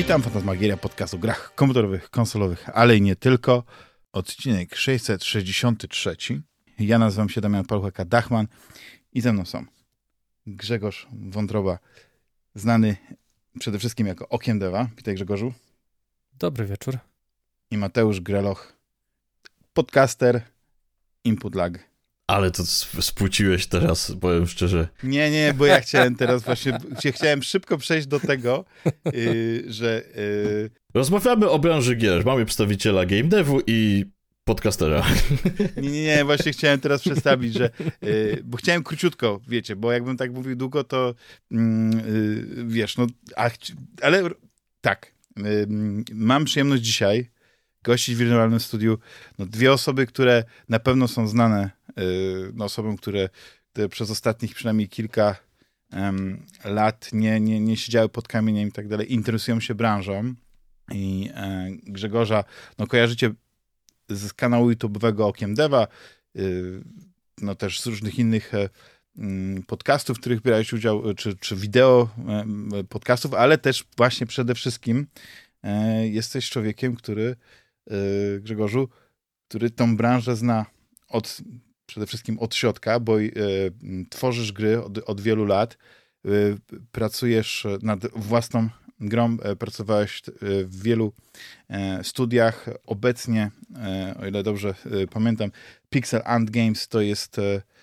Witam, Fantasmagieria, podcast o grach komputerowych, konsolowych, ale i nie tylko. Odcinek 663. Ja nazywam się Damian Paluchaka-Dachman i ze mną są Grzegorz Wątroba, znany przede wszystkim jako Okiem Deva. Witaj, Grzegorzu. Dobry wieczór. I Mateusz Greloch, podcaster, input lag. Ale to spłuciłeś teraz, powiem szczerze. Nie, bo ja chciałem teraz właśnie, chciałem szybko przejść do tego, że... Rozmawiamy o branży gier. Mamy przedstawiciela game devu i podcastera. Nie, właśnie chciałem teraz przedstawić, że... Bo chciałem króciutko, wiecie, bo jakbym tak mówił długo, to wiesz, no... Ale tak, mam przyjemność dzisiaj gościć w wirtualnym studiu dwie osoby, które na pewno są znane osobom, które przez ostatnich przynajmniej kilka lat nie siedziały pod kamieniem i tak dalej, interesują się branżą. I Grzegorza kojarzycie z kanału YouTube'owego Okiem Deva, też z różnych innych podcastów, w których brałeś udział, czy wideo podcastów, ale też właśnie przede wszystkim jesteś człowiekiem, który Grzegorzu, który tą branżę zna przede wszystkim od środka, bo tworzysz gry od wielu lat, pracujesz nad własną grą, pracowałeś w wielu studiach. Obecnie, o ile dobrze pamiętam, Pixel Ant Games to jest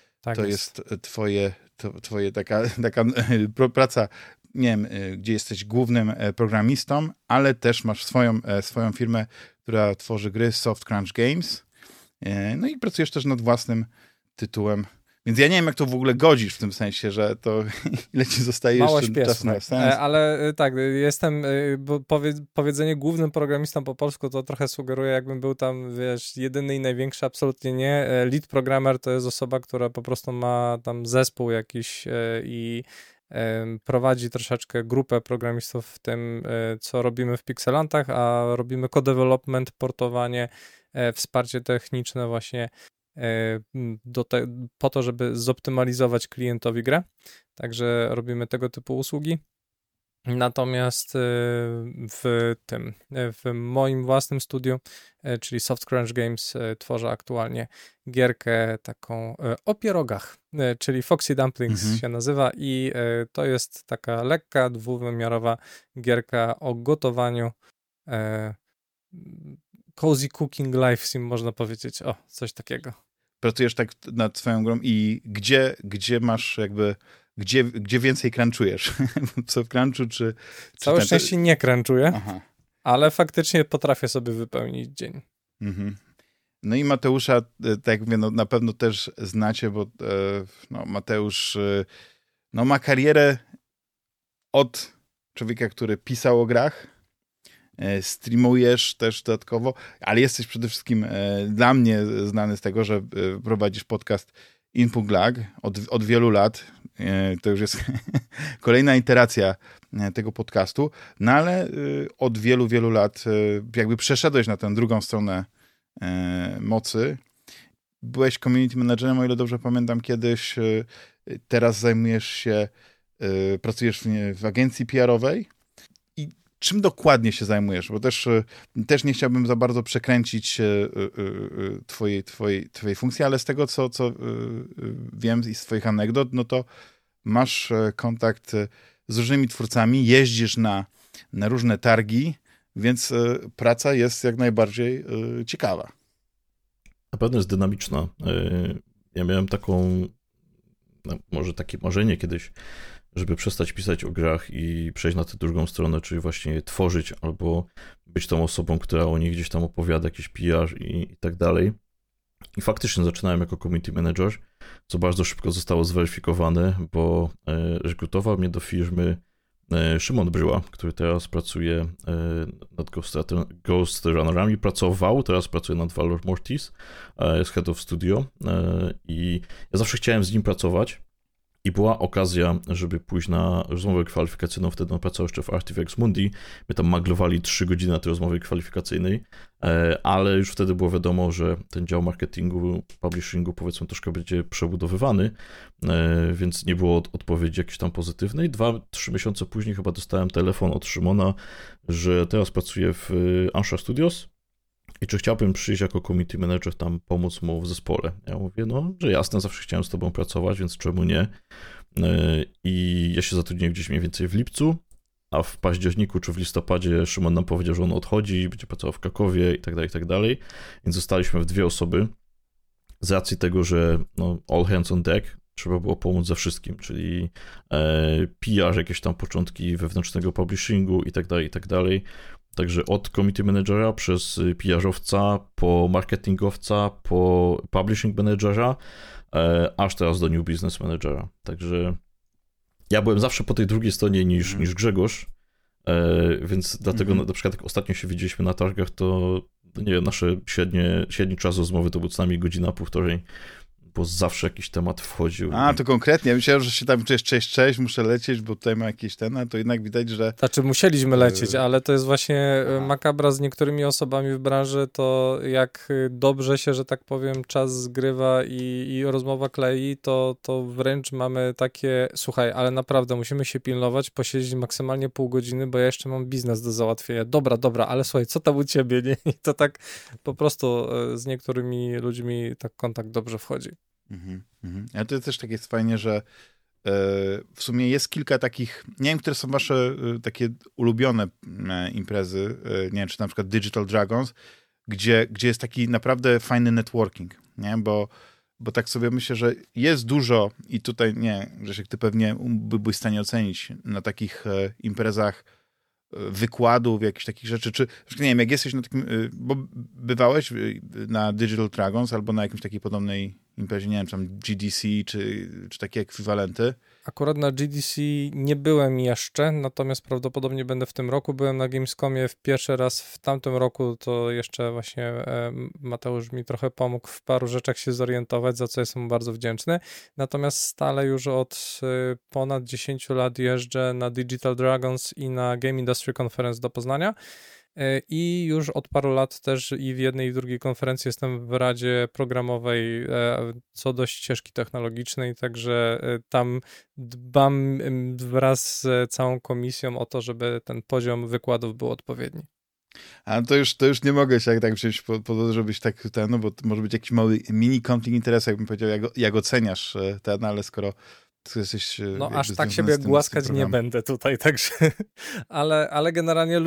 twoje taka praca, nie wiem, gdzie jesteś głównym programistą, ale też masz swoją firmę, która tworzy gry, Soft Crunch Games. No i pracujesz też nad własnym tytułem. Więc ja nie wiem, jak to w ogóle godzisz w tym sensie, że to ile ci zostaje mało jeszcze czasu na sens. Ale tak, jestem, bo powiedzenie głównym programistą po polsku to trochę sugeruje, jakbym był tam, wiesz, jedyny i największy, absolutnie nie. Lead programmer to jest osoba, która po prostu ma tam zespół jakiś i prowadzi troszeczkę grupę programistów w tym, co robimy w Pixelantach, a robimy co-development, portowanie, wsparcie techniczne właśnie po to, żeby zoptymalizować klientowi grę. Także robimy tego typu usługi. Natomiast w moim własnym studiu, czyli Soft Crunch Games, tworzę aktualnie gierkę taką o pierogach, czyli Foxy Dumplings się nazywa i to jest taka lekka, dwuwymiarowa gierka o gotowaniu, cozy cooking life sim, można powiedzieć, coś takiego. Pracujesz tak nad swoją grą i gdzie masz jakby, gdzie więcej crunchujesz? W Soft Crunchu czy całe szczęście nie crunchuję, ale faktycznie potrafię sobie wypełnić dzień. Mhm. No i Mateusza, tak jak mówię, na pewno też znacie, bo Mateusz ma karierę od człowieka, który pisał o grach, streamujesz też dodatkowo, ale jesteś przede wszystkim dla mnie znany z tego, że prowadzisz podcast Input Lag od wielu lat. To już jest kolejna iteracja tego podcastu, no ale od wielu, wielu lat jakby przeszedłeś na tę drugą stronę mocy. Byłeś community managerem, o ile dobrze pamiętam kiedyś. Teraz zajmujesz się, pracujesz w agencji PR-owej. I czym dokładnie się zajmujesz? Bo też nie chciałbym za bardzo przekręcić twojej funkcji, ale z tego, co wiem i z twoich anegdot, no to masz kontakt z różnymi twórcami, jeździsz na różne targi, więc praca jest jak najbardziej ciekawa. Na pewno jest dynamiczna. Ja miałem może takie marzenie kiedyś, żeby przestać pisać o grach i przejść na tę drugą stronę, czyli właśnie tworzyć albo być tą osobą, która o nich gdzieś tam opowiada, jakiś PR i tak dalej. I faktycznie zaczynałem jako community manager, co bardzo szybko zostało zweryfikowane, bo rekrutował mnie do firmy Szymon Bryła, który teraz pracuje nad Ghost Runnerami, teraz pracuje nad Valor Mortis, jest head of studio i ja zawsze chciałem z nim pracować, I była okazja, żeby pójść na rozmowę kwalifikacyjną, wtedy on pracował jeszcze w Artifex Mundi. My tam maglowali 3 godziny na tej rozmowie kwalifikacyjnej, ale już wtedy było wiadomo, że ten dział marketingu, publishingu powiedzmy troszkę będzie przebudowywany, więc nie było odpowiedzi jakiejś tam pozytywnej. 2-3 miesiące później chyba dostałem telefon od Szymona, że teraz pracuję w Ansha Studios i czy chciałbym przyjść jako community manager tam pomóc mu w zespole. Ja mówię, no, że jasne, zawsze chciałem z tobą pracować, więc czemu nie? I ja się zatrudniłem gdzieś mniej więcej w lipcu, a w październiku czy w listopadzie Szymon nam powiedział, że on odchodzi, będzie pracował w Krakowie i tak dalej, więc zostaliśmy w 2 osoby z racji tego, że no, all hands on deck, trzeba było pomóc ze wszystkim, czyli PR, jakieś tam początki wewnętrznego publishingu i tak dalej. Także od community managera przez PR-owca, po marketingowca, po publishing managera, aż teraz do new business managera. Także ja byłem zawsze po tej drugiej stronie niż Grzegorz, więc dlatego na przykład jak ostatnio się widzieliśmy na targach, to nie wiem, nasze średni czas rozmowy to był co najmniej godzina, półtorej, bo zawsze jakiś temat wchodził. A, to konkretnie. Ja myślałem, że się tam cześć, muszę lecieć, bo tutaj ma jakiś a to jednak widać, że... Znaczy musieliśmy lecieć, ale to jest właśnie makabra z niektórymi osobami w branży, to jak dobrze się, że tak powiem, czas zgrywa i rozmowa klei, to wręcz mamy takie, słuchaj, ale naprawdę musimy się pilnować, posiedzieć maksymalnie pół godziny, bo ja jeszcze mam biznes do załatwienia. Dobra, ale słuchaj, co tam u ciebie, nie? I to tak po prostu z niektórymi ludźmi tak kontakt dobrze wchodzi. Ale to też tak jest fajnie, że w sumie jest kilka takich, nie wiem, które są wasze takie ulubione imprezy, nie wiem, czy na przykład Digital Dragons, gdzie jest taki naprawdę fajny networking, nie? Bo tak sobie myślę, że jest dużo i tutaj, nie, Grzesiek, ty pewnie byłbyś w stanie ocenić na takich imprezach wykładów, jakichś takich rzeczy, czy nie wiem, jak jesteś na takim, bo bywałeś na Digital Dragons albo na jakimś takiej podobnej imprezie, nie wiem, czy tam GDC, czy takie ekwiwalenty? Akurat na GDC nie byłem jeszcze, natomiast prawdopodobnie będę w tym roku. Byłem na Gamescomie pierwszy raz w tamtym roku, to jeszcze właśnie Mateusz mi trochę pomógł w paru rzeczach się zorientować, za co jestem mu bardzo wdzięczny. Natomiast stale już od ponad 10 lat jeżdżę na Digital Dragons i na Game Industry Conference do Poznania. I już od paru lat też i w jednej i w drugiej konferencji jestem w Radzie Programowej co do ścieżki technologicznej, także tam dbam wraz z całą komisją o to, żeby ten poziom wykładów był odpowiedni. A to już nie mogę się tak wziąć po to, żebyś tak no bo to może być jakiś mały mini konflikt interesu, jakbym powiedział, jak oceniasz ten, ale skoro jesteś... No aż tak siebie głaskać nie będę tutaj, także... Ale generalnie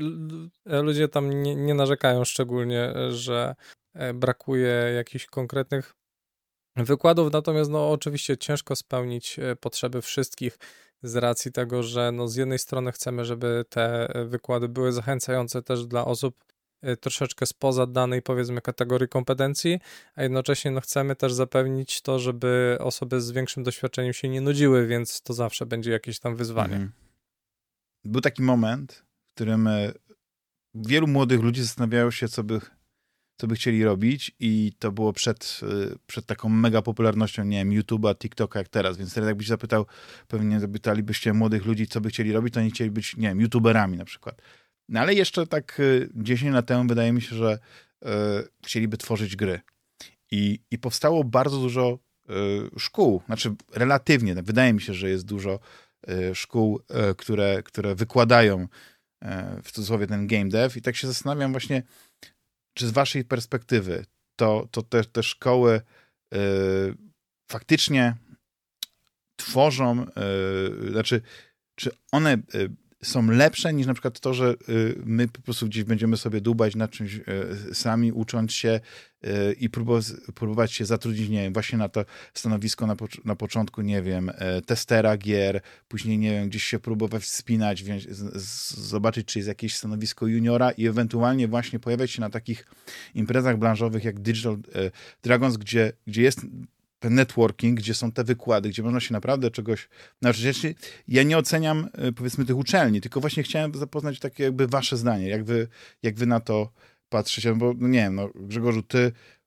ludzie tam nie narzekają szczególnie, że brakuje jakichś konkretnych wykładów, natomiast no oczywiście ciężko spełnić potrzeby wszystkich z racji tego, że no z jednej strony chcemy, żeby te wykłady były zachęcające też dla osób troszeczkę spoza danej, powiedzmy, kategorii kompetencji, a jednocześnie no, chcemy też zapewnić to, żeby osoby z większym doświadczeniem się nie nudziły, więc to zawsze będzie jakieś tam wyzwanie. Był taki moment, w którym wielu młodych ludzi zastanawiało się, co by chcieli robić i to było przed taką mega popularnością, nie wiem, YouTube'a, TikToka jak teraz, więc teraz jakbyś zapytał, pewnie zapytalibyście młodych ludzi, co by chcieli robić, to oni chcieli być, nie wiem, YouTuberami na przykład. No ale jeszcze tak 10 lat temu wydaje mi się, że chcieliby tworzyć gry. I powstało bardzo dużo szkół, znaczy relatywnie, wydaje mi się, że jest dużo szkół, które wykładają w cudzysłowie ten game dev i tak się zastanawiam właśnie, czy z waszej perspektywy to te szkoły faktycznie tworzą, znaczy, czy one są lepsze niż na przykład to, że my po prostu gdzieś będziemy sobie dłubać nad czymś sami, ucząc się i próbować się zatrudnić, nie wiem, właśnie na to stanowisko na początku, nie wiem, testera gier, później, nie wiem, gdzieś się próbować wspinać, zobaczyć, czy jest jakieś stanowisko juniora i ewentualnie właśnie pojawiać się na takich imprezach branżowych jak Digital Dragons, gdzie jest ten networking, gdzie są te wykłady, gdzie można się naprawdę czegoś nauczyć. Ja nie oceniam, powiedzmy, tych uczelni, tylko właśnie chciałem zapoznać takie jakby wasze zdanie, jak wy na to patrzycie, bo no nie wiem, no Grzegorzu, ty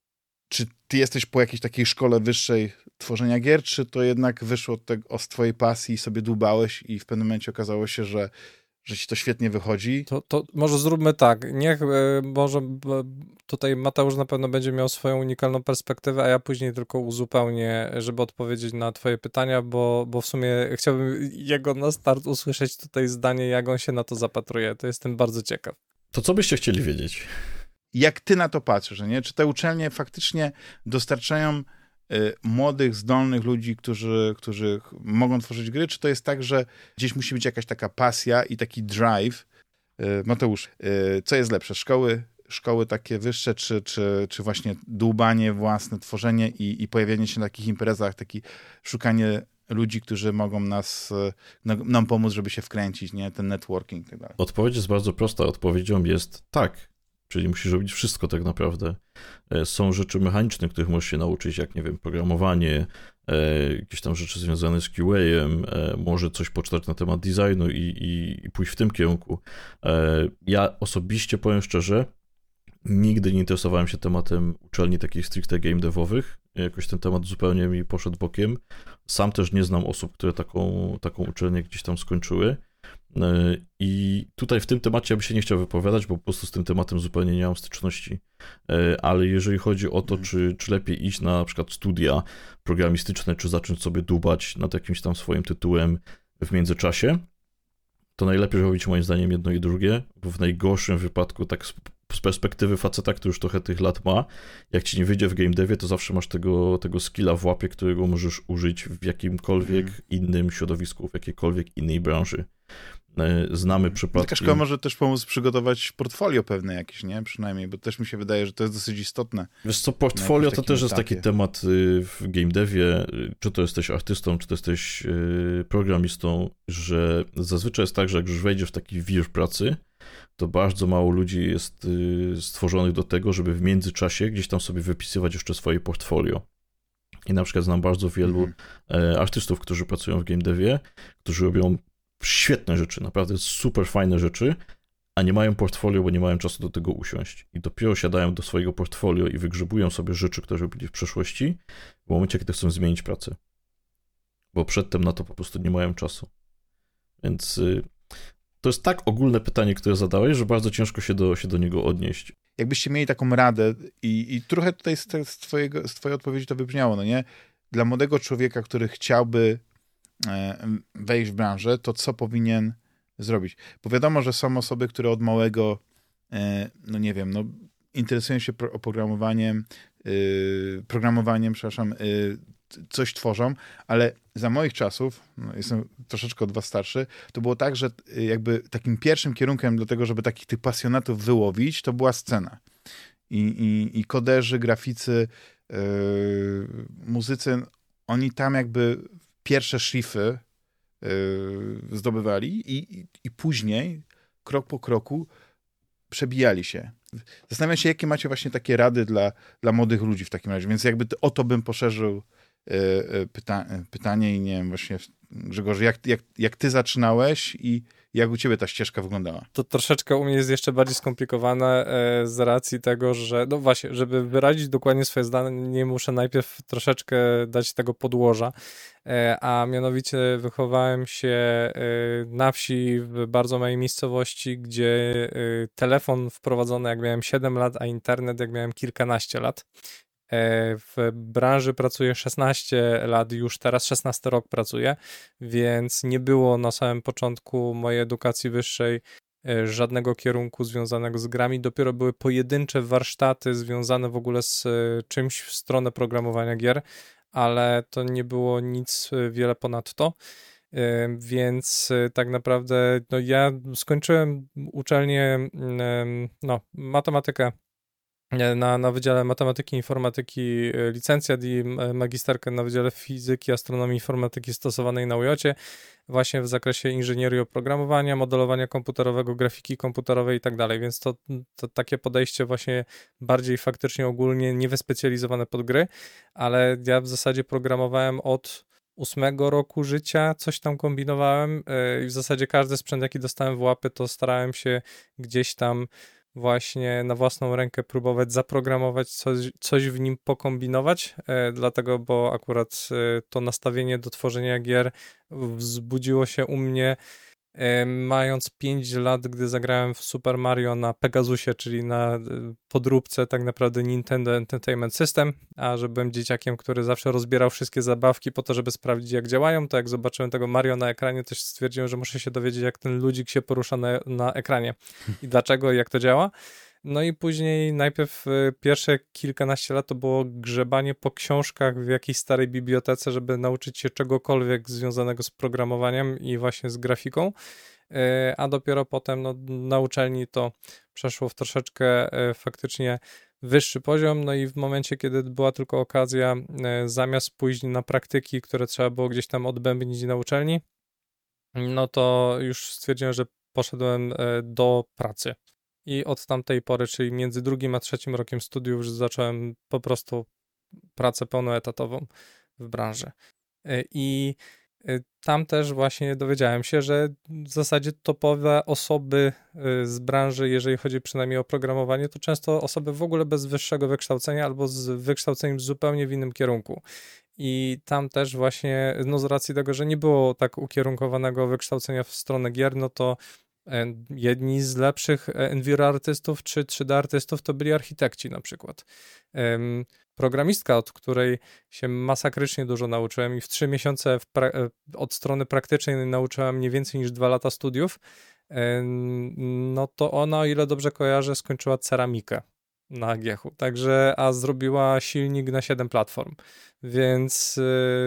czy ty jesteś po jakiejś takiej szkole wyższej tworzenia gier, czy to jednak wyszło z twojej pasji i sobie dłubałeś i w pewnym momencie okazało się, że ci to świetnie wychodzi? To może zróbmy tak. Niech może tutaj Mateusz na pewno będzie miał swoją unikalną perspektywę, a ja później tylko uzupełnię, żeby odpowiedzieć na twoje pytania, bo w sumie chciałbym jego na start usłyszeć tutaj zdanie, jak on się na to zapatruje. To jestem bardzo ciekaw. To co byście chcieli wiedzieć? Jak ty na to patrzysz, nie? Czy te uczelnie faktycznie dostarczają młodych, zdolnych ludzi, którzy mogą tworzyć gry, czy to jest tak, że gdzieś musi być jakaś taka pasja i taki drive? Mateusz, co jest lepsze? Szkoły takie wyższe, czy właśnie dłubanie własne, tworzenie i pojawianie się na takich imprezach, takie szukanie ludzi, którzy mogą nam pomóc, żeby się wkręcić, nie? Ten networking i tak dalej. Odpowiedź jest bardzo prosta. Odpowiedzią jest tak. Czyli musisz robić wszystko tak naprawdę. Są rzeczy mechaniczne, których możesz się nauczyć, jak, nie wiem, programowanie, jakieś tam rzeczy związane z QA-em, może coś poczytać na temat designu i pójść w tym kierunku. Ja osobiście, powiem szczerze, nigdy nie interesowałem się tematem uczelni takich stricte game devowych. Jakoś ten temat zupełnie mi poszedł bokiem. Sam też nie znam osób, które taką uczelnię gdzieś tam skończyły. I tutaj w tym temacie ja bym się nie chciał wypowiadać, bo po prostu z tym tematem zupełnie nie mam styczności. Ale jeżeli chodzi o to, czy lepiej iść na przykład studia programistyczne, czy zacząć sobie dłubać nad jakimś tam swoim tytułem w międzyczasie, to najlepiej robić moim zdaniem jedno i drugie, bo w najgorszym wypadku, tak z perspektywy faceta, który już trochę tych lat ma, jak ci nie wyjdzie w game devie, to zawsze masz tego skilla w łapie, którego możesz użyć w jakimkolwiek innym środowisku, w jakiejkolwiek innej branży. Znamy przypadki... Taka szkoła może też pomóc przygotować portfolio pewne jakieś, nie? Przynajmniej, bo też mi się wydaje, że to jest dosyć istotne. Wiesz co, portfolio to też jest taki temat w game devie, czy to jesteś artystą, czy to jesteś programistą, że zazwyczaj jest tak, że jak już wejdziesz w taki wir pracy, to bardzo mało ludzi jest stworzonych do tego, żeby w międzyczasie gdzieś tam sobie wypisywać jeszcze swoje portfolio. I na przykład znam bardzo wielu artystów, którzy pracują w game devie, którzy robią świetne rzeczy, naprawdę super fajne rzeczy, a nie mają portfolio, bo nie mają czasu do tego usiąść. I dopiero siadają do swojego portfolio i wygrzebują sobie rzeczy, które robili w przeszłości, w momencie, kiedy chcą zmienić pracę. Bo przedtem na to po prostu nie mają czasu. Więc to jest tak ogólne pytanie, które zadałeś, że bardzo ciężko się do niego odnieść. Jakbyście mieli taką radę i trochę tutaj z twojej odpowiedzi to wybrzmiało, no nie? Dla młodego człowieka, który chciałby wejść w branżę, to co powinien zrobić? Bo wiadomo, że są osoby, które od małego, no nie wiem, no interesują się programowaniem, coś tworzą, ale za moich czasów, no jestem troszeczkę od was starszy, to było tak, że jakby takim pierwszym kierunkiem do tego, żeby takich tych pasjonatów wyłowić, to była scena. I koderzy, graficy, muzycy, oni tam jakby pierwsze szlify zdobywali i później, krok po kroku, przebijali się. Zastanawiam się, jakie macie właśnie takie rady dla młodych ludzi w takim razie, więc jakby o to bym poszerzył pytanie i nie wiem, właśnie Grzegorz, jak ty zaczynałeś i jak u ciebie ta ścieżka wyglądała? To troszeczkę u mnie jest jeszcze bardziej skomplikowane z racji tego, że no właśnie, żeby wyrazić dokładnie swoje zdanie, muszę najpierw troszeczkę dać tego podłoża, a mianowicie wychowałem się na wsi w bardzo małej miejscowości, gdzie telefon wprowadzony jak miałem 7 lat, a internet jak miałem kilkanaście lat. W branży pracuję 16 lat, już teraz 16 rok pracuję, więc nie było na samym początku mojej edukacji wyższej żadnego kierunku związanego z grami, dopiero były pojedyncze warsztaty związane w ogóle z czymś w stronę programowania gier, ale to nie było nic wiele ponadto, więc tak naprawdę no ja skończyłem uczelnię, no matematykę na Wydziale Matematyki i Informatyki licencjat i magisterkę na Wydziale Fizyki, Astronomii i Informatyki Stosowanej na UJ-cie, właśnie w zakresie inżynierii oprogramowania, modelowania komputerowego, grafiki komputerowej i tak dalej, więc to takie podejście właśnie bardziej faktycznie ogólnie niewyspecjalizowane pod gry, ale ja w zasadzie programowałem od 8 roku życia, coś tam kombinowałem i w zasadzie każdy sprzęt, jaki dostałem w łapy, to starałem się gdzieś tam właśnie na własną rękę próbować zaprogramować, coś w nim pokombinować, dlatego, bo akurat to nastawienie do tworzenia gier wzbudziło się u mnie mając 5 lat, gdy zagrałem w Super Mario na Pegasusie, czyli na podróbce tak naprawdę Nintendo Entertainment System, a że byłem dzieciakiem, który zawsze rozbierał wszystkie zabawki po to, żeby sprawdzić, jak działają, to jak zobaczyłem tego Mario na ekranie, to stwierdziłem, że muszę się dowiedzieć, jak ten ludzik się porusza na ekranie i dlaczego i jak to działa. No i później najpierw pierwsze kilkanaście lat to było grzebanie po książkach w jakiejś starej bibliotece, żeby nauczyć się czegokolwiek związanego z programowaniem i właśnie z grafiką, a dopiero potem na uczelni to przeszło w troszeczkę faktycznie wyższy poziom, no i w momencie, kiedy była tylko okazja, zamiast pójść na praktyki, które trzeba było gdzieś tam odbębnić na uczelni, no to już stwierdziłem, że poszedłem do pracy. I od tamtej pory, czyli między 2. a 3. rokiem studiów, już zacząłem po prostu pracę pełnoetatową w branży. I tam też właśnie dowiedziałem się, że w zasadzie topowe osoby z branży, jeżeli chodzi przynajmniej o programowanie, to często osoby w ogóle bez wyższego wykształcenia albo z wykształceniem zupełnie w innym kierunku. I tam też właśnie, no z racji tego, że nie było tak ukierunkowanego wykształcenia w stronę gier, no to jedni z lepszych Enviro artystów czy 3D artystów to byli architekci na przykład. Programistka, od której się masakrycznie dużo nauczyłem i w 3 miesiące od strony praktycznej nauczyłem mniej więcej niż 2 lata studiów, no to ona, o ile dobrze kojarzę, skończyła ceramikę na AGH-u, także, a zrobiła silnik na 7 platform, więc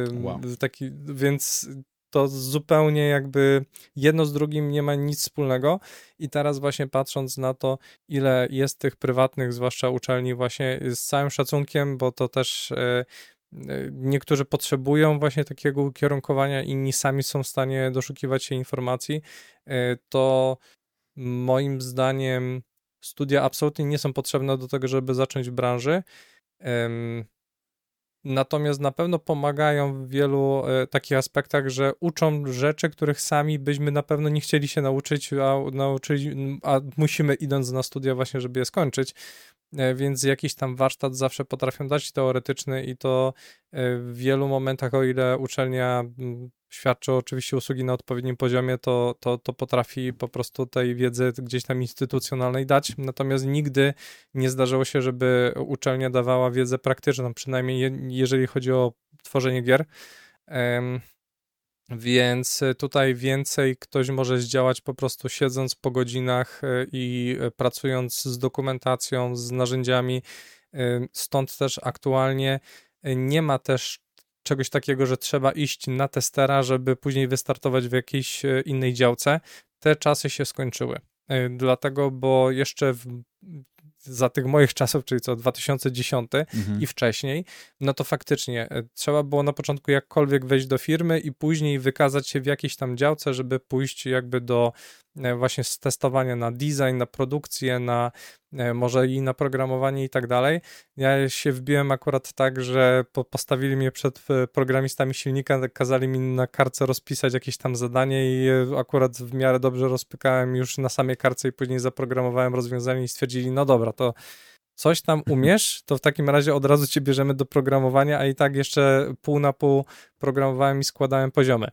więc to zupełnie jakby jedno z drugim nie ma nic wspólnego i teraz właśnie patrząc na to, ile jest tych prywatnych, zwłaszcza uczelni właśnie z całym szacunkiem, bo to też niektórzy potrzebują właśnie takiego ukierunkowania, inni sami są w stanie doszukiwać się informacji, to moim zdaniem studia absolutnie nie są potrzebne do tego, żeby zacząć w branży. Natomiast na pewno pomagają w wielu takich aspektach, że uczą rzeczy, których sami byśmy na pewno nie chcieli się nauczyć, a musimy idąc na studia właśnie, żeby je skończyć. Więc jakiś tam warsztat zawsze potrafią dać teoretyczny i to w wielu momentach, o ile uczelnia świadczy oczywiście usługi na odpowiednim poziomie, to potrafi po prostu tej wiedzy gdzieś tam instytucjonalnej dać. Natomiast nigdy nie zdarzyło się, żeby uczelnia dawała wiedzę praktyczną, przynajmniej jeżeli chodzi o tworzenie gier. Więc tutaj więcej ktoś może zdziałać po prostu siedząc po godzinach i pracując z dokumentacją, z narzędziami. Stąd też aktualnie nie ma też czegoś takiego, że trzeba iść na testera, żeby później wystartować w jakiejś innej działce. Te czasy się skończyły. Dlatego, bo jeszcze za tych moich czasów, czyli co 2010 i wcześniej, no to faktycznie trzeba było na początku jakkolwiek wejść do firmy i później wykazać się w jakiejś tam działce, żeby pójść jakby do właśnie z testowania na design, na produkcję, na może i na programowanie i tak dalej. Ja się wbiłem akurat tak, że postawili mnie przed programistami silnika, kazali mi na kartce rozpisać jakieś tam zadanie i akurat w miarę dobrze rozpykałem już na samej kartce i później zaprogramowałem rozwiązanie i stwierdzili, no dobra, to coś tam umiesz, to w takim razie od razu cię bierzemy do programowania, a i tak jeszcze pół na pół programowałem i składałem poziomy.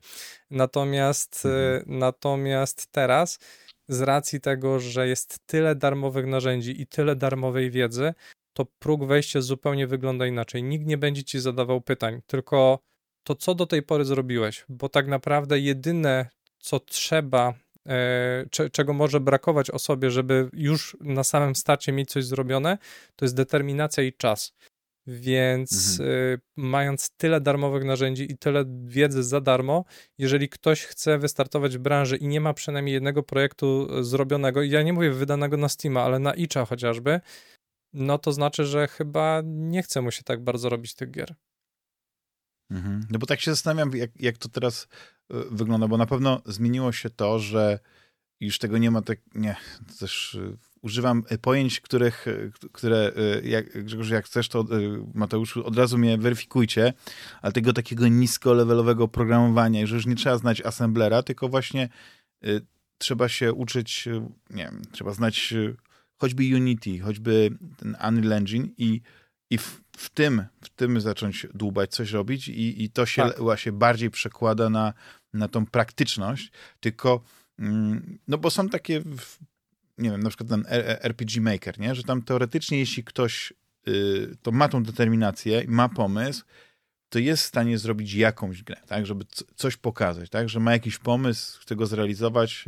Natomiast teraz z racji tego, że jest tyle darmowych narzędzi i tyle darmowej wiedzy, to próg wejścia zupełnie wygląda inaczej. Nikt nie będzie ci zadawał pytań, tylko to co do tej pory zrobiłeś, bo tak naprawdę jedyne co trzeba, czego może brakować osobie, żeby już na samym starcie mieć coś zrobione, to jest determinacja i czas. Więc mając tyle darmowych narzędzi i tyle wiedzy za darmo, jeżeli ktoś chce wystartować w branży i nie ma przynajmniej jednego projektu zrobionego, ja nie mówię wydanego na Steama, ale na itcha chociażby, no to znaczy, że chyba nie chce mu się tak bardzo robić tych gier. No bo tak się zastanawiam, jak to teraz wygląda, bo na pewno zmieniło się to, że już tego nie ma też używam pojęć, które jak chcesz, to Mateuszu, od razu mnie weryfikujcie, ale tego takiego nisko-levelowego programowania, że już nie trzeba znać assemblera, tylko właśnie trzeba się uczyć, nie wiem, trzeba znać choćby Unity, choćby ten Unreal Engine i w tym zacząć dłubać, coś robić i to się właśnie bardziej przekłada na tą praktyczność, tylko no bo są takie, nie wiem, na przykład ten RPG Maker, nie? Że tam teoretycznie jeśli ktoś to ma tą determinację i ma pomysł, to jest w stanie zrobić jakąś grę, tak? Żeby coś pokazać, tak? Że ma jakiś pomysł, chce go zrealizować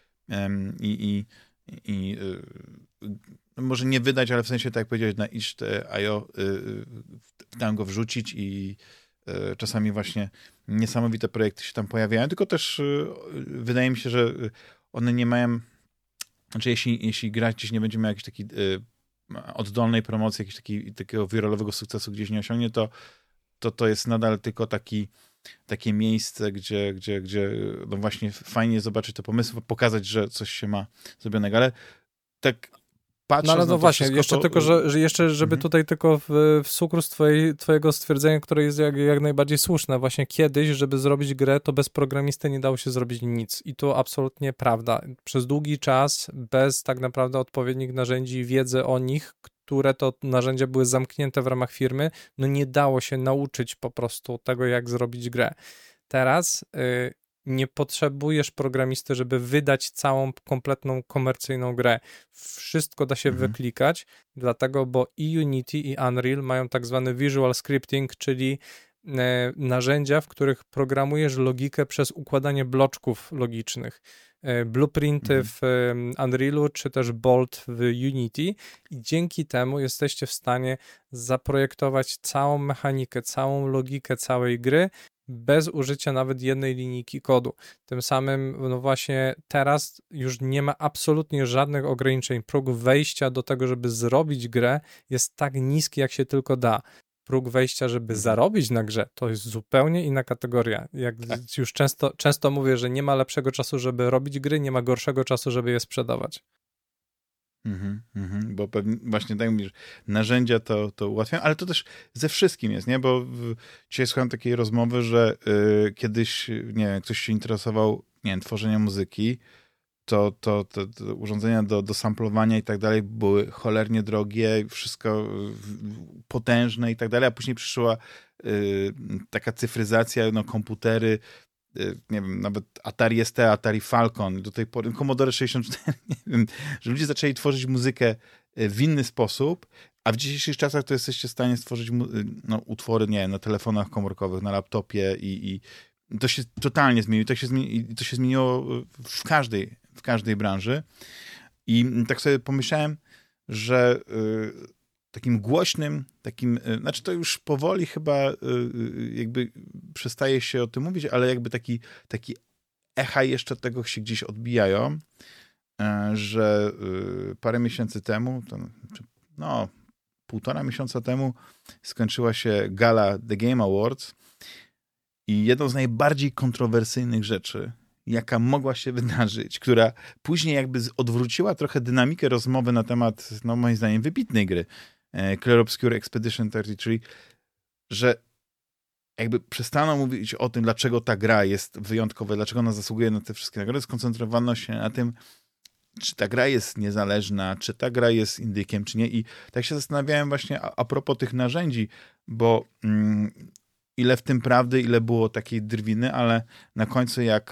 może nie wydać, ale w sensie, tak jak powiedziałeś, na itch.io tam go wrzucić i czasami właśnie niesamowite projekty się tam pojawiają, tylko też wydaje mi się, że one nie mają, znaczy jeśli gra gdzieś nie będzie miała jakiejś takiej oddolnej promocji, takiego wiralowego sukcesu gdzieś nie osiągnie, to jest nadal tylko takie miejsce, gdzie no właśnie fajnie zobaczyć te pomysły, pokazać, że coś się ma zrobionego, ale tak patrząc no ale na no to właśnie, wszystko, jeszcze to... tylko, że jeszcze, żeby tutaj tylko w cukrus twojego stwierdzenia, które jest jak najbardziej słuszne, właśnie kiedyś, żeby zrobić grę, to bez programisty nie dało się zrobić nic i to absolutnie prawda. Przez długi czas, bez tak naprawdę odpowiednich narzędzi i wiedzy o nich, które to narzędzia były zamknięte w ramach firmy, no nie dało się nauczyć po prostu tego, jak zrobić grę. Teraz nie potrzebujesz programisty, żeby wydać całą kompletną komercyjną grę. Wszystko da się wyklikać, dlatego, bo i Unity, i Unreal mają tak zwany visual scripting, czyli narzędzia, w których programujesz logikę przez układanie bloczków logicznych. Blueprinty w Unrealu, czy też Bolt w Unity i dzięki temu jesteście w stanie zaprojektować całą mechanikę, całą logikę całej gry bez użycia nawet jednej linijki kodu. Tym samym, no właśnie teraz już nie ma absolutnie żadnych ograniczeń. Próg wejścia do tego, żeby zrobić grę jest tak niski, jak się tylko da. Próg wejścia, żeby zarobić na grze, to jest zupełnie inna kategoria. Jak już często mówię, że nie ma lepszego czasu, żeby robić gry, nie ma gorszego czasu, żeby je sprzedawać. Bo pewnie właśnie tak mówisz, narzędzia to ułatwiają, ale to też ze wszystkim jest, nie? Bo dzisiaj słuchałem takiej rozmowy, że kiedyś, nie wiem, ktoś się interesował, nie wiem, tworzeniem muzyki, to urządzenia do samplowania i tak dalej były cholernie drogie, wszystko potężne i tak dalej, a później przyszła taka cyfryzacja, no komputery, nie wiem, nawet Atari ST, Atari Falcon, do tej pory Commodore 64, nie wiem, że ludzie zaczęli tworzyć muzykę w inny sposób, a w dzisiejszych czasach to jesteście w stanie stworzyć utwory, nie wiem, na telefonach komórkowych, na laptopie i to się totalnie zmieniło. To się zmieniło w każdej branży. I tak sobie pomyślałem, że takim głośnym, znaczy to już powoli chyba jakby przestaje się o tym mówić, ale jakby taki echa jeszcze tego się gdzieś odbijają, że parę miesięcy temu, półtora miesiąca temu skończyła się gala The Game Awards i jedną z najbardziej kontrowersyjnych rzeczy, jaka mogła się wydarzyć, która później jakby odwróciła trochę dynamikę rozmowy na temat, no moim zdaniem, wybitnej gry Clair Obscur Expedition 33, że jakby przestano mówić o tym, dlaczego ta gra jest wyjątkowa, dlaczego ona zasługuje na te wszystkie nagrody, skoncentrowano się na tym, czy ta gra jest niezależna, czy ta gra jest indykiem, czy nie. I tak się zastanawiałem właśnie a propos tych narzędzi, bo ile w tym prawdy, ile było takiej drwiny, ale na końcu jak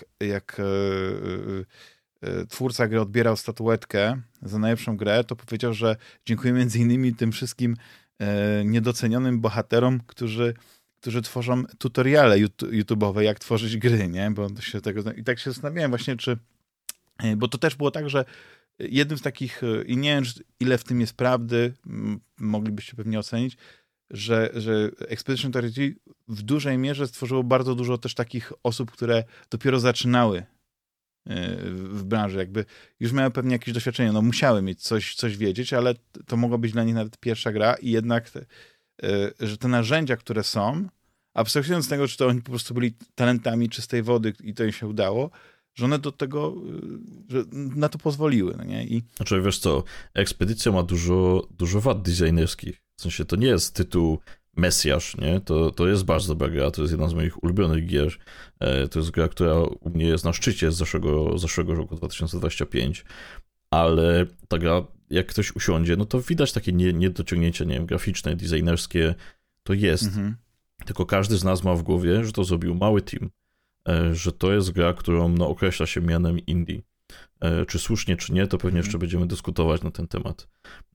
twórca gry odbierał statuetkę za najlepszą grę, to powiedział, że dziękuję między innymi tym wszystkim niedocenionym bohaterom, którzy tworzą tutoriale YouTube'owe, jak tworzyć gry, nie? Bo się tego... I tak się zastanawiałem właśnie, bo to też było tak, że jednym z takich, i nie wiem, ile w tym jest prawdy, moglibyście pewnie ocenić, że Expedition 33 w dużej mierze stworzyło bardzo dużo też takich osób, które dopiero zaczynały w branży, jakby już miały pewnie jakieś doświadczenie, no musiały mieć coś wiedzieć, ale to mogła być dla nich nawet pierwsza gra i jednak, że te narzędzia, które są, abstrahując z tego, czy to oni po prostu byli talentami czystej wody i to im się udało, że one do tego, że na to pozwoliły, no nie? Znaczy, wiesz co, Ekspedycja ma dużo wad designerskich. W sensie, to nie jest tytuł Mesjasz, nie? To jest bardzo dobra gra, to jest jedna z moich ulubionych gier. To jest gra, która u mnie jest na szczycie z zeszłego roku 2025, ale ta gra jak ktoś usiądzie, no to widać takie niedociągnięcia, nie wiem, graficzne, designerskie, to jest. Tylko każdy z nas ma w głowie, że to zrobił mały team, że to jest gra, którą no, określa się mianem indie. Czy słusznie, czy nie, to pewnie jeszcze będziemy dyskutować na ten temat.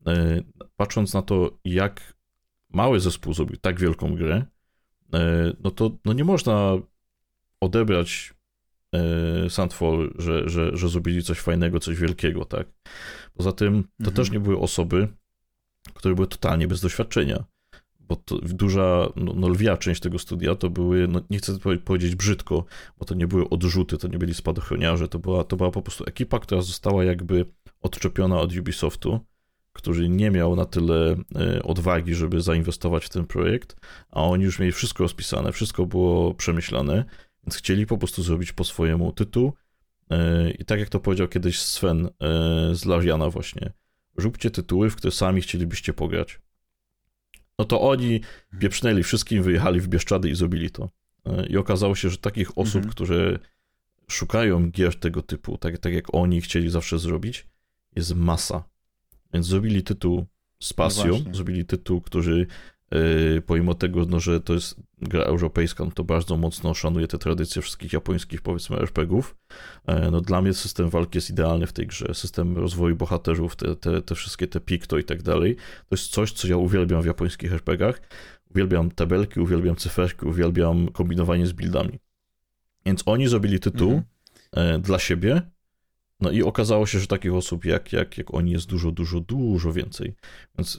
Patrząc na to, jak mały zespół zrobił tak wielką grę, no to no nie można odebrać Sandfall, że zrobili coś fajnego, coś wielkiego, tak? Poza tym to też nie były osoby, które były totalnie bez doświadczenia, bo to duża, no lwia część tego studia to były, no nie chcę powiedzieć brzydko, bo to nie były odrzuty, to nie byli spadochroniarze, to była po prostu ekipa, która została jakby odczepiona od Ubisoftu, który nie miał na tyle odwagi, żeby zainwestować w ten projekt, a oni już mieli wszystko rozpisane, wszystko było przemyślane, więc chcieli po prostu zrobić po swojemu tytuł i tak jak to powiedział kiedyś Sven z Lariana właśnie, róbcie tytuły, w które sami chcielibyście pograć. No to oni pieprznęli wszystkim, wyjechali w Bieszczady i zrobili to. I okazało się, że takich osób, które szukają gier tego typu, tak jak oni chcieli zawsze zrobić, jest masa. Więc zrobili tytuł z pasją, zrobili tytuł, który pomimo tego, no, że to jest gra europejska, no to bardzo mocno szanuje te tradycje wszystkich japońskich, powiedzmy, RPG-ów. No dla mnie system walki jest idealny w tej grze, system rozwoju bohaterów, te wszystkie te pikto i tak dalej. To jest coś, co ja uwielbiam w japońskich RPG-ach. Uwielbiam tabelki, uwielbiam cyferki, uwielbiam kombinowanie z buildami. Więc oni zrobili tytuł dla siebie, no i okazało się, że takich osób jak oni jest dużo więcej. Więc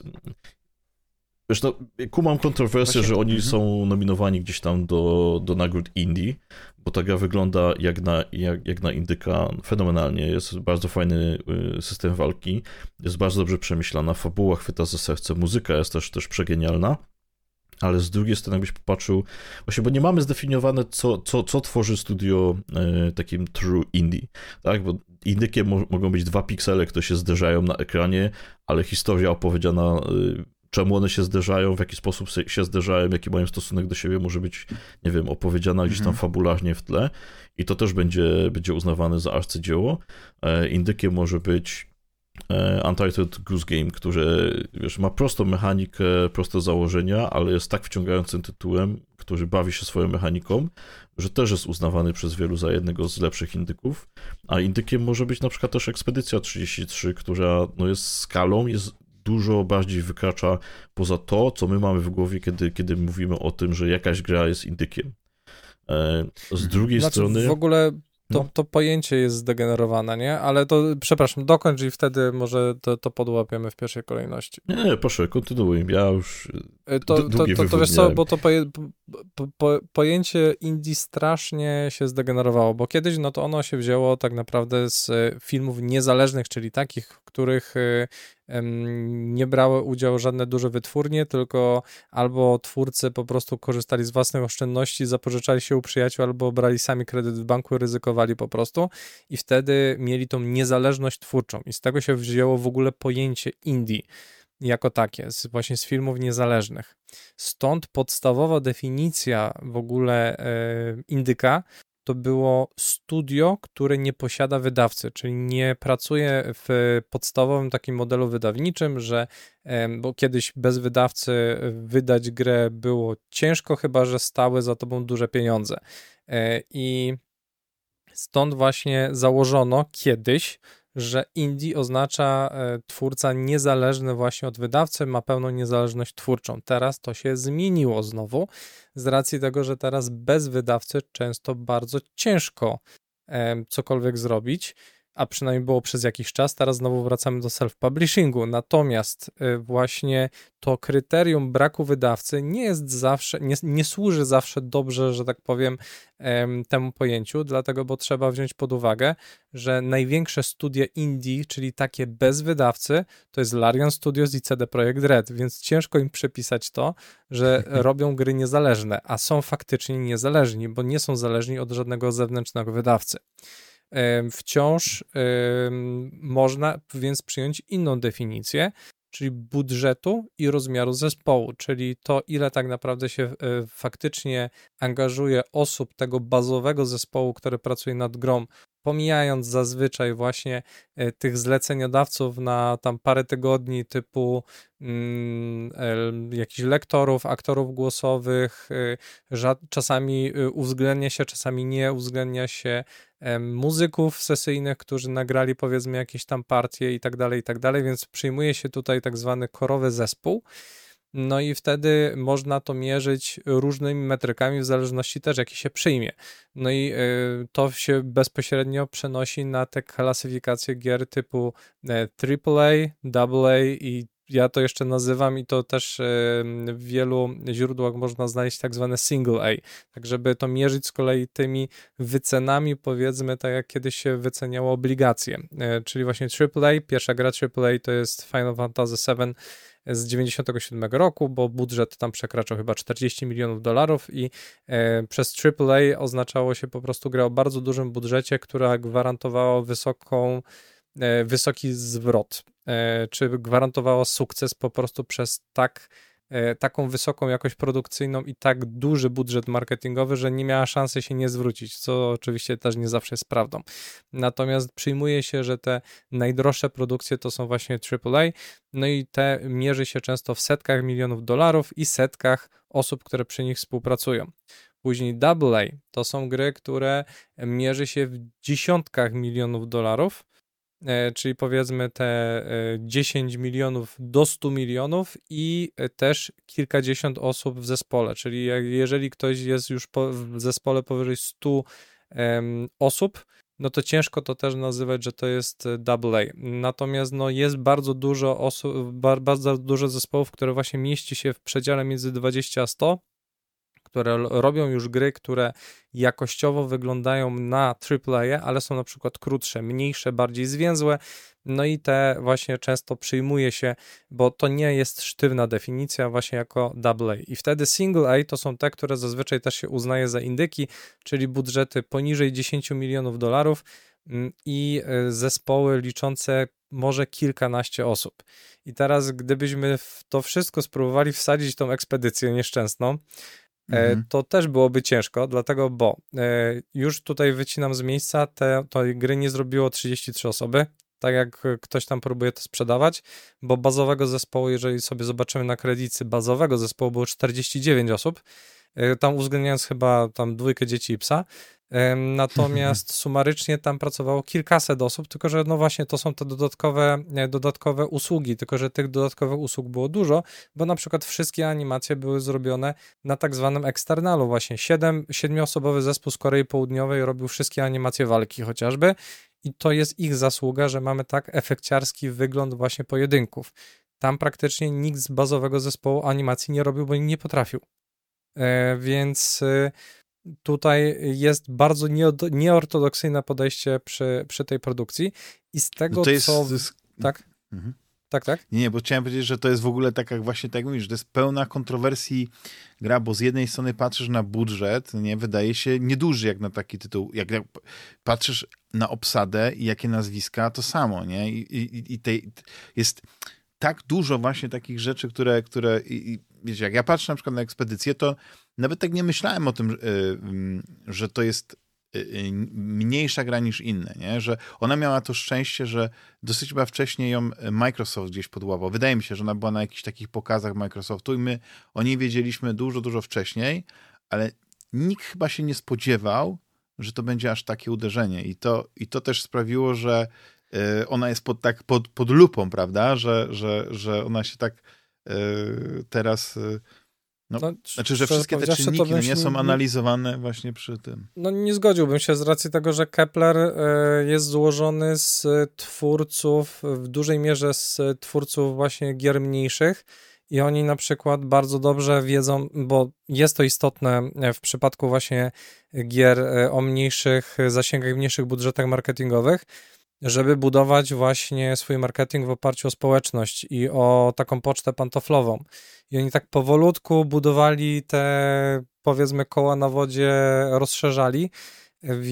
wiesz, no, kumam kontrowersję, że oni są nominowani gdzieś tam do nagród indie, bo ta gra wygląda jak na indyka fenomenalnie. Jest bardzo fajny system walki, jest bardzo dobrze przemyślana, fabuła chwyta za serce, muzyka jest też przegenialna, ale z drugiej strony jakbyś popatrzył, właśnie, bo nie mamy zdefiniowane, co tworzy studio takim true indie, tak, bo indykiem mogą być 2 piksele, które się zderzają na ekranie, ale historia opowiedziana, czemu one się zderzają, w jaki sposób się zderzają, jaki mają stosunek do siebie, może być, nie wiem, opowiedziana gdzieś tam fabularnie w tle i to też będzie uznawane za arcydzieło. Indykiem może być Untitled Goose Game, które, wiesz, ma prostą mechanikę, proste założenia, ale jest tak wciągającym tytułem, który bawi się swoją mechaniką, że też jest uznawany przez wielu za jednego z lepszych indyków, a indykiem może być na przykład też Ekspedycja 33, która no, jest skalą, jest dużo bardziej wykracza poza to, co my mamy w głowie, kiedy mówimy o tym, że jakaś gra jest indykiem. Z drugiej strony... W ogóle to pojęcie jest zdegenerowane, nie? Ale to, przepraszam, dokończ i wtedy może to podłapiemy w pierwszej kolejności. Nie, proszę, kontynuuj. Ja już to wiesz co, bo to pojęcie indie strasznie się zdegenerowało, bo kiedyś no to ono się wzięło tak naprawdę z filmów niezależnych, czyli takich, w których nie brały udziału żadne duże wytwórnie, tylko albo twórcy po prostu korzystali z własnych oszczędności, zapożyczali się u przyjaciół, albo brali sami kredyt w banku, ryzykowali po prostu i wtedy mieli tą niezależność twórczą i z tego się wzięło w ogóle pojęcie indie jako takie, właśnie z filmów niezależnych. Stąd podstawowa definicja w ogóle indyka to było studio, które nie posiada wydawcy, czyli nie pracuje w podstawowym takim modelu wydawniczym, że bo kiedyś bez wydawcy wydać grę było ciężko, chyba że stały za tobą duże pieniądze. I stąd właśnie założono kiedyś, że indie oznacza twórca niezależny właśnie od wydawcy, ma pełną niezależność twórczą. Teraz to się zmieniło znowu, z racji tego, że teraz bez wydawcy często bardzo ciężko cokolwiek zrobić, a przynajmniej było przez jakiś czas, teraz znowu wracamy do self-publishingu. Natomiast właśnie to kryterium braku wydawcy nie jest zawsze, nie służy zawsze dobrze, że tak powiem, temu pojęciu, dlatego, bo trzeba wziąć pod uwagę, że największe studia indie, czyli takie bez wydawcy, to jest Larian Studios i CD Projekt Red, więc ciężko im przypisać to, że robią gry niezależne, a są faktycznie niezależni, bo nie są zależni od żadnego zewnętrznego wydawcy. Wciąż można więc przyjąć inną definicję, czyli budżetu i rozmiaru zespołu, czyli to, ile tak naprawdę się faktycznie angażuje osób tego bazowego zespołu, który pracuje nad grą pomijając zazwyczaj właśnie tych zleceniodawców na tam parę tygodni typu jakichś lektorów, aktorów głosowych, czasami uwzględnia się, czasami nie uwzględnia się muzyków sesyjnych, którzy nagrali powiedzmy jakieś tam partie i tak dalej, więc przyjmuje się tutaj tak zwany korowy zespół. No i wtedy można to mierzyć różnymi metrykami w zależności też jaki się przyjmie. No i to się bezpośrednio przenosi na te klasyfikacje gier typu AAA, AA i ja to jeszcze nazywam i to też w wielu źródłach można znaleźć tak zwane single A, tak żeby to mierzyć z kolei tymi wycenami, powiedzmy tak jak kiedyś się wyceniało obligacje, czyli właśnie AAA, pierwsza gra AAA to jest Final Fantasy VII z 97 roku, bo budżet tam przekraczał chyba $40 milionów i przez AAA oznaczało się po prostu gra o bardzo dużym budżecie, która gwarantowała wysoki zwrot, czy gwarantowała sukces po prostu przez taką wysoką jakość produkcyjną i tak duży budżet marketingowy, że nie miała szansy się nie zwrócić, co oczywiście też nie zawsze jest prawdą. Natomiast przyjmuje się, że te najdroższe produkcje to są właśnie AAA, no i te mierzy się często w setkach milionów dolarów i setkach osób, które przy nich współpracują. Później AA to są gry, które mierzy się w dziesiątkach milionów dolarów, czyli powiedzmy te 10 milionów do 100 milionów i też kilkadziesiąt osób w zespole, czyli jeżeli ktoś jest już w zespole powyżej 100 osób, no to ciężko to też nazywać, że to jest AA. Natomiast no, jest bardzo dużo osób, bardzo dużo zespołów, które właśnie mieści się w przedziale między 20 a 100, które robią już gry, które jakościowo wyglądają na AAA, ale są na przykład krótsze, mniejsze, bardziej zwięzłe, no i te właśnie często przyjmuje się, bo to nie jest sztywna definicja właśnie jako AA. I wtedy single A to są te, które zazwyczaj też się uznaje za indyki, czyli budżety poniżej 10 milionów dolarów i zespoły liczące może kilkanaście osób. I teraz gdybyśmy w to wszystko spróbowali wsadzić tą ekspedycję nieszczęsną, to też byłoby ciężko, dlatego, bo już tutaj wycinam z miejsca, tej gry nie zrobiło 33 osoby, tak jak ktoś tam próbuje to sprzedawać, bo bazowego zespołu, jeżeli sobie zobaczymy na kredycy, bazowego zespołu było 49 osób, tam uwzględniając chyba tam 2 dzieci i psa, natomiast sumarycznie tam pracowało kilkaset osób, tylko że no właśnie to są te dodatkowe usługi, tylko że tych dodatkowych usług było dużo, bo na przykład wszystkie animacje były zrobione na tak zwanym eksternalu właśnie. 7-osobowy zespół z Korei Południowej robił wszystkie animacje walki chociażby i to jest ich zasługa, że mamy tak efekciarski wygląd właśnie pojedynków. Tam praktycznie nikt z bazowego zespołu animacji nie robił, bo nie potrafił. Więc tutaj jest bardzo nieortodoksyjne podejście przy tej produkcji i z tego, Tak? Mhm. Tak? Nie, bo chciałem powiedzieć, że to jest w ogóle tak jak właśnie tak mówisz, to jest pełna kontrowersji gra, bo z jednej strony patrzysz na budżet, nie, wydaje się nieduży jak na taki tytuł, jak patrzysz na obsadę i jakie nazwiska, to samo, nie, i jest tak dużo właśnie takich rzeczy, które wiecie, jak ja patrzę na przykład na ekspedycję, to nawet tak nie myślałem o tym, że to jest mniejsza gra niż inne, nie? Że ona miała to szczęście, że dosyć chyba wcześniej ją Microsoft gdzieś podłapał. Wydaje mi się, że ona była na jakichś takich pokazach Microsoftu i my o niej wiedzieliśmy dużo wcześniej, ale nikt chyba się nie spodziewał, że to będzie aż takie uderzenie i to też sprawiło, że ona jest pod lupą, prawda? Że ona się tak teraz... znaczy, że wszystkie te czynniki nie są analizowane właśnie przy tym. No nie zgodziłbym się z racji tego, że Kepler jest złożony z twórców, w dużej mierze z twórców właśnie gier mniejszych i oni na przykład bardzo dobrze wiedzą, bo jest to istotne w przypadku właśnie gier o mniejszych zasięgach, mniejszych budżetach marketingowych, żeby budować właśnie swój marketing w oparciu o społeczność i o taką pocztę pantoflową. I oni tak powolutku budowali te, powiedzmy, koła na wodzie, rozszerzali,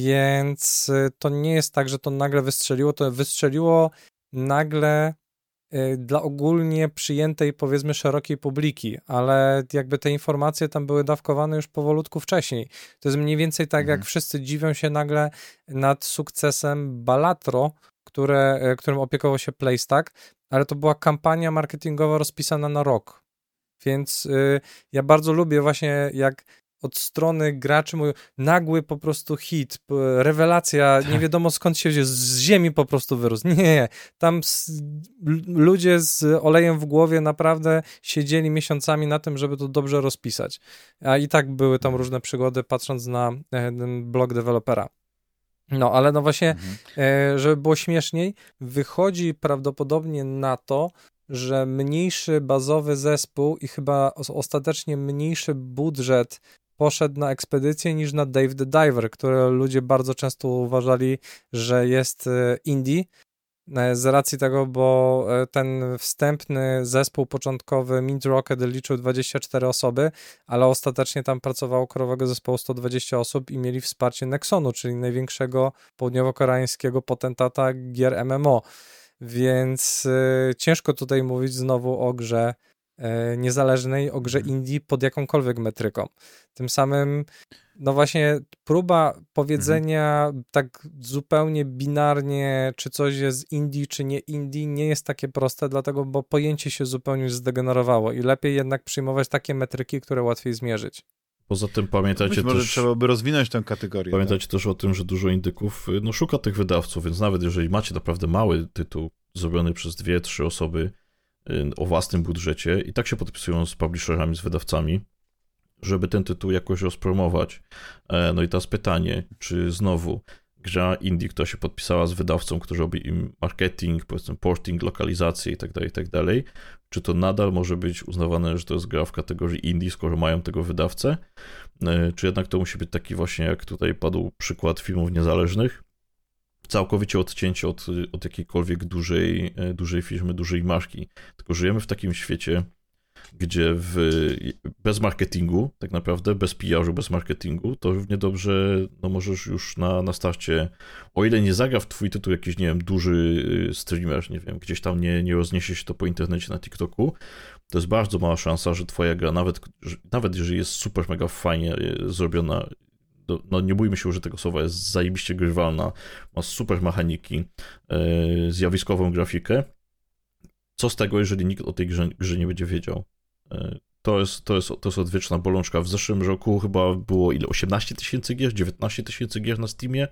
więc to nie jest tak, że to nagle wystrzeliło, to wystrzeliło nagle dla ogólnie przyjętej, powiedzmy, szerokiej publiki, ale jakby te informacje tam były dawkowane już powolutku wcześniej. To jest mniej więcej tak, jak wszyscy dziwią się nagle nad sukcesem Balatro, którym opiekował się Playstack, ale to była kampania marketingowa rozpisana na rok. Więc ja bardzo lubię właśnie, jak od strony graczy mówią, nagły po prostu hit, rewelacja, nie wiadomo skąd się wziął, z ziemi po prostu wyrósł. Nie, tam ludzie z olejem w głowie naprawdę siedzieli miesiącami na tym, żeby to dobrze rozpisać. A i tak były tam różne przygody, patrząc na ten blog dewelopera. No, ale no właśnie, żeby było śmieszniej, wychodzi prawdopodobnie na to, że mniejszy bazowy zespół i chyba ostatecznie mniejszy budżet poszedł na ekspedycję niż na Dave the Diver, które ludzie bardzo często uważali, że jest indie, z racji tego, bo ten wstępny zespół początkowy Mint Rocket liczył 24 osoby, ale ostatecznie tam pracowało korowego zespołu 120 osób i mieli wsparcie Nexonu, czyli największego południowo-koreańskiego potentata gier MMO. Więc ciężko tutaj mówić znowu o grze niezależnej, o grze indie pod jakąkolwiek metryką. Tym samym, no właśnie, próba powiedzenia tak zupełnie binarnie, czy coś jest indie, czy nie indie, nie jest takie proste, dlatego, bo pojęcie się zupełnie zdegenerowało i lepiej jednak przyjmować takie metryki, które łatwiej zmierzyć. Poza tym pamiętajcie może też... trzeba by rozwinąć tę kategorię. Pamiętajcie też o tym, że dużo indyków szuka tych wydawców, więc nawet jeżeli macie naprawdę mały tytuł zrobiony przez 2-3 osoby o własnym budżecie i tak się podpisują z publisherami, z wydawcami, żeby ten tytuł jakoś rozpromować. No i teraz pytanie, czy znowu gra indie, która się podpisała z wydawcą, który robi im marketing, powiedzmy porting, lokalizację i tak dalej, czy to nadal może być uznawane, że to jest gra w kategorii indie, skoro mają tego wydawcę, czy jednak to musi być taki właśnie, jak tutaj padł przykład filmów niezależnych, całkowicie odcięcie od jakiejkolwiek dużej firmy, dużej marki. Tylko żyjemy w takim świecie, gdzie bez marketingu, tak naprawdę, bez PR-u, bez marketingu, to równie dobrze, no możesz już na starcie, o ile nie zagra w twój tytuł jakiś, nie wiem, duży streamer, nie wiem, gdzieś tam nie rozniesie się to po internecie na TikToku, to jest bardzo mała szansa, że twoja gra, nawet jeżeli jest super mega fajnie zrobiona, no nie bójmy się, że tego słowa, jest zajebiście grywalna, ma super mechaniki, zjawiskową grafikę. Co z tego, jeżeli nikt o tej grze nie będzie wiedział? To jest odwieczna bolączka. W zeszłym roku chyba było 18 tysięcy gier, 19 tysięcy gier na Steamie,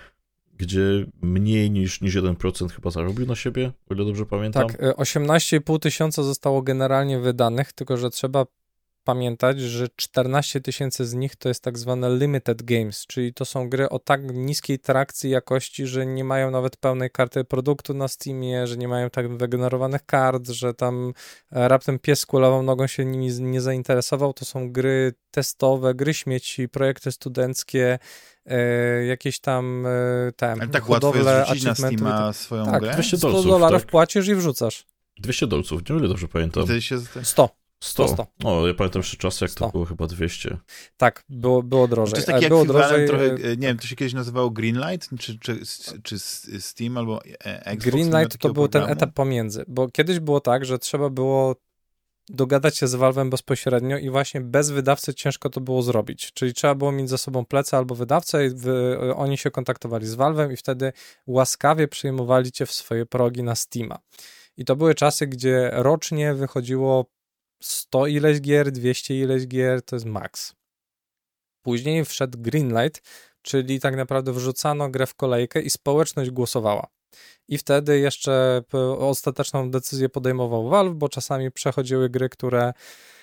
gdzie mniej niż 1% chyba zarobił na siebie, o ile dobrze pamiętam. Tak, 18,5 tysiąca zostało generalnie wydanych, tylko że trzeba pamiętać, że 14 tysięcy z nich to jest tak zwane limited games, czyli to są gry o tak niskiej trakcji jakości, że nie mają nawet pełnej karty produktu na Steamie, że nie mają tak wygenerowanych kart, że tam raptem pies z kulawą nogą się nimi nie zainteresował. To są gry testowe, gry śmieci, projekty studenckie, jakieś tam ale tak łatwo jest wrzucić na Steama swoją grę? Tak, $100 tak? płacisz i wrzucasz. $200, nie o ile dobrze pamiętam. 100. 100. O, ja pamiętam jeszcze czas, jak 100. to było chyba 200. Tak, było drożej. To jest taki ekwiwalent trochę, nie wiem, to się kiedyś nazywało Greenlight, czy Steam, albo Xbox. Greenlight to był ten etap pomiędzy, bo kiedyś było tak, że trzeba było dogadać się z Valve'em bezpośrednio i właśnie bez wydawcy ciężko to było zrobić, czyli trzeba było mieć za sobą plecę albo wydawcę i oni się kontaktowali z Valve'em i wtedy łaskawie przyjmowali cię w swoje progi na Steama. I to były czasy, gdzie rocznie wychodziło 100 ileś gier, 200 ileś gier, to jest maks. Później wszedł Greenlight, czyli tak naprawdę wrzucano grę w kolejkę i społeczność głosowała. I wtedy jeszcze ostateczną decyzję podejmował Valve, bo czasami przechodziły gry, które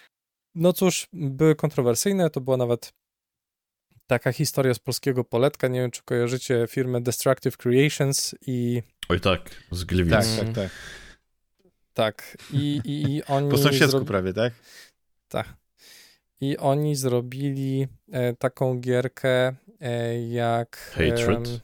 no cóż, były kontrowersyjne. To była nawet taka historia z polskiego poletka. Nie wiem, czy kojarzycie firmę Destructive Creations i... Oj tak, z Gliwic. Tak. Tak. I oni... Po sąsiedzku prawie, tak? Tak. I oni zrobili taką gierkę jak... Hatred?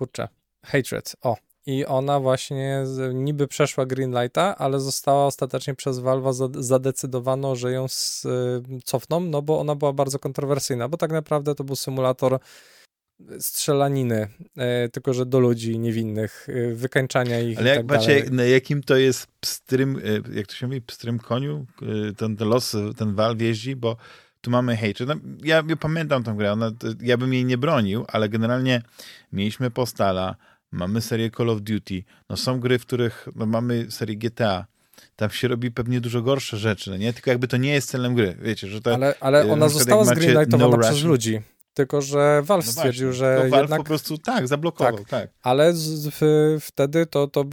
Hatred, o. I ona właśnie niby przeszła Greenlighta, ale została ostatecznie przez Valve'a zadecydowano, że ją cofną, no bo ona była bardzo kontrowersyjna, bo tak naprawdę to był symulator strzelaniny, tylko że do ludzi niewinnych, wykańczania ich. Ale i jak tak macie, dalej. na jakim to jest pstrym, jak to się mówi, pstrym koniu, ten los, ten Valve jeździ, bo tu mamy Hatred. No, ja pamiętam tą grę, ja bym jej nie bronił, ale generalnie mieliśmy Postala, mamy serię Call of Duty, no są gry, w których mamy serię GTA, tam się robi pewnie dużo gorsze rzeczy, no nie? Tylko jakby to nie jest celem gry, wiecie, że to... Ale ona została zgreenlightowana przez Russian... ludzi. Tylko że Valve stwierdził, że Valve jednak... po prostu zablokował, tak. Ale wtedy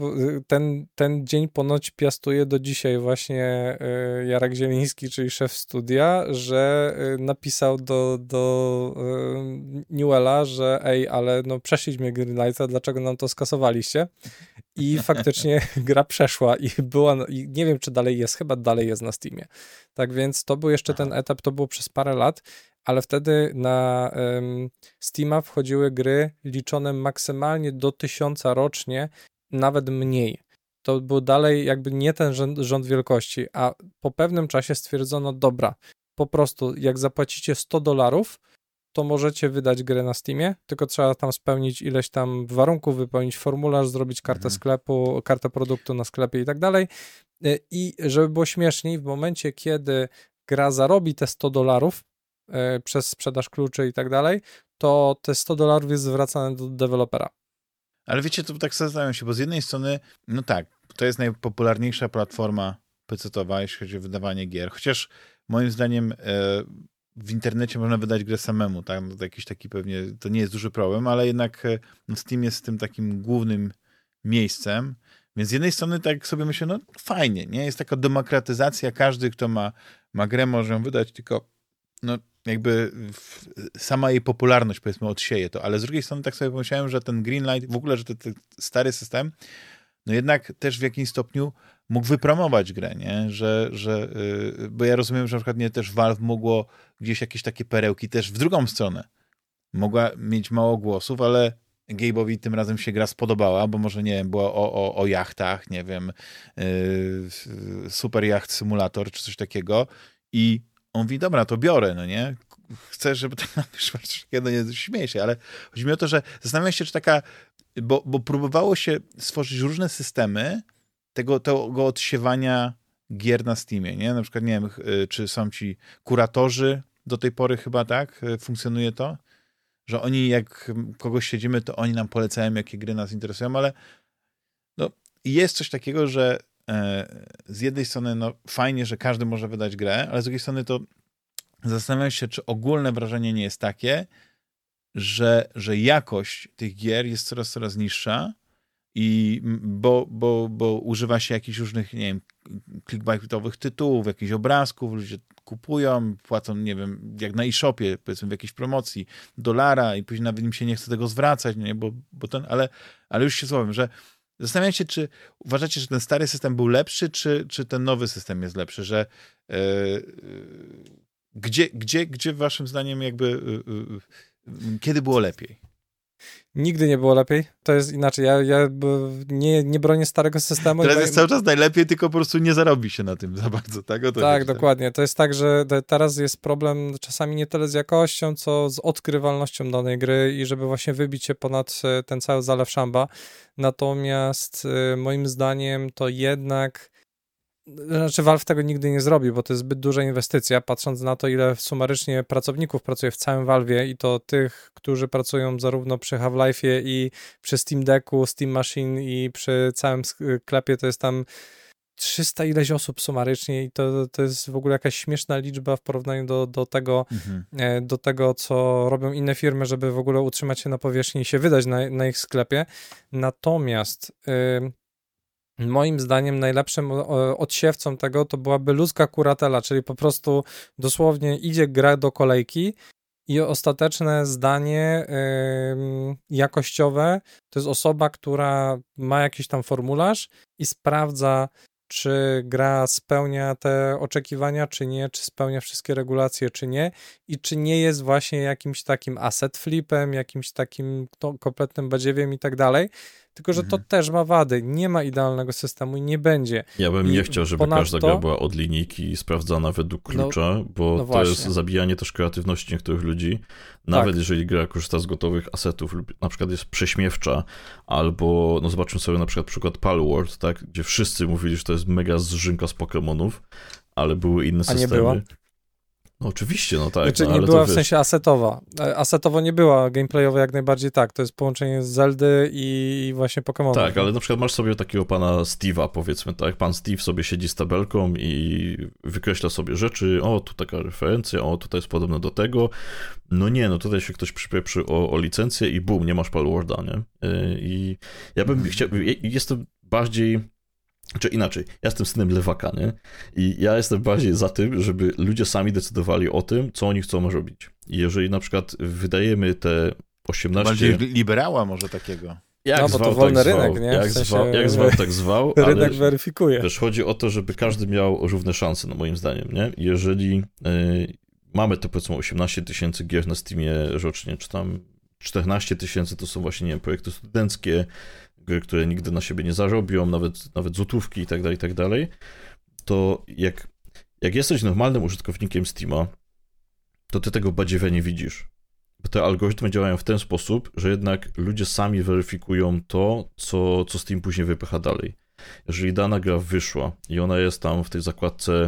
ten dzień ponoć piastuje do dzisiaj właśnie Jarek Zieliński, czyli szef studia, że napisał do Newella, że ale no przeszliśmy Greenlighta, dlaczego nam to skasowaliście? I faktycznie gra przeszła i była, i nie wiem czy dalej jest, chyba dalej jest na Steamie. Tak więc to był jeszcze ten etap, to było przez parę lat, ale wtedy na Steama wchodziły gry liczone maksymalnie do 1000 rocznie, nawet mniej. To był dalej jakby nie ten rząd wielkości, a po pewnym czasie stwierdzono, dobra, po prostu jak zapłacicie $100, to możecie wydać grę na Steamie, tylko trzeba tam spełnić ileś tam warunków, wypełnić formularz, zrobić kartę sklepu, kartę produktu na sklepie i tak dalej. I żeby było śmieszniej, w momencie, kiedy gra zarobi te $100 przez sprzedaż kluczy i tak dalej, to te $100 jest zwracane do dewelopera. Ale wiecie, to tak zastanawiam się, bo z jednej strony, no tak, to jest najpopularniejsza platforma PC-towa, jeśli chodzi o wydawanie gier, chociaż moim zdaniem w internecie można wydać grę samemu, tak? No to jakiś taki pewnie, to nie jest duży problem, ale jednak no Steam jest tym takim głównym miejscem, więc z jednej strony tak sobie myślę, no fajnie, nie? Jest taka demokratyzacja, każdy, kto ma grę, może ją wydać, tylko no jakby sama jej popularność, powiedzmy, odsieje to, ale z drugiej strony tak sobie pomyślałem, że ten Greenlight, w ogóle, że ten stary system, no jednak też w jakimś stopniu mógł wypromować grę, nie? Bo ja rozumiem, że na przykład nie też Valve mogło gdzieś jakieś takie perełki też w drugą stronę. Mogła mieć mało głosów, ale Gabe'owi tym razem się gra spodobała, bo może, nie wiem, była o jachtach, nie wiem, Super Yacht Simulator, czy coś takiego i on mówi, dobra, to biorę, no nie? Chcę, żeby to wyszło, no nie, śmieję się, ale chodzi mi o to, że zastanawiam się, czy taka, bo próbowało się stworzyć różne systemy tego odsiewania gier na Steamie, nie? Na przykład, nie wiem, czy są ci kuratorzy, do tej pory chyba tak funkcjonuje to, że oni, jak kogoś siedzimy, to oni nam polecają, jakie gry nas interesują, ale no, jest coś takiego, że z jednej strony no, fajnie, że każdy może wydać grę, ale z drugiej strony to zastanawiam się, czy ogólne wrażenie nie jest takie, że jakość tych gier jest coraz niższa i bo używa się jakichś różnych, nie wiem, clickbaitowych tytułów, jakichś obrazków, ludzie kupują, płacą, nie wiem, jak na e-shopie, powiedzmy w jakiejś promocji, $1 i później nawet im się nie chce tego zwracać, nie, bo ten, ale już się słowem, że zastanawiam się, czy uważacie, że ten stary system był lepszy, czy ten nowy system jest lepszy, że gdzie waszym zdaniem jakby kiedy było lepiej? Nigdy nie było lepiej. To jest inaczej. Ja nie bronię starego systemu. Teraz jest cały czas najlepiej, tylko po prostu nie zarobi się na tym za bardzo. Tak, tak, dokładnie. To jest tak, że teraz jest problem czasami nie tyle z jakością, co z odkrywalnością danej gry i żeby właśnie wybić się ponad ten cały zalew szamba. Natomiast moim zdaniem to jednak Valve tego nigdy nie zrobi, bo to jest zbyt duża inwestycja, patrząc na to, ile sumarycznie pracowników pracuje w całym Valve'ie i to tych, którzy pracują zarówno przy Half-Life'ie i przy Steam Decku, Steam Machine i przy całym sklepie, to jest tam 300 ileś osób sumarycznie i to jest w ogóle jakaś śmieszna liczba w porównaniu do tego, co robią inne firmy, żeby w ogóle utrzymać się na powierzchni i się wydać na ich sklepie. Natomiast moim zdaniem najlepszym odsiewcą tego to byłaby ludzka kuratela, czyli po prostu dosłownie idzie gra do kolejki i ostateczne zdanie jakościowe to jest osoba, która ma jakiś tam formularz i sprawdza, czy gra spełnia te oczekiwania, czy nie, czy spełnia wszystkie regulacje, czy nie i czy nie jest właśnie jakimś takim asset flipem, jakimś takim kompletnym badziewiem i tak dalej. tylko że to też ma wady. Nie ma idealnego systemu i nie będzie. Ja bym nie chciał, żeby każda gra była od linijki sprawdzana według klucza, bo to jest zabijanie też kreatywności niektórych ludzi. Nawet jeżeli gra korzysta z gotowych asetów lub na przykład jest prześmiewcza, albo no zobaczmy sobie na przykład Palworld, tak, gdzie wszyscy mówili, że to jest mega zżynka z Pokemonów, ale były inne systemy. A nie była? No oczywiście, no tak. Znaczy no, ale nie była to, w sensie asetowa. Asetowo nie była, gameplayowo jak najbardziej tak. To jest połączenie z Zeldy i właśnie Pokemonów. Tak, ale na przykład masz sobie takiego pana Steve'a, powiedzmy, tak? Pan Steve sobie siedzi z tabelką i wykreśla sobie rzeczy, o, tu taka referencja, o, tutaj jest podobne do tego. No nie, no tutaj się ktoś przypieprzy o licencję i bum, nie masz Palworlda, nie? I ja bym chciał, jestem bardziej... Czy inaczej, ja jestem synem lewaka, nie? I ja jestem bardziej za tym, żeby ludzie sami decydowali o tym, co oni chcą robić. I jeżeli na przykład wydajemy te 18... Bardziej liberała może takiego. Jak no, zwał, bo to wolny tak rynek, nie? Jak zwał, tak zwał. Rynek ale weryfikuje. Też chodzi o to, żeby każdy miał równe szanse, no moim zdaniem, nie? Jeżeli mamy to powiedzmy 18 tysięcy gier na Steamie rocznie, czy tam 14 tysięcy to są właśnie, nie wiem, projekty studenckie, gry, które nigdy na siebie nie zarobią, nawet złotówki i tak dalej, to jak jesteś normalnym użytkownikiem Steama, to ty tego badziewa nie widzisz. Bo te algorytmy działają w ten sposób, że jednak ludzie sami weryfikują to, co Steam później wypycha dalej. Jeżeli dana gra wyszła i ona jest tam w tej zakładce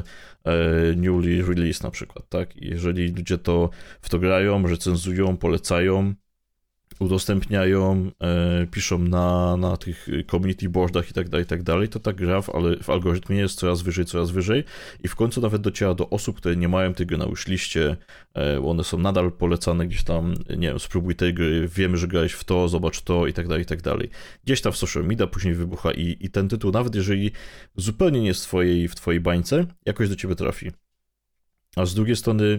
newly released na przykład, tak? I jeżeli ludzie w to grają, recenzują, polecają, udostępniają, piszą na tych community boardach i tak dalej, to ta gra w algorytmie jest coraz wyżej i w końcu nawet dociera do osób, które nie mają tej gry na wishliście, one są nadal polecane gdzieś tam, nie wiem, spróbuj tej gry, wiemy, że grałeś w to, zobacz to i tak dalej. Gdzieś tam w social media później wybucha i ten tytuł, nawet jeżeli zupełnie nie jest w twojej bańce, jakoś do ciebie trafi. A z drugiej strony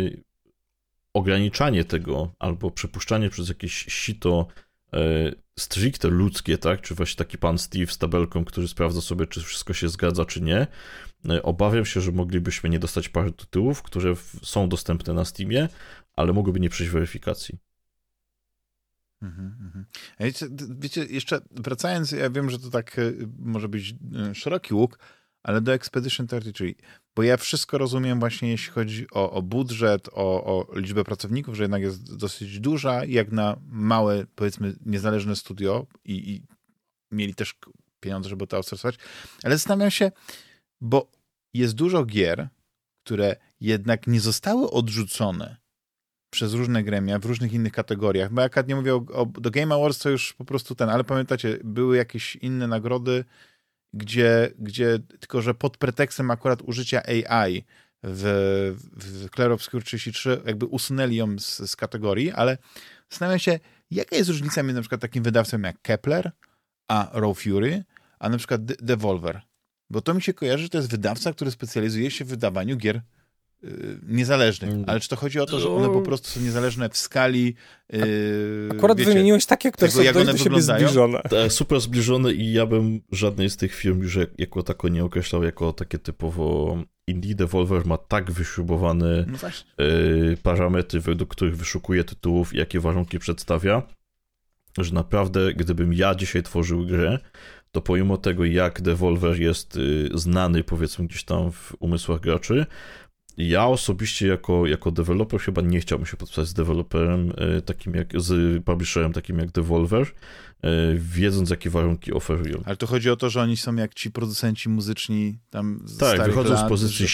ograniczanie tego albo przepuszczanie przez jakieś sito stricte ludzkie, tak, czy właśnie taki pan Steve z tabelką, który sprawdza sobie, czy wszystko się zgadza, czy nie, obawiam się, że moglibyśmy nie dostać paru tytułów, które są dostępne na Steamie, ale mogłyby nie przejść weryfikacji. Wiecie, jeszcze wracając, ja wiem, że to tak może być szeroki łuk, ale do Expedition 33, bo ja wszystko rozumiem właśnie, jeśli chodzi o budżet, o liczbę pracowników, że jednak jest dosyć duża, jak na małe, powiedzmy, niezależne studio i mieli też pieniądze, żeby to outsourcować, ale zastanawiam się, bo jest dużo gier, które jednak nie zostały odrzucone przez różne gremia w różnych innych kategoriach, bo jak nie mówię do Game Awards, to już po prostu ale pamiętacie, były jakieś inne nagrody, gdzie tylko, że pod pretekstem akurat użycia AI w Clair Obscur 33 jakby usunęli ją z kategorii, ale zastanawiam się, jaka jest różnica między na przykład takim wydawcą jak Kepler, a Raw Fury, a na przykład Devolver. Bo to mi się kojarzy, że to jest wydawca, który specjalizuje się w wydawaniu gier niezależnych. Ale czy to chodzi o to, że one po prostu są niezależne w skali... Akurat wiecie, wymieniłeś takie, które są do siebie zbliżone. Super zbliżone i ja bym żadnej z tych firm już jako tako nie określał jako takie typowo indie. Devolver ma tak wyśrubowane parametry, według których wyszukuje tytułów i jakie warunki przedstawia, że naprawdę, gdybym ja dzisiaj tworzył grę, to pomimo tego, jak Devolver jest znany, powiedzmy, gdzieś tam w umysłach graczy, ja osobiście jako deweloper chyba nie chciałbym się podpisać z deweloperem z publisherem takim jak Devolver, wiedząc jakie warunki oferują. Ale to chodzi o to, że oni są jak ci producenci muzyczni tam z tak, wychodzą z pozycji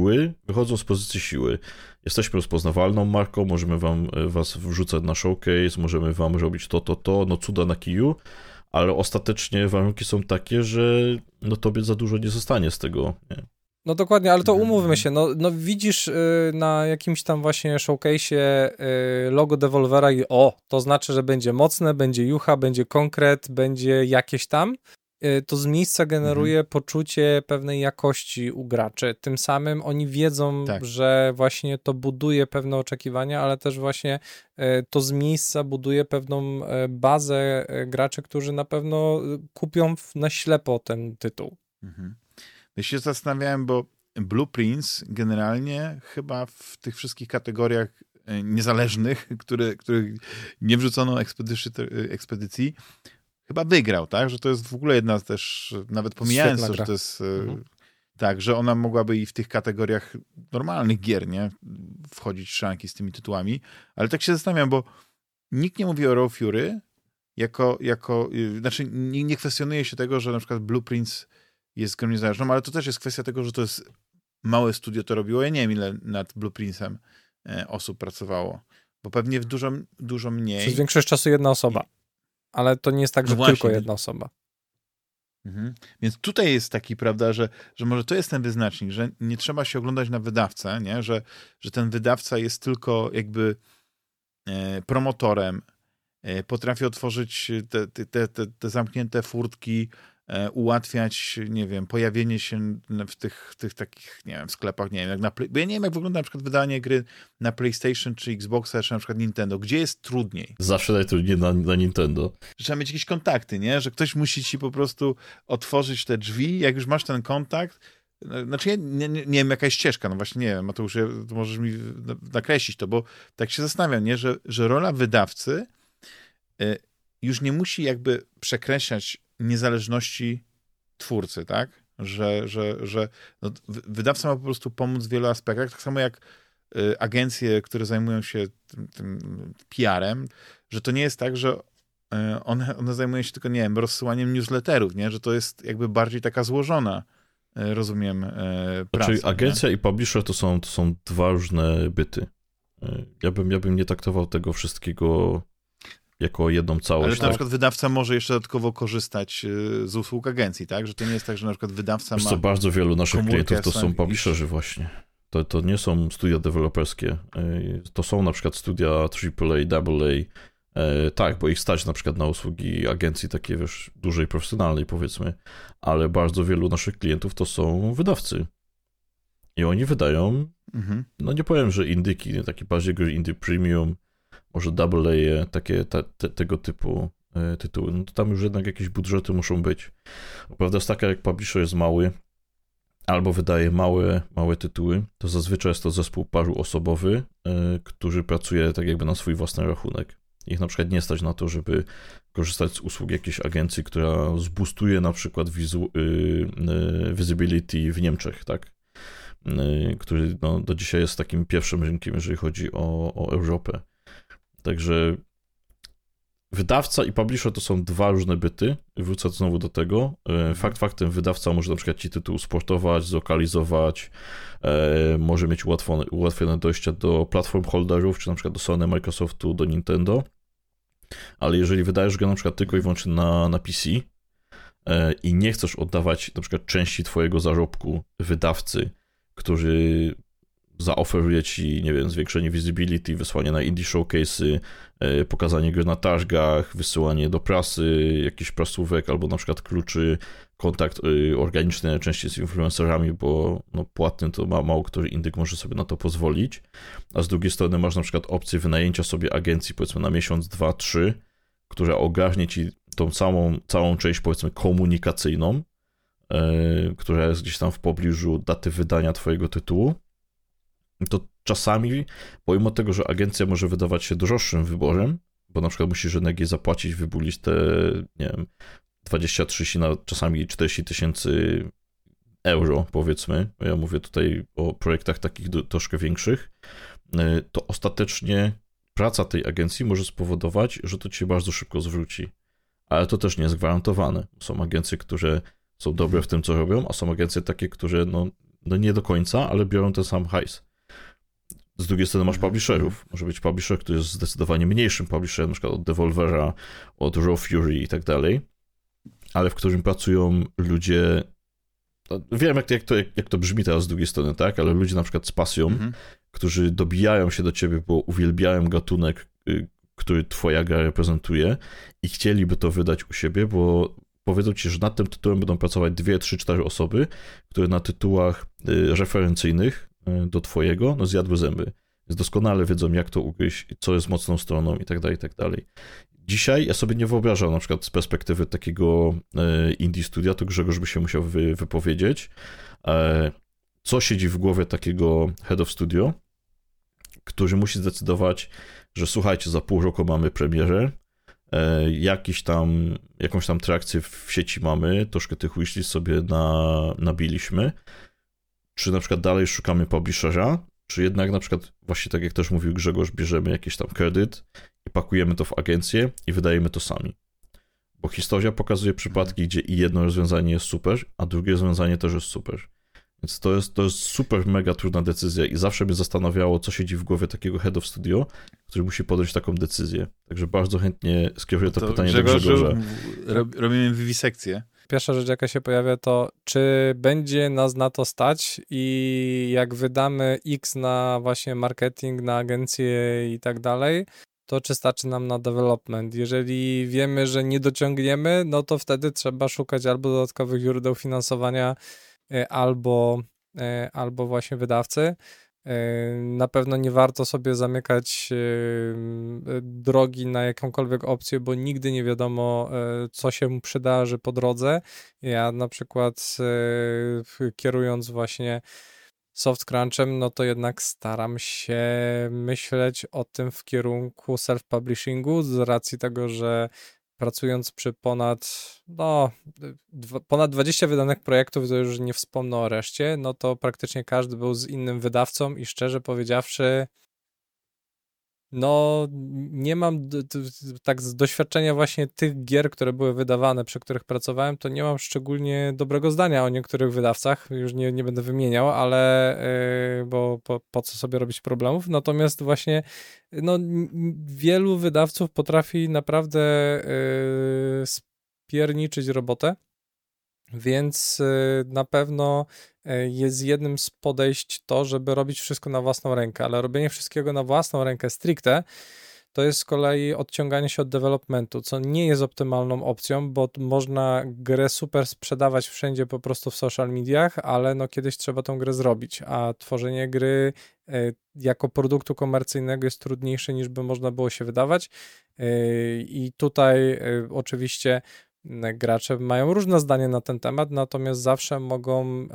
siły. Jesteśmy rozpoznawalną marką, możemy was wrzucać na showcase, możemy wam robić to, no cuda na kiju, ale ostatecznie warunki są takie, że no tobie za dużo nie zostanie z tego, nie? No dokładnie, ale to umówmy się, no widzisz na jakimś tam właśnie showcase'ie logo Devolvera i to znaczy, że będzie mocne, będzie jucha, będzie konkret, będzie jakieś tam, to z miejsca generuje poczucie pewnej jakości u graczy. Tym samym oni wiedzą, że właśnie to buduje pewne oczekiwania, ale też właśnie to z miejsca buduje pewną bazę graczy, którzy na pewno kupią na ślepo ten tytuł. Ja się zastanawiałem, bo Blueprints generalnie chyba w tych wszystkich kategoriach niezależnych, których nie wrzucono ekspedycji, chyba wygrał, tak? Że to jest w ogóle jedna też, nawet pomijając to, że to jest tak, że ona mogłaby i w tych kategoriach normalnych gier, nie? Wchodzić w szranki z tymi tytułami, ale tak się zastanawiam, bo nikt nie mówi o Raw Fury znaczy nie kwestionuje się tego, że na przykład Blueprints jest grą niezależną, ale to też jest kwestia tego, że to jest małe studio to robiło. Ja nie wiem, ile nad Blueprintsem osób pracowało, bo pewnie w dużo mniej. Przez większość czasu jedna osoba, ale to nie jest tak, że tylko jedna osoba. Więc tutaj jest taki, prawda, że może to jest ten wyznacznik, że nie trzeba się oglądać na wydawcę, nie? Że ten wydawca jest tylko jakby promotorem, potrafi otworzyć te zamknięte furtki, ułatwiać, nie wiem, pojawienie się w tych takich, nie wiem, sklepach, nie wiem, bo ja nie wiem, jak wygląda na przykład wydanie gry na PlayStation, czy Xboxa, czy na przykład Nintendo. Gdzie jest trudniej? Zawsze najtrudniej na Nintendo. Trzeba mieć jakieś kontakty, nie? Że ktoś musi ci po prostu otworzyć te drzwi, jak już masz ten kontakt. Znaczy, ja nie wiem, jaka jest ścieżka, no właśnie nie wiem, Mateusz, to możesz mi nakreślić to, bo tak się zastanawiam, nie? Że rola wydawcy już nie musi jakby przekreślać niezależności twórcy, tak? Że no, wydawca ma po prostu pomóc w wielu aspektach, tak samo jak agencje, które zajmują się tym PR-em, że to nie jest tak, że one zajmują się tylko, nie wiem, rozsyłaniem newsletterów, nie? Że to jest jakby bardziej taka złożona, rozumiem, praca. Czyli agencja i publisher to są dwa różne byty. Ja bym nie traktował tego wszystkiego jako jedną całość. Ale to na przykład wydawca może jeszcze dodatkowo korzystać z usług agencji, tak? Że to nie jest tak, że na przykład wydawca ma... Bardzo wielu naszych klientów to są publisherzy właśnie. To nie są studia deweloperskie. To są na przykład studia AAA, AA, tak, bo ich stać na przykład na usługi agencji takie, wiesz, dużej, profesjonalnej powiedzmy, ale bardzo wielu naszych klientów to są wydawcy. I oni wydają, no nie powiem, że indyki, nie, takie bardziej gry indie premium, może AA, takie tego typu tytuły. No to tam już jednak jakieś budżety muszą być. Prawda jest taka, jak publisher jest mały, albo wydaje małe tytuły, to zazwyczaj jest to zespół paruosobowy, który pracuje tak jakby na swój własny rachunek. Ich na przykład nie stać na to, żeby korzystać z usług jakiejś agencji, która zboostuje na przykład visibility w Niemczech, tak? Który no, do dzisiaj jest takim pierwszym rynkiem, jeżeli chodzi o Europę. Także wydawca i publisher to są dwa różne byty. Wrócę znowu do tego. Faktem wydawca może na przykład ci tytuł sportować, zlokalizować, może mieć ułatwione dojście do platform holderów, czy na przykład do Sony, Microsoftu, do Nintendo. Ale jeżeli wydajesz go na przykład tylko i wyłącznie na PC i nie chcesz oddawać na przykład części twojego zarobku wydawcy, który zaoferuje ci, nie wiem, zwiększenie visibility, wysłanie na indie showcase'y, pokazanie gry na targach, wysyłanie do prasy, jakichś prasówek, albo na przykład kluczy, kontakt organiczny najczęściej z influencerami, bo no, płatny to mało który indyk może sobie na to pozwolić, a z drugiej strony masz na przykład opcję wynajęcia sobie agencji, powiedzmy na miesiąc, 2, 3, która ogarnie ci tą całą część, powiedzmy, komunikacyjną, która jest gdzieś tam w pobliżu daty wydania twojego tytułu. To czasami, pomimo tego, że agencja może wydawać się droższym wyborem, bo na przykład musisz energię zapłacić, wybulić te, nie wiem, 20, 30, czasami 40 tysięcy euro, powiedzmy, ja mówię tutaj o projektach takich troszkę większych, to ostatecznie praca tej agencji może spowodować, że to ci się bardzo szybko zwróci. Ale to też nie jest gwarantowane. Są agencje, które są dobre w tym, co robią, a są agencje takie, które no nie do końca, ale biorą ten sam hajs. Z drugiej strony masz publisherów. Może być publisher, który jest zdecydowanie mniejszym publisherem, na przykład od Devolvera, od Raw Fury i tak dalej, ale w którym pracują ludzie, wiem jak to brzmi teraz z drugiej strony, tak, ale ludzie na przykład z pasją, którzy dobijają się do ciebie, bo uwielbiają gatunek, który twoja gra reprezentuje i chcieliby to wydać u siebie, bo powiedzą ci, że nad tym tytułem będą pracować 2, 3, 4 osoby, które na tytułach referencyjnych do twojego, no zjadły zęby. Więc doskonale wiedzą, jak to ugryźć, co jest mocną stroną i tak dalej, i tak dalej. Dzisiaj ja sobie nie wyobrażam, na przykład z perspektywy takiego indie studia, to Grzegorz by się musiał wypowiedzieć, co siedzi w głowie takiego head of studio, który musi zdecydować, że słuchajcie, za pół roku mamy premierę, jakąś tam trakcję w sieci mamy, troszkę tych wishlist sobie nabiliśmy, czy na przykład dalej szukamy publishera, czy jednak na przykład, właśnie tak jak też mówił Grzegorz, bierzemy jakiś tam kredyt i pakujemy to w agencję i wydajemy to sami. Bo historia pokazuje przypadki, gdzie i jedno rozwiązanie jest super, a drugie rozwiązanie też jest super. Więc to jest super, mega trudna decyzja i zawsze mnie zastanawiało, co siedzi w głowie takiego head of studio, który musi podjąć taką decyzję. Także bardzo chętnie skieruję to pytanie do Grzegorza. Robimy wiwisekcję. Pierwsza rzecz, jaka się pojawia, to czy będzie nas na to stać i jak wydamy X na właśnie marketing, na agencję i tak dalej, to czy starczy nam na development. Jeżeli wiemy, że nie dociągniemy, no to wtedy trzeba szukać albo dodatkowych źródeł finansowania, albo właśnie wydawcy. Na pewno nie warto sobie zamykać drogi na jakąkolwiek opcję, bo nigdy nie wiadomo, co się przydarzy po drodze. Ja na przykład kierując właśnie SoftCrunchem, no to jednak staram się myśleć o tym w kierunku self-publishingu z racji tego, że pracując przy ponad 20 wydanych projektów, to już nie wspomnę o reszcie, no to praktycznie każdy był z innym wydawcą i szczerze powiedziawszy, no nie mam tak z doświadczenia właśnie tych gier, które były wydawane, przy których pracowałem, to nie mam szczególnie dobrego zdania o niektórych wydawcach, już nie będę wymieniał, ale bo po co sobie robić problemów, natomiast właśnie no wielu wydawców potrafi naprawdę spierniczyć robotę, więc na pewno jest jednym z podejść to, żeby robić wszystko na własną rękę, ale robienie wszystkiego na własną rękę stricte to jest z kolei odciąganie się od developmentu, co nie jest optymalną opcją, bo można grę super sprzedawać wszędzie po prostu w social mediach, ale no kiedyś trzeba tą grę zrobić, a tworzenie gry jako produktu komercyjnego jest trudniejsze niż by można było się wydawać i tutaj oczywiście gracze mają różne zdanie na ten temat, natomiast zawsze mogą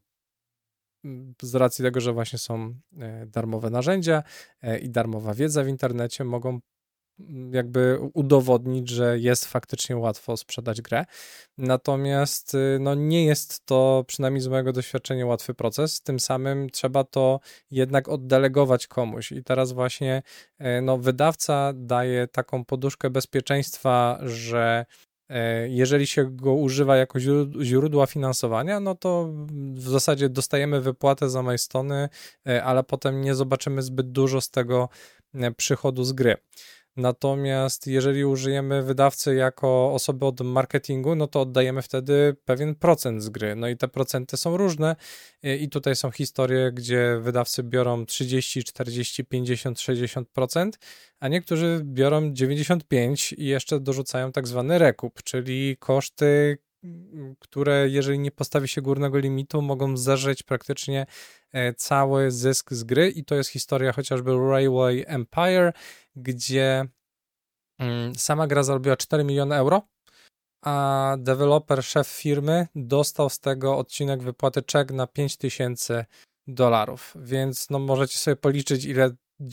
z racji tego, że właśnie są darmowe narzędzia i darmowa wiedza w internecie, mogą jakby udowodnić, że jest faktycznie łatwo sprzedać grę. Natomiast no nie jest to, przynajmniej z mojego doświadczenia, łatwy proces. Tym samym trzeba to jednak oddelegować komuś. I teraz właśnie no, wydawca daje taką poduszkę bezpieczeństwa, że jeżeli się go używa jako źródła finansowania, no to w zasadzie dostajemy wypłatę za milestone'y, ale potem nie zobaczymy zbyt dużo z tego przychodu z gry. Natomiast jeżeli użyjemy wydawcy jako osoby od marketingu, no to oddajemy wtedy pewien procent z gry. No i te procenty są różne i tutaj są historie, gdzie wydawcy biorą 30, 40, 50, 60%, a niektórzy biorą 95% i jeszcze dorzucają tak zwany rekup, czyli koszty, które jeżeli nie postawi się górnego limitu, mogą zeżreć praktycznie cały zysk z gry i to jest historia chociażby Railway Empire, gdzie sama gra zarobiła 4 miliony euro, a deweloper, szef firmy dostał z tego odcinek wypłaty czek na $5,000, więc no możecie sobie policzyć, ile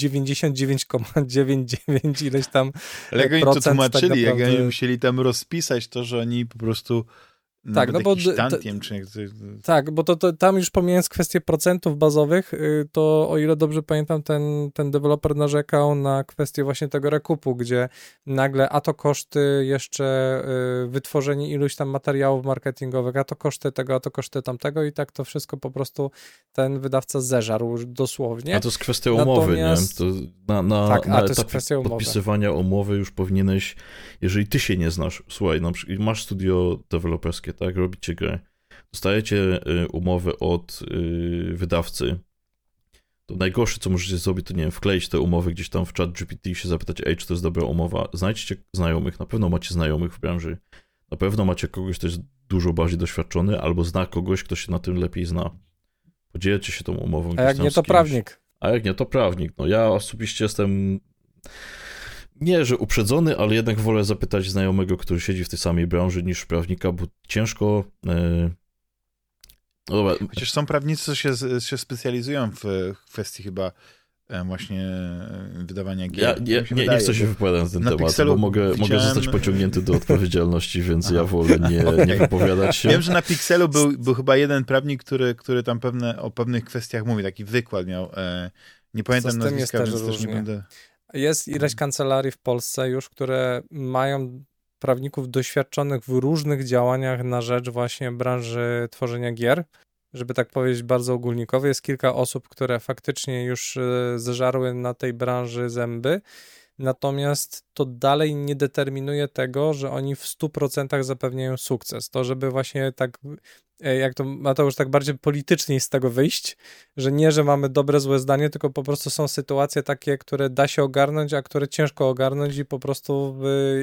99,99 ileś tam ale jak oni to tłumaczyli, tak jak oni musieli tam rozpisać to, że oni po prostu tak, no bo tantiem, czy tak, bo to tam już pomijając kwestię procentów bazowych, to o ile dobrze pamiętam, ten deweloper narzekał na kwestię właśnie tego rekupu, gdzie nagle a to koszty jeszcze wytworzenie iluś tam materiałów marketingowych, a to koszty tego, a to koszty tamtego i tak to wszystko po prostu ten wydawca zeżarł dosłownie. A to jest kwestia umowy, nie? To na etapie podpisywania umowy już powinieneś, jeżeli ty się nie znasz, słuchaj, na przykład masz studio deweloperskie, tak, robicie grę, dostajecie umowę od wydawcy, to najgorsze, co możecie zrobić, to nie wiem, wkleić te umowy gdzieś tam w ChatGPT i się zapytać, czy to jest dobra umowa. Znajdźcie znajomych, na pewno macie znajomych w branży, na pewno macie kogoś, kto jest dużo bardziej doświadczony, albo zna kogoś, kto się na tym lepiej zna. Podzielcie się tą umową. A jak nie, to prawnik. A jak nie, to prawnik. No ja osobiście jestem nie, że uprzedzony, ale jednak wolę zapytać znajomego, który siedzi w tej samej branży niż prawnika, bo ciężko... Chociaż są prawnicy, co się specjalizują w kwestii chyba właśnie wydawania gier. Nie chcę się wypowiadać na ten temat, Pixelu bo mogę zostać pociągnięty do odpowiedzialności, więc ja wolę nie wypowiadać się. Wiem, że na Pixelu był chyba jeden prawnik, który tam o pewnych kwestiach mówi, taki wykład miał. Nie pamiętam nazwiska, więc też nie będę... Jest ileś kancelarii w Polsce już, które mają prawników doświadczonych w różnych działaniach na rzecz właśnie branży tworzenia gier. Żeby tak powiedzieć bardzo ogólnikowo, jest kilka osób, które faktycznie już zeżarły na tej branży zęby, natomiast to dalej nie determinuje tego, że oni w 100% zapewniają sukces. To, żeby właśnie tak, jak to Mateusz, tak bardziej politycznie z tego wyjść, że nie, że mamy dobre, złe zdanie, tylko po prostu są sytuacje takie, które da się ogarnąć, a które ciężko ogarnąć i po prostu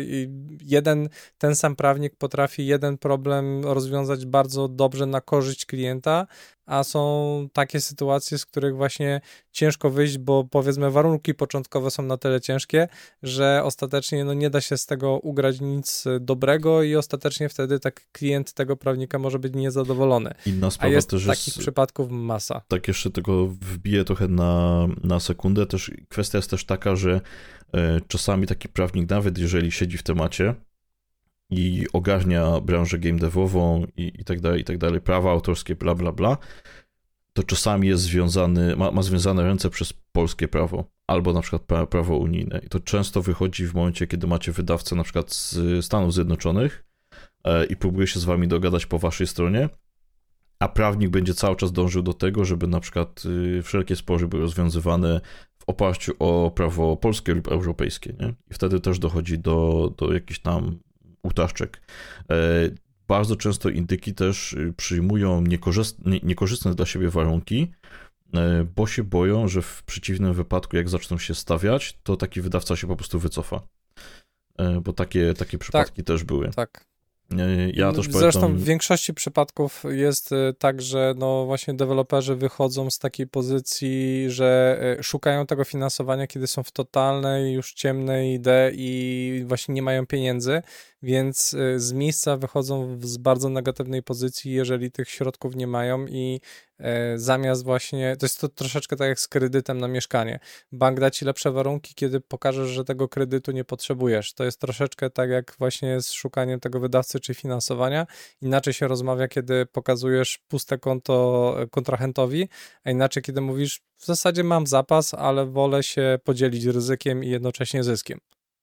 ten sam prawnik potrafi jeden problem rozwiązać bardzo dobrze na korzyść klienta, a są takie sytuacje, z których właśnie ciężko wyjść, bo powiedzmy warunki początkowe są na tyle ciężkie, że ostatecznie nie da się z tego ugrać nic dobrego i ostatecznie wtedy tak klient tego prawnika może być niezadowolony. Inna sprawa a jest też takich przypadków masa. Tak jeszcze tego wbiję trochę na sekundę. Też kwestia jest też taka, że czasami taki prawnik, nawet jeżeli siedzi w temacie i ogarnia branżę game devową i tak dalej, prawa autorskie, bla, bla, bla, to czasami jest ma związane ręce przez polskie prawo, albo na przykład prawo unijne. I to często wychodzi w momencie, kiedy macie wydawcę na przykład z Stanów Zjednoczonych i próbuje się z wami dogadać po waszej stronie, a prawnik będzie cały czas dążył do tego, żeby na przykład wszelkie spory były rozwiązywane w oparciu o prawo polskie lub europejskie, nie? I wtedy też dochodzi do jakichś tam utaszczek. Bardzo często indyki też przyjmują niekorzystne dla siebie warunki, bo się boją, że w przeciwnym wypadku, jak zaczną się stawiać, to taki wydawca się po prostu wycofa. Bo takie przypadki też były. Tak. Ja też Zresztą w większości przypadków jest tak, że właśnie deweloperzy wychodzą z takiej pozycji, że szukają tego finansowania, kiedy są w totalnej już ciemnej idei i właśnie nie mają pieniędzy, więc z miejsca wychodzą z bardzo negatywnej pozycji, jeżeli tych środków nie mają i zamiast właśnie, to jest to troszeczkę tak jak z kredytem na mieszkanie. Bank da ci lepsze warunki, kiedy pokażesz, że tego kredytu nie potrzebujesz. To jest troszeczkę tak jak właśnie z szukaniem tego wydawcy czy finansowania. Inaczej się rozmawia, kiedy pokazujesz puste konto kontrahentowi, a inaczej, kiedy mówisz, w zasadzie mam zapas, ale wolę się podzielić ryzykiem i jednocześnie zyskiem.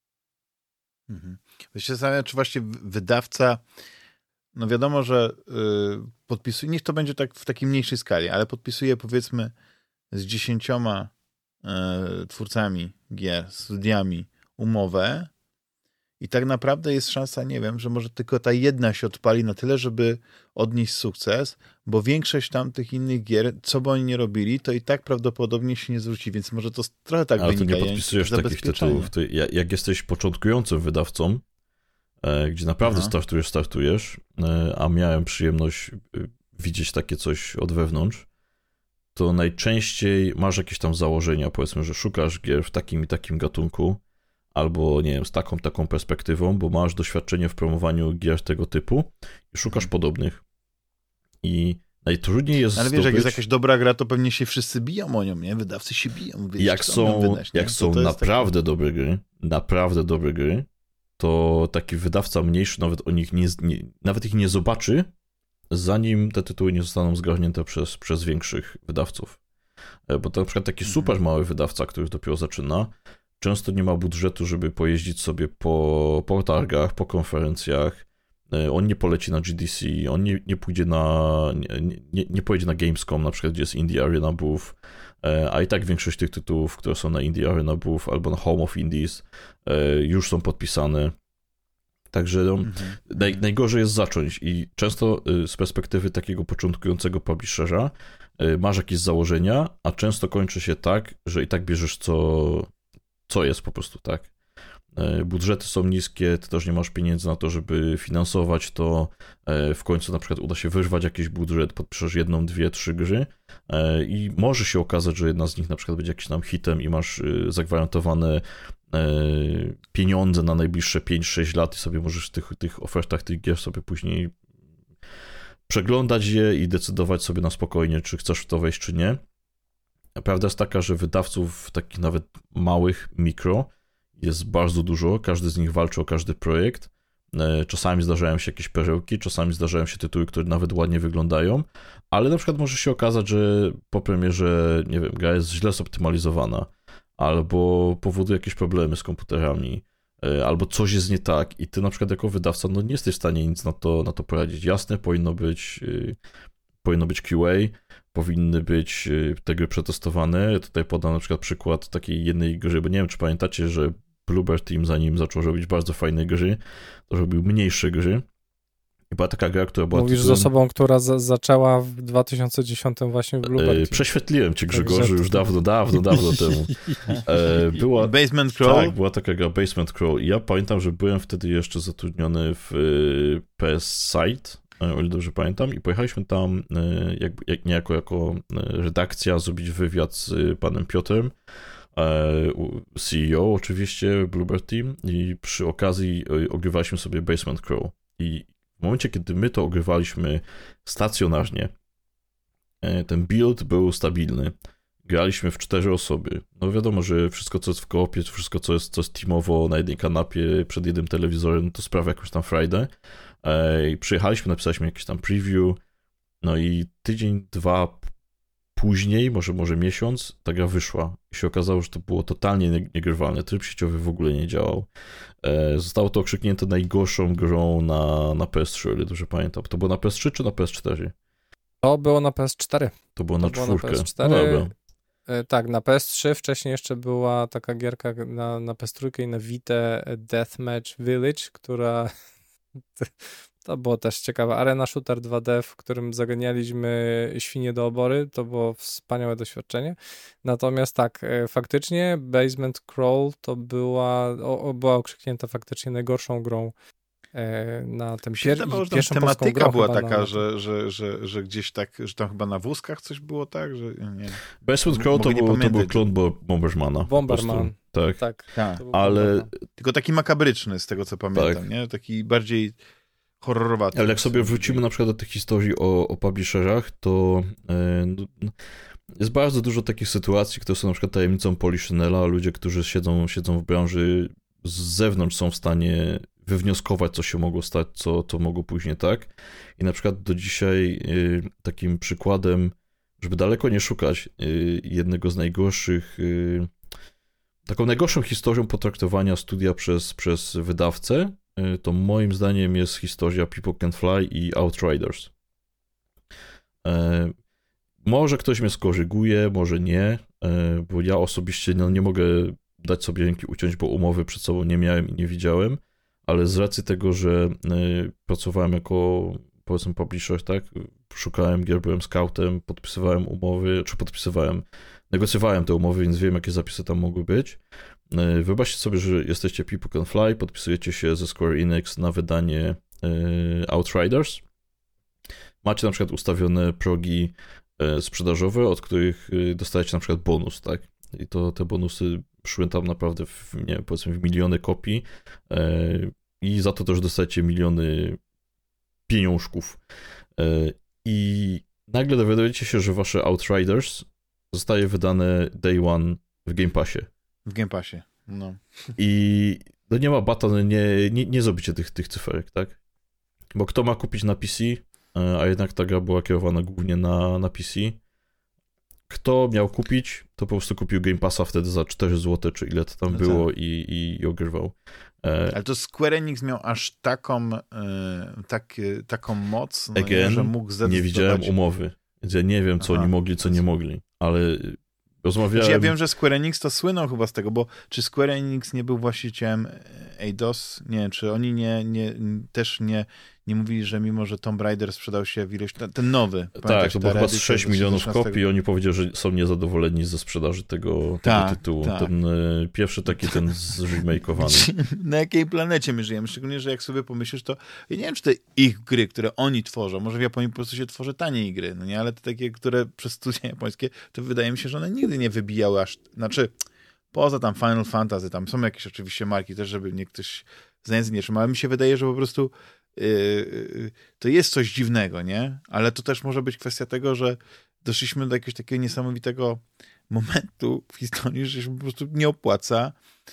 To się zastanawiam, czy właśnie wydawca, wiadomo, że podpisuje, niech to będzie tak w takiej mniejszej skali, ale podpisuje powiedzmy z 10 twórcami gier, studiami umowę i tak naprawdę jest szansa, nie wiem, że może tylko ta jedna się odpali na tyle, żeby odnieść sukces, bo większość tam tych innych gier, co by oni nie robili, to i tak prawdopodobnie się nie zwróci, więc może to trochę tak wynika. Ale ty nie podpisujesz takich tytułów. Jak jesteś początkującym wydawcą, gdzie naprawdę startujesz, a miałem przyjemność widzieć takie coś od wewnątrz, to najczęściej masz jakieś tam założenia, powiedzmy, że szukasz gier w takim i takim gatunku, albo nie wiem, z taką perspektywą, bo masz doświadczenie w promowaniu gier tego typu i szukasz podobnych. I najtrudniej jest ale wiesz, jak jest jakaś dobra gra, to pewnie się wszyscy biją o nią, nie? Wydawcy się biją. Wiesz, jak są naprawdę dobre gry, to taki wydawca mniejszy nawet o nich nawet ich nie zobaczy, zanim te tytuły nie zostaną zgarnięte przez większych wydawców. Bo to na przykład taki super mały wydawca, który dopiero zaczyna, często nie ma budżetu, żeby pojeździć sobie po targach, po konferencjach. On nie poleci na GDC, on nie pójdzie nie pojedzie na Gamescom, na przykład, gdzie jest Indie Arena Booth, a i tak większość tych tytułów, które są na Indie Arena Booth albo na Home of Indies, już są podpisane. Także najgorzej jest zacząć i często z perspektywy takiego początkującego publishera masz jakieś założenia, a często kończy się tak, że i tak bierzesz co jest po prostu, tak? Budżety są niskie, ty też nie masz pieniędzy na to, żeby finansować to, w końcu na przykład uda się wyrwać jakiś budżet, podpiszesz 1, 2, 3 gry i może się okazać, że jedna z nich na przykład będzie jakimś tam hitem i masz zagwarantowane pieniądze na najbliższe 5-6 lat i sobie możesz w tych ofertach tych gier sobie później przeglądać je i decydować sobie na spokojnie, czy chcesz w to wejść, czy nie. prawda jest taka, że wydawców takich nawet małych, mikro jest bardzo dużo, każdy z nich walczy o każdy projekt. Czasami zdarzają się jakieś perełki, czasami zdarzają się tytuły, które nawet ładnie wyglądają, ale na przykład może się okazać, że po premierze, nie wiem, gra jest źle zoptymalizowana, albo powoduje jakieś problemy z komputerami, albo coś jest nie tak i ty na przykład jako wydawca no nie jesteś w stanie nic na to poradzić. Jasne, powinno być QA, powinny być te gry przetestowane. Tutaj podam na przykład przykład takiej jednej gry, bo nie wiem, czy pamiętacie, że Bluebird Team, zanim zaczął robić bardzo fajne gry, to robił mniejsze gry. I była taka gra, która była... Mówisz z osobą, która zaczęła w 2010 właśnie w Bluebird Team. Prześwietliłem cię, Grzegorzu, już dawno temu. Basement Crawl? Tak, była taka gra Basement Crawl i ja pamiętam, że byłem wtedy jeszcze zatrudniony w PS Site, o ile dobrze pamiętam, i pojechaliśmy tam niejako jako redakcja zrobić wywiad z panem Piotrem, CEO oczywiście Bluebird Team, i przy okazji ogrywaliśmy sobie Basement Crawl. I w momencie, kiedy my to ogrywaliśmy stacjonarnie, ten build był stabilny. Graliśmy w 4 osoby. No wiadomo, że wszystko, co jest w koopie, wszystko, co jest teamowo na jednej kanapie przed jednym telewizorem, to sprawia jakąś tam frajdę. I przyjechaliśmy, napisaliśmy jakieś tam preview, no i tydzień, 2 później, może miesiąc, ta gra wyszła. I się okazało, że to było totalnie niegrywalne. Tryb sieciowy w ogóle nie działał. Zostało to okrzyknięte najgorszą grą na PS3, o ile dobrze pamiętam. To było na PS3 czy na PS4? To było na PS4. To było na 4. PS4. No dobra. Tak, na PS3 wcześniej jeszcze była taka gierka na PS3 i na Vita Deathmatch Village, która to było też ciekawe. Arena Shooter 2D, w którym zaganialiśmy świnie do obory. To było wspaniałe doświadczenie. Natomiast tak, faktycznie Basement Crawl to była okrzyknięta faktycznie najgorszą grą na tym pierwszym tematyka była taka, że gdzieś tak, że tam chyba na wózkach coś było tak, że nie. Basement Crawl to był klon Bombermana. Bomberman. Tak. Ale tylko taki makabryczny z tego, co pamiętam, tak. Nie? Taki bardziej horrorowaty. Ale jak sobie wrócimy na przykład do tych historii o publisherach, to jest bardzo dużo takich sytuacji, które są na przykład tajemnicą Polychanela. Ludzie, którzy siedzą w branży z zewnątrz, są w stanie wywnioskować, co się mogło stać, co mogło później tak. I na przykład do dzisiaj takim przykładem, żeby daleko nie szukać, jednego z najgorszych, taką najgorszą historią potraktowania studia przez wydawcę, to moim zdaniem jest historia People Can Fly i Outriders. Może ktoś mnie skoryguje, może nie, bo ja osobiście nie mogę dać sobie ręki uciąć, bo umowy przed sobą nie miałem i nie widziałem, ale z racji tego, że pracowałem jako, powiedzmy, publisher, tak, szukałem gier, byłem scoutem, podpisywałem umowy, negocjowałem te umowy, więc wiem, jakie zapisy tam mogły być. Wyobraźcie sobie, że jesteście People Can Fly, podpisujecie się ze Square Enix na wydanie Outriders. Macie na przykład ustawione progi sprzedażowe, od których dostajecie na przykład bonus, tak? I to te bonusy szły tam naprawdę powiedzmy w miliony kopii i za to też dostajecie miliony pieniążków. I nagle dowiadujecie się, że wasze Outriders zostaje wydane day one w Game Passie. W Game Passie, no. I no nie ma bata, no nie zrobicie tych cyferek, tak? Bo kto ma kupić na PC, a jednak ta gra była kierowana głównie na PC. Kto miał kupić, to po prostu kupił Game Passa wtedy za 4 zł, czy ile to tam było i ogrywał. Ale to Square Enix miał aż taką moc, no, Again, że mógł zdecydować. Nie widziałem umowy, więc ja nie wiem, co oni mogli, co nie mogli, ale rozmawiałem... Ja wiem, że Square Enix to słynął chyba z tego, bo czy Square Enix nie był właścicielem Eidos? Nie, czy oni też nie mówili, że mimo, że Tomb Raider sprzedał się w ilość... Ten nowy. Tak, to było chyba 6 milionów kopii i oni powiedzieli, że są niezadowoleni ze sprzedaży tego tytułu. Tak. Ten pierwszy taki, ten zremakeowany. Na jakiej planecie my żyjemy? Szczególnie, że jak sobie pomyślisz, to ja nie wiem, czy te ich gry, które oni tworzą, może w Japonii po prostu się tworzy taniej gry, no nie? Ale te takie, które przez studia japońskie, to wydaje mi się, że one nigdy nie wybijały aż... Znaczy, poza tam Final Fantasy, tam są jakieś oczywiście marki też, żeby nie ktoś za język nie trzymał, ale mi się wydaje, że po prostu to jest coś dziwnego, nie? Ale to też może być kwestia tego, że doszliśmy do jakiegoś takiego niesamowitego momentu w historii, że się po prostu nie opłaca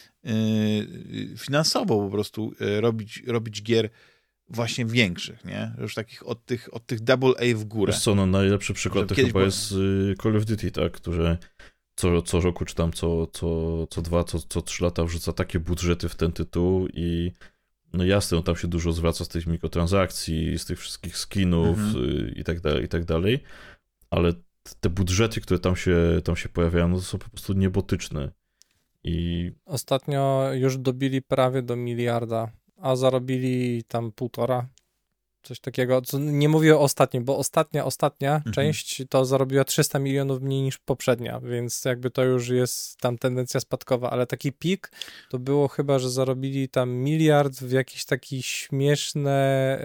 finansowo po prostu robić gier właśnie większych, nie? Już takich od tych double A w górę. Wiesz co, no najlepszy przykład to chyba jest Call of Duty, tak? Które co roku, czy tam co 2, co 3 lata wrzuca takie budżety w ten tytuł i no jasne, no tam się dużo zwraca z tych mikrotransakcji, z tych wszystkich skinów i tak dalej, ale te budżety, które tam się pojawiają, no to są po prostu niebotyczne. I ostatnio już dobili prawie do miliarda, a zarobili tam 1,5. Coś takiego. Nie mówię o ostatnim, bo ostatnia część to zarobiła 300 milionów mniej niż poprzednia, więc jakby to już jest tam tendencja spadkowa, ale taki pik to było chyba, że zarobili tam miliard w jakiś taki śmieszny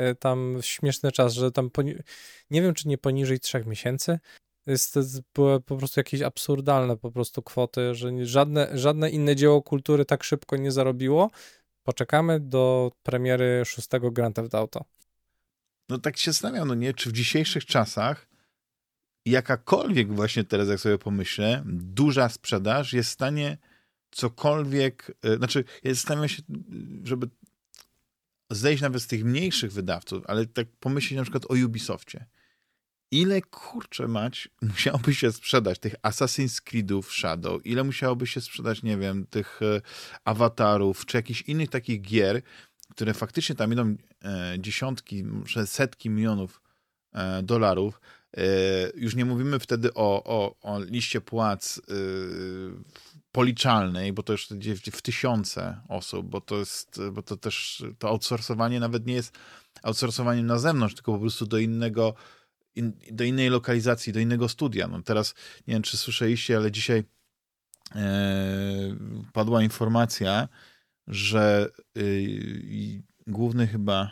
czas, że tam nie wiem, czy nie poniżej 3 miesięcy. To były po prostu jakieś absurdalne po prostu kwoty, że żadne inne dzieło kultury tak szybko nie zarobiło. Poczekamy do premiery 6 Grand Theft Auto. No tak się zastanawiam, no nie, czy w dzisiejszych czasach jakakolwiek właśnie teraz, jak sobie pomyślę, duża sprzedaż jest w stanie cokolwiek, znaczy ja zastanawiam się, żeby zejść nawet z tych mniejszych wydawców, ale tak pomyśleć na przykład o Ubisoftie. Ile, kurczę mać, musiałoby się sprzedać tych Assassin's Creedów Shadow, ile musiałoby się sprzedać, nie wiem, tych awatarów, czy jakichś innych takich gier, które faktycznie tam idą dziesiątki, może setki milionów dolarów. Już nie mówimy wtedy o liście płac policzalnej, bo to już idzie w tysiące osób, bo to też to outsourcowanie nawet nie jest outsourcowaniem na zewnątrz, tylko po prostu do innej lokalizacji, do innego studia. No teraz, nie wiem, czy słyszeliście, ale dzisiaj padła informacja, że główny chyba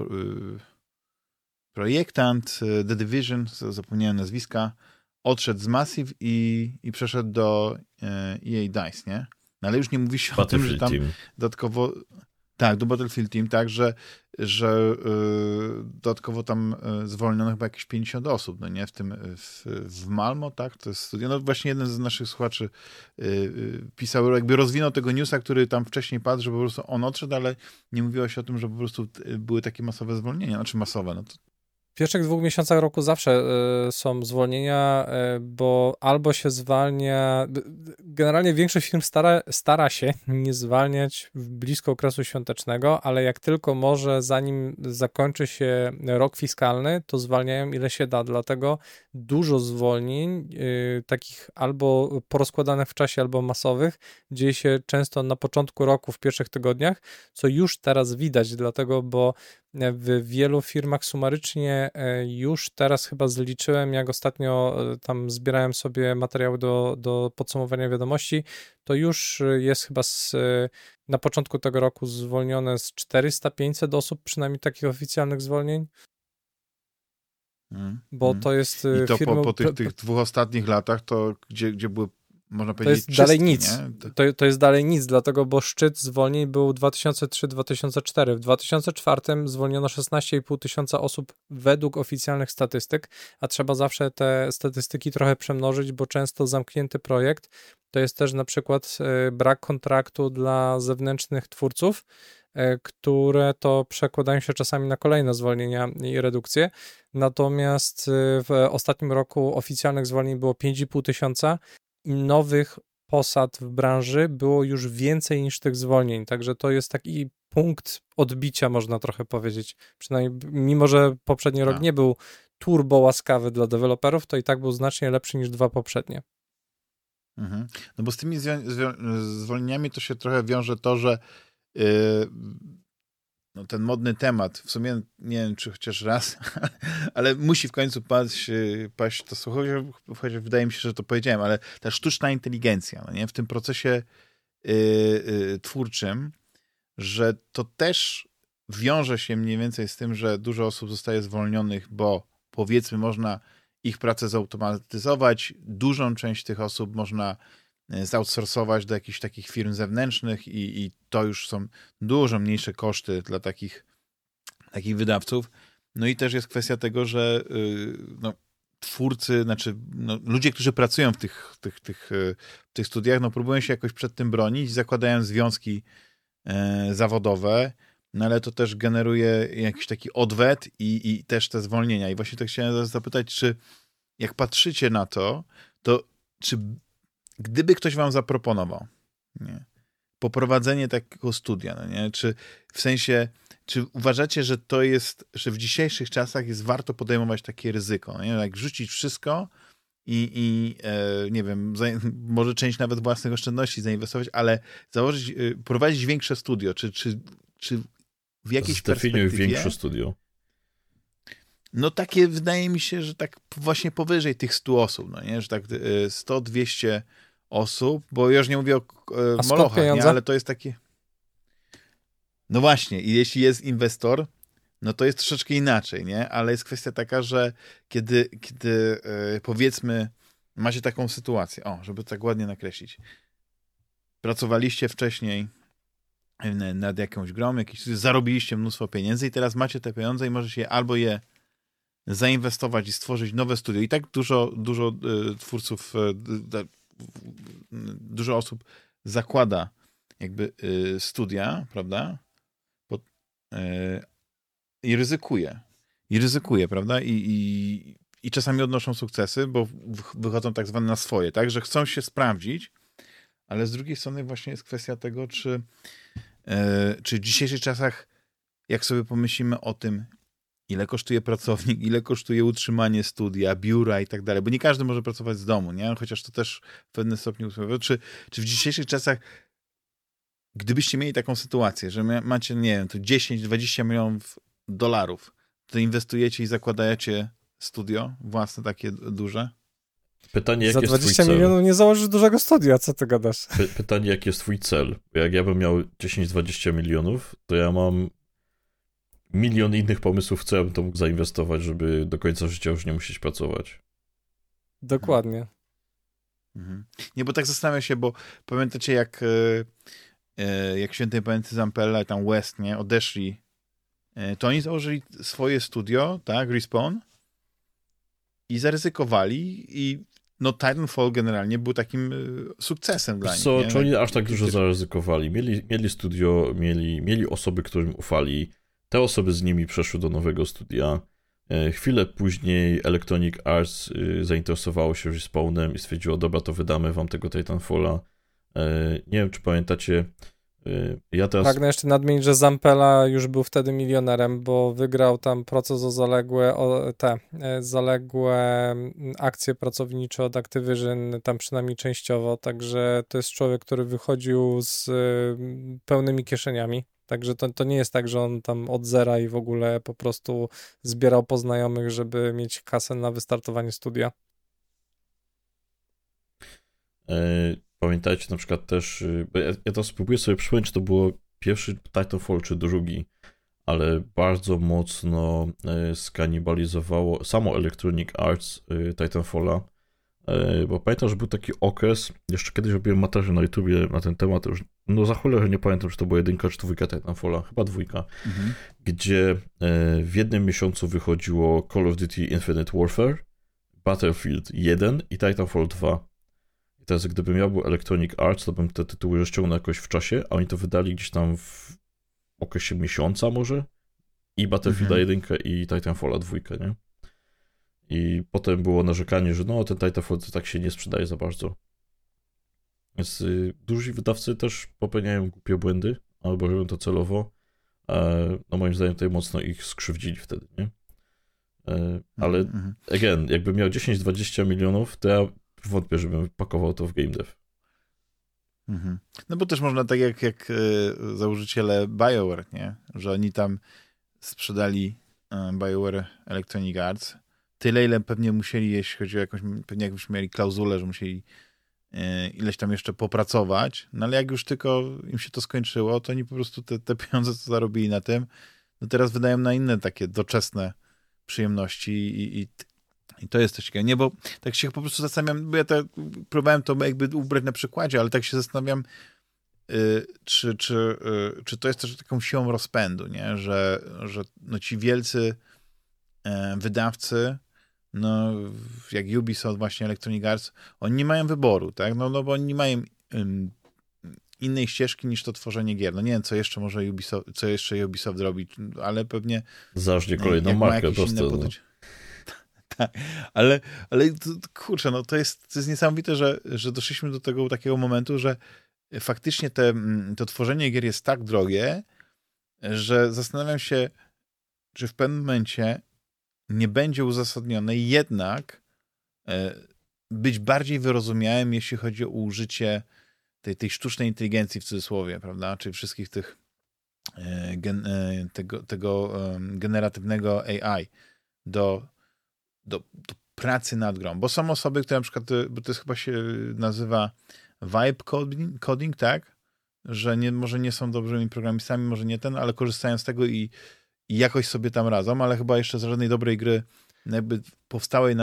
projektant The Division, zapomniałem nazwiska, odszedł z Massive i przeszedł do EA DICE, nie? No ale już nie mówi się o tym, że tam dodatkowo... Tak, do Battlefield Team, tak, że dodatkowo tam zwolniono chyba jakieś 50 osób, no nie, w Malmo, tak, to jest studio. No właśnie jeden z naszych słuchaczy pisał, jakby rozwinął tego newsa, który tam wcześniej padł, że po prostu on odszedł, ale nie mówiło się o tym, że po prostu były takie masowe zwolnienia, znaczy masowe, no to... W pierwszych 2 miesiącach roku zawsze są zwolnienia, bo albo się zwalnia, generalnie większość firm stara się nie zwalniać blisko okresu świątecznego, ale jak tylko może, zanim zakończy się rok fiskalny, to zwalniają ile się da, dlatego dużo zwolnień, takich albo porozkładanych w czasie, albo masowych, dzieje się często na początku roku, w pierwszych tygodniach, co już teraz widać, dlatego, bo w wielu firmach sumarycznie już teraz chyba zliczyłem, jak ostatnio tam zbierałem sobie materiały do podsumowania wiadomości, to już jest chyba na początku tego roku zwolnione z 400-500 osób, przynajmniej takich oficjalnych zwolnień. Bo to jest... I to firmy, po tych 2 ostatnich latach, to gdzie były, można powiedzieć, to jest dalej czystki, nic. Nie? To jest dalej nic, dlatego, bo szczyt zwolnień był 2003-2004. W 2004 zwolniono 16,5 tysiąca osób według oficjalnych statystyk, a trzeba zawsze te statystyki trochę przemnożyć, bo często zamknięty projekt to jest też na przykład brak kontraktu dla zewnętrznych twórców, które to przekładają się czasami na kolejne zwolnienia i redukcje. Natomiast w ostatnim roku oficjalnych zwolnień było 5,5 tysiąca i nowych posad w branży było już więcej niż tych zwolnień, także to jest taki punkt odbicia, można trochę powiedzieć. Przynajmniej, mimo że poprzedni rok nie był turbo łaskawy dla deweloperów, to i tak był znacznie lepszy niż 2 poprzednie. No bo z tymi zwolnieniami to się trochę wiąże to, że no ten modny temat, w sumie nie wiem, czy chociaż raz, ale musi w końcu paść to słowo, choć wydaje mi się, że to powiedziałem, ale ta sztuczna inteligencja, no nie? W tym procesie twórczym, że to też wiąże się mniej więcej z tym, że dużo osób zostaje zwolnionych, bo powiedzmy można ich pracę zautomatyzować, dużą część tych osób można zoutsourcować do jakichś takich firm zewnętrznych i to już są dużo mniejsze koszty dla takich wydawców. No i też jest kwestia tego, że no, twórcy, znaczy ludzie, którzy pracują w tych studiach, no próbują się jakoś przed tym bronić, zakładają związki zawodowe, no ale to też generuje jakiś taki odwet i też te zwolnienia. I właśnie tak chciałem zapytać, czy jak patrzycie na to czy gdyby ktoś wam zaproponował poprowadzenie takiego studia, no nie? Czy w sensie, czy uważacie, że to jest, że w dzisiejszych czasach jest warto podejmować takie ryzyko, no nie? Jak rzucić wszystko i nie wiem, może część nawet własnych oszczędności zainwestować, ale prowadzić większe studio, czy w jakiejś perspektywie... większe studio. No takie wydaje mi się, że tak właśnie powyżej tych 100 osób, no nie? Że tak 100-200 osób, bo już nie mówię o molochach, nie? Ale to jest takie... No właśnie, i jeśli jest inwestor, no to jest troszeczkę inaczej, nie? Ale jest kwestia taka, że kiedy powiedzmy macie taką sytuację, żeby tak ładnie nakreślić, pracowaliście wcześniej nad jakąś grą, zarobiliście mnóstwo pieniędzy i teraz macie te pieniądze i możecie albo je zainwestować i stworzyć nowe studio. I tak dużo twórców, dużo osób zakłada jakby studia, prawda? I ryzykuje, prawda? I czasami odnoszą sukcesy, bo wychodzą tak zwane na swoje, tak? Że chcą się sprawdzić, ale z drugiej strony właśnie jest kwestia tego, czy w dzisiejszych czasach, jak sobie pomyślimy o tym, ile kosztuje pracownik, ile kosztuje utrzymanie studia, biura i tak dalej, bo nie każdy może pracować z domu, nie? Chociaż to też w pewnym stopniu usługuje. Czy w dzisiejszych czasach, gdybyście mieli taką sytuację, że macie, nie wiem, to 10-20 milionów dolarów, to inwestujecie i zakładacie studio własne, takie duże? Pytanie, jaki za jest 20 twój cel? milionów nie założysz dużego studia, co ty gadasz? Pytanie, jaki jest twój cel? Bo jak ja bym miał 10-20 milionów, to ja mam milion innych pomysłów, w co ja bym to mógł zainwestować, żeby do końca życia już nie musieć pracować. Dokładnie. Mhm. Nie, bo tak zastanawiam się, bo pamiętacie, jak świętej pamięci Zampella, tam West, nie, odeszli, to oni założyli swoje studio, tak, Respawn, i zaryzykowali i no Titanfall generalnie był takim sukcesem dla nich. Czy oni aż tak dużo zaryzykowali? Mieli studio, mieli osoby, którym ufali. Te osoby z nimi przeszły do nowego studia. Chwilę później Electronic Arts zainteresowało się Respawnem i stwierdziło, dobra, to wydamy wam tego Titanfalla. Nie wiem, czy pamiętacie, ja teraz... Pragnę jeszcze nadmienić, że Zampella już był wtedy milionerem, bo wygrał tam proces o zaległe akcje pracownicze od Activision, tam przynajmniej częściowo, także to jest człowiek, który wychodził z pełnymi kieszeniami. Także to nie jest tak, że on tam od zera i w ogóle po prostu zbierał poznajomych, żeby mieć kasę na wystartowanie studia. Pamiętajcie na przykład też, bo ja to spróbuję sobie przypomnieć, czy to było pierwszy Titanfall, czy drugi, ale bardzo mocno skanibalizowało samo Electronic Arts Titanfalla, bo pamiętam, że był taki okres, jeszcze kiedyś robiłem materiał na YouTubie na ten temat, już no za cholerę nie pamiętam, czy to była 1 czy 2 Titanfalla, chyba 2, gdzie w jednym miesiącu wychodziło Call of Duty Infinite Warfare, Battlefield 1 i Titanfall 2. I teraz gdybym ja był Electronic Arts, to bym te tytuły rozciągnął jakoś w czasie, a oni to wydali gdzieś tam w okresie miesiąca może i Battlefielda 1 i Titanfalla 2, nie? I potem było narzekanie, że no ten Titanfall to tak się nie sprzedaje za bardzo. Więc duzi wydawcy też popełniają głupie błędy, albo robią to celowo. No moim zdaniem tutaj mocno ich skrzywdzili wtedy, nie? Ale again, jakbym miał 10-20 milionów, to ja wątpię, żebym pakował to w game dev. No bo też można tak jak założyciele BioWare, nie? Że oni tam sprzedali BioWare Electronic Arts tyle, ile pewnie musieli, jeśli chodzi o pewnie jakbyś mieli klauzulę, że musieli ileś tam jeszcze popracować, no ale jak już tylko im się to skończyło, to oni po prostu te pieniądze, co zarobili na tym, no teraz wydają na inne takie doczesne przyjemności i to jest też ciekawe. Nie, bo tak się po prostu zastanawiam, bo ja próbowałem to jakby ubrać na przykładzie, ale tak się zastanawiam, czy to jest też taką siłą rozpędu, nie? Że no ci wielcy wydawcy no, jak Ubisoft, właśnie Electronic Arts, oni nie mają wyboru, tak? No bo oni nie mają innej ścieżki niż to tworzenie gier. No nie wiem, co jeszcze Ubisoft robi, ale pewnie Zażnie kolejną markę po prostu. Tak, ale kurczę, no to jest niesamowite, że doszliśmy do tego takiego momentu, że faktycznie to tworzenie gier jest tak drogie, że zastanawiam się, czy w pewnym momencie nie będzie uzasadnione jednak być bardziej wyrozumiałym, jeśli chodzi o użycie tej sztucznej inteligencji w cudzysłowie, prawda? Czyli wszystkich tych tego generatywnego AI do pracy nad grą. Bo są osoby, które na przykład, bo to jest chyba się nazywa vibe coding, tak? Że może nie są dobrymi programistami, może nie ale korzystają z tego i jakoś sobie tam radzą, ale chyba jeszcze z żadnej dobrej gry jakby powstałej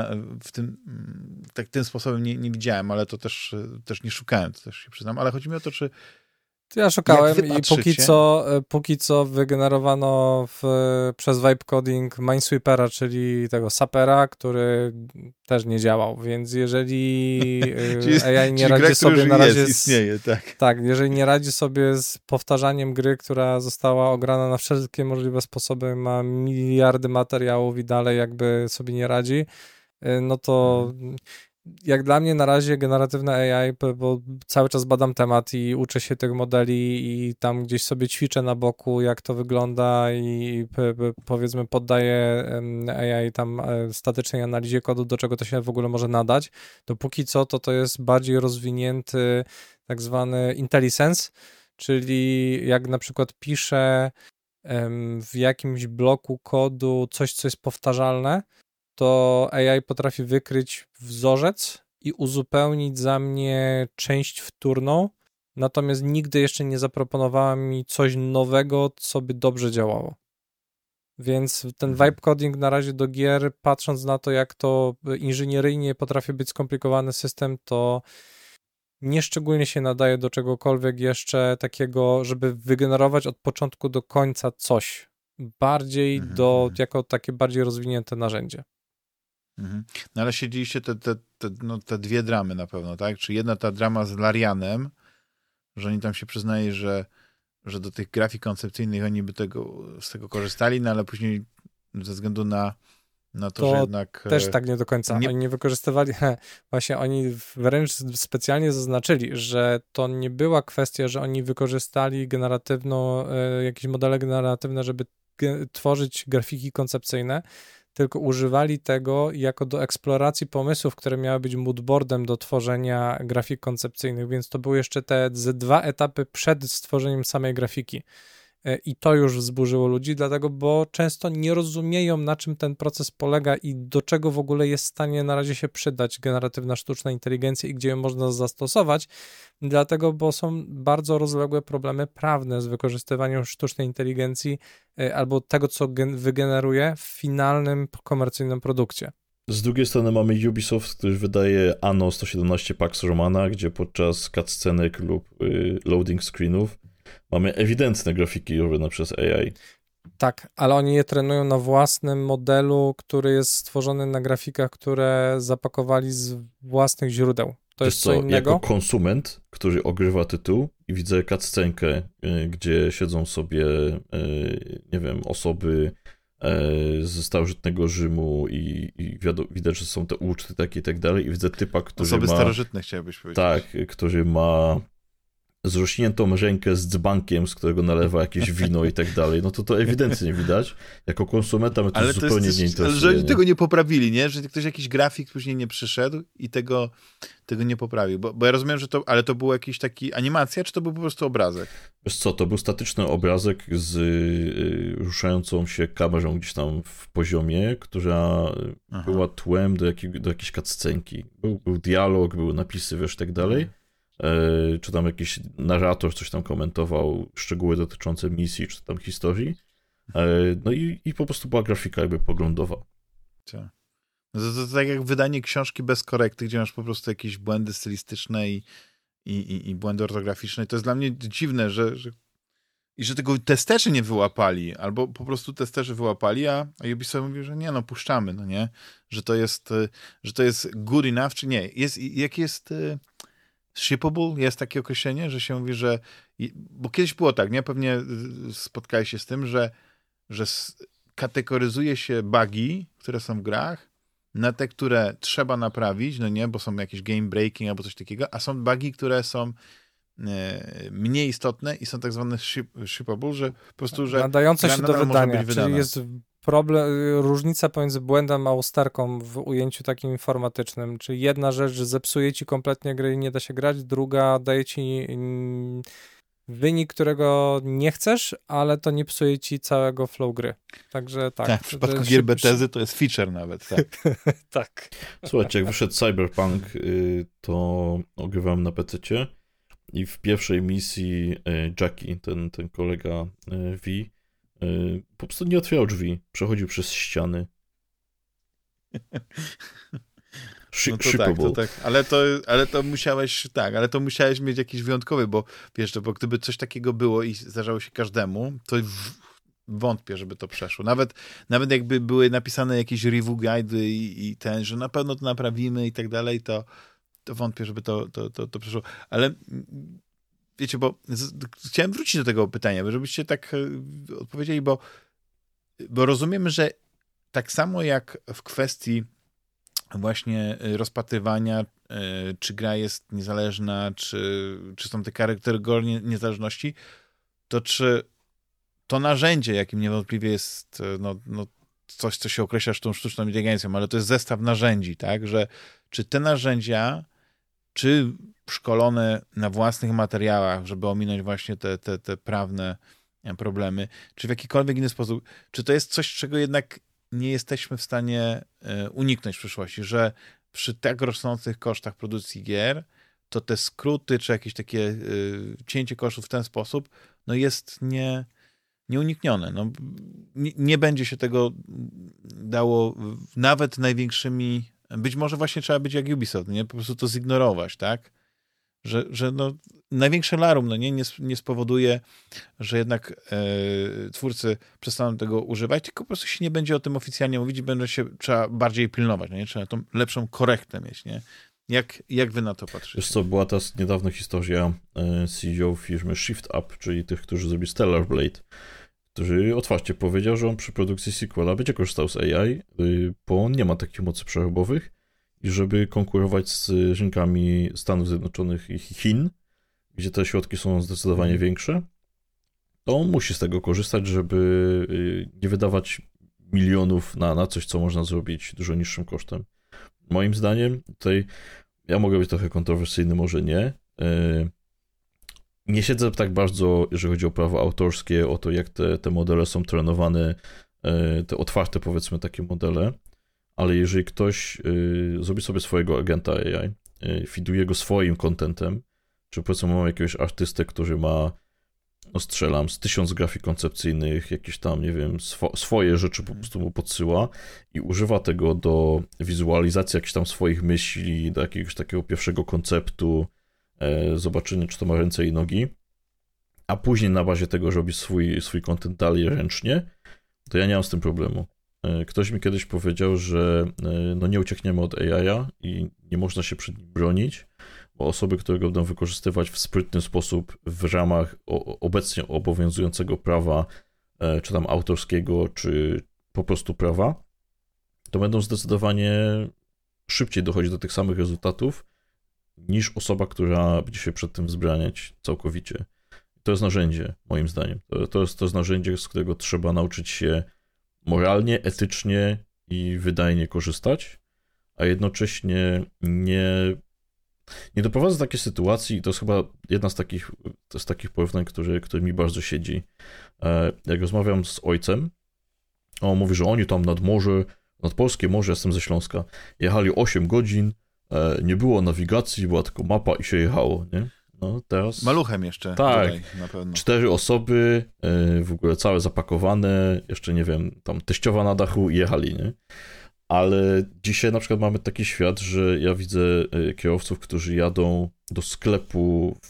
tym sposobem nie widziałem, ale to też nie szukałem, to też się przyznam, ale chodzi mi o to, czy ja szukałem i póki co wygenerowano przez Vibe Coding Minesweepera, czyli tego sapera, który też nie działał, więc jeżeli AI nie radzi sobie na razie istnieje, tak, jeżeli nie radzi sobie z powtarzaniem gry, która została ograna na wszelkie możliwe sposoby, ma miliardy materiałów i dalej jakby sobie nie radzi, no to jak dla mnie na razie generatywne AI, bo cały czas badam temat i uczę się tych modeli i tam gdzieś sobie ćwiczę na boku, jak to wygląda i powiedzmy poddaję AI tam statycznej analizie kodu, do czego to się w ogóle może nadać. Dopóki co to jest bardziej rozwinięty tak zwany IntelliSense, czyli jak na przykład piszę w jakimś bloku kodu coś, co jest powtarzalne, to AI potrafi wykryć wzorzec i uzupełnić za mnie część wtórną, natomiast nigdy jeszcze nie zaproponowała mi coś nowego, co by dobrze działało. Więc ten vibe coding na razie do gier, patrząc na to, jak to inżynieryjnie potrafi być skomplikowany system, to nieszczególnie się nadaje do czegokolwiek jeszcze takiego, żeby wygenerować od początku do końca coś. Bardziej jako takie bardziej rozwinięte narzędzie. No ale siedzieliście te dwie dramy na pewno, tak? Czy jedna ta drama z Larianem, że oni tam się przyznaje, że do tych grafik koncepcyjnych oni by z tego korzystali, no ale później ze względu na to, że jednak... też tak nie do końca. Oni nie wykorzystywali... Właśnie oni wręcz specjalnie zaznaczyli, że to nie była kwestia, że oni wykorzystali jakieś modele generatywne, żeby tworzyć grafiki koncepcyjne, tylko używali tego jako do eksploracji pomysłów, które miały być moodboardem do tworzenia grafik koncepcyjnych, więc to były jeszcze te dwa etapy przed stworzeniem samej grafiki. I to już wzburzyło ludzi, dlatego, bo często nie rozumieją, na czym ten proces polega i do czego w ogóle jest w stanie na razie się przydać generatywna sztuczna inteligencja i gdzie ją można zastosować, dlatego, bo są bardzo rozległe problemy prawne z wykorzystywaniem sztucznej inteligencji albo tego, co wygeneruje w finalnym komercyjnym produkcie. Z drugiej strony mamy Ubisoft, który wydaje Anno 117 Pax Romana, gdzie podczas cutscenek lub loading screenów mamy ewidentne grafiki robione przez AI. Tak, ale oni je trenują na własnym modelu, który jest stworzony na grafikach, które zapakowali z własnych źródeł. To jest co innego. Jako konsument, który ogrywa tytuł i widzę cutscenkę, gdzie siedzą sobie, nie wiem, osoby ze starożytnego Rzymu i widać, że są te uczty takie i tak dalej i widzę typa, który osoby starożytne chciałbyś powiedzieć. Tak, który ma zrośniętą rękę z dzbankiem, z którego nalewa jakieś wino i tak dalej, no to ewidentnie widać. Jako konsumenta mnie to zupełnie nie interesuje. Ale że oni tego nie poprawili, nie? Że ktoś jakiś grafik później nie przyszedł i tego nie poprawił. Bo ja rozumiem, że ale to był jakiś taki animacja, czy to był po prostu obrazek? Wiesz co, to był statyczny obrazek z ruszającą się kamerą gdzieś tam w poziomie, która była tłem do jakiejś cutscenki. Był dialog, były napisy, wiesz, tak dalej. Czy tam jakiś narrator coś tam komentował, szczegóły dotyczące misji, czy tam historii. No i po prostu była grafika jakby poglądowa. To tak jak wydanie książki bez korekty, gdzie masz po prostu jakieś błędy stylistyczne i błędy ortograficzne. To jest dla mnie dziwne, że I że tego testerzy nie wyłapali, albo po prostu testerzy wyłapali, a Ubisoft mówi, że nie, no puszczamy, no nie? Że to jest good enough, czy nie? Jak jest shippable? Jest takie określenie, że się mówi, że... Bo kiedyś było tak, nie? Pewnie spotkałeś się z tym, że kategoryzuje się bugi, które są w grach, na te, które trzeba naprawić, no nie? Bo są jakieś game breaking albo coś takiego, a są bugi, które są mniej istotne i są tak zwane shippable, że po prostu, że nadające się do wydania, być czyli jest różnica pomiędzy błędem a usterką w ujęciu takim informatycznym, czyli jedna rzecz, że zepsuje ci kompletnie grę i nie da się grać, druga daje ci wynik, którego nie chcesz, ale to nie psuje ci całego flow gry. Także tak. Tak, w przypadku gier Bethesdy to jest feature nawet, tak. Tak. Słuchajcie, jak wyszedł Cyberpunk, to ogrywałem na PC-cie i w pierwszej misji Jackie, ten kolega V, po prostu nie otwierał drzwi, przechodził przez ściany. To tak. Ale to musiałeś mieć jakiś wyjątkowy, bo wiesz, bo gdyby coś takiego było i zdarzało się każdemu, to wątpię, żeby to przeszło. Nawet jakby były napisane jakieś review guide'y i że na pewno to naprawimy i tak dalej, to wątpię, żeby to przeszło. Ale wiecie, bo chciałem wrócić do tego pytania, żebyście tak odpowiedzieli, bo rozumiem, że tak samo jak w kwestii właśnie rozpatrywania, czy gra jest niezależna, czy są te kategorie niezależności, to czy to narzędzie, jakim niewątpliwie jest coś, co się określa tą sztuczną inteligencją, ale to jest zestaw narzędzi, tak, że czy te narzędzia, czy szkolone na własnych materiałach, żeby ominąć właśnie te prawne problemy, czy w jakikolwiek inny sposób, czy to jest coś, czego jednak nie jesteśmy w stanie uniknąć w przyszłości, że przy tak rosnących kosztach produkcji gier, to te skróty, czy jakieś takie cięcie kosztów w ten sposób, no jest nieuniknione. No, nie będzie się tego dało nawet największymi, być może właśnie trzeba być jak Ubisoft, nie? Po prostu to zignorować, tak? Że no, największe larum nie spowoduje, że jednak twórcy przestaną tego używać, tylko po prostu się nie będzie o tym oficjalnie mówić i trzeba bardziej pilnować, nie? Trzeba tą lepszą korektę mieć, nie? Jak wy na to patrzycie? Wiesz co, była ta niedawna historia CEO firmy Shift Up, czyli tych, którzy zrobili Stellar Blade, który otwarcie powiedział, że on przy produkcji sequela będzie korzystał z AI, bo on nie ma takich mocy przerobowych i żeby konkurować z rynkami Stanów Zjednoczonych i Chin, gdzie te środki są zdecydowanie większe, to on musi z tego korzystać, żeby nie wydawać milionów na coś, co można zrobić dużo niższym kosztem. Moim zdaniem tutaj ja mogę być trochę kontrowersyjny, może nie. Nie siedzę tak bardzo, jeżeli chodzi o prawo autorskie, o to, jak te modele są trenowane, te otwarte, powiedzmy, takie modele, ale jeżeli ktoś zrobi sobie swojego agenta AI, feeduje go swoim contentem, czy powiedzmy mam jakiegoś artystę, który ma, no strzelam, z 1000 grafik koncepcyjnych, jakieś tam, nie wiem, swoje rzeczy po prostu mu podsyła i używa tego do wizualizacji jakichś tam swoich myśli, do jakiegoś takiego pierwszego konceptu, zobaczenia, czy to ma ręce i nogi, a później na bazie tego robi swój content dalej ręcznie, to ja nie mam z tym problemu. Ktoś mi kiedyś powiedział, że no nie uciekniemy od AI-a i nie można się przed nim bronić, bo osoby, które go będą wykorzystywać w sprytny sposób w ramach obecnie obowiązującego prawa, czy tam autorskiego, czy po prostu prawa, to będą zdecydowanie szybciej dochodzić do tych samych rezultatów, niż osoba, która będzie się przed tym wzbraniać całkowicie. To jest narzędzie, moim zdaniem. To jest narzędzie, z którego trzeba nauczyć się moralnie, etycznie i wydajnie korzystać, a jednocześnie nie doprowadza do takiej sytuacji, i to jest chyba jedna z takich porównań, który mi bardzo siedzi. Jak rozmawiam z ojcem, on mówi, że oni tam nad polskie morze, jestem ze Śląska, jechali 8 godzin, nie było nawigacji, była tylko mapa i się jechało, nie? No teraz... Maluchem jeszcze. Tak, tutaj, na pewno. 4 osoby, w ogóle całe zapakowane, jeszcze nie wiem, tam teściowa na dachu i jechali, nie? Ale dzisiaj na przykład mamy taki świat, że ja widzę kierowców, którzy jadą do sklepu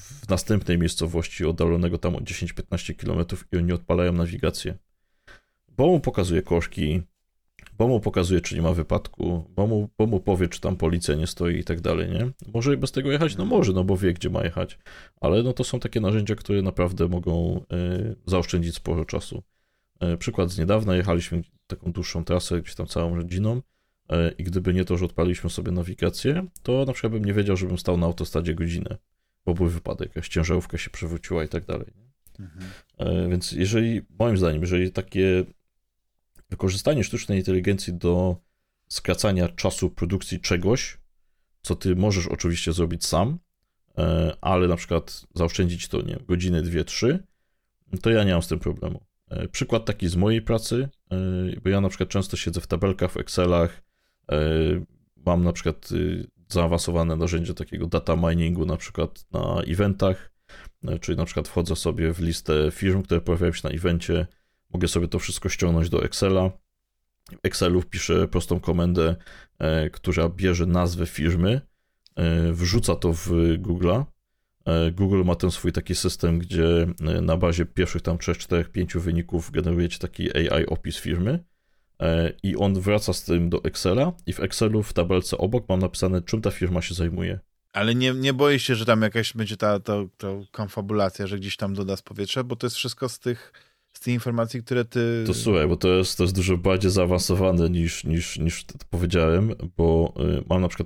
w następnej miejscowości oddalonego tam o 10-15 km i oni odpalają nawigację. Bo mu pokazuje koszki, bo mu pokazuje, czy nie ma wypadku, bo mu powie, czy tam policja nie stoi i tak dalej, nie? Może i bez tego jechać? No może, no bo wie, gdzie ma jechać. Ale no to są takie narzędzia, które naprawdę mogą zaoszczędzić sporo czasu. Przykład z niedawna, jechaliśmy taką dłuższą trasę gdzieś tam całą rodziną i gdyby nie to, że odpaliliśmy sobie nawigację, to na przykład bym nie wiedział, żebym stał na autostradzie godzinę, bo był wypadek, jakaś ciężarówka się przewróciła i tak dalej. Więc moim zdaniem, jeżeli takie wykorzystanie sztucznej inteligencji do skracania czasu produkcji czegoś, co ty możesz oczywiście zrobić sam, ale na przykład zaoszczędzić to, nie wiem, godziny, 2-3, to ja nie mam z tym problemu. Przykład taki z mojej pracy, bo ja na przykład często siedzę w tabelkach, w Excelach, mam na przykład zaawansowane narzędzie takiego data miningu na przykład na eventach, czyli na przykład wchodzę sobie w listę firm, które pojawiają się na evencie, mogę sobie to wszystko ściągnąć do Excela. W Excelu wpiszę prostą komendę, która bierze nazwę firmy, wrzuca to w Google'a. Google ma ten swój taki system, gdzie na bazie pierwszych tam 3, 4, 5 wyników generujecie taki AI opis firmy i on wraca z tym do Excela i w Excelu w tabelce obok mam napisane, czym ta firma się zajmuje. Ale nie boję się, że tam jakaś będzie ta konfabulacja, że gdzieś tam doda z powietrza, bo to jest wszystko z tych informacji, które ty... To słuchaj, bo to jest dużo bardziej zaawansowane niż to powiedziałem, bo mam na przykład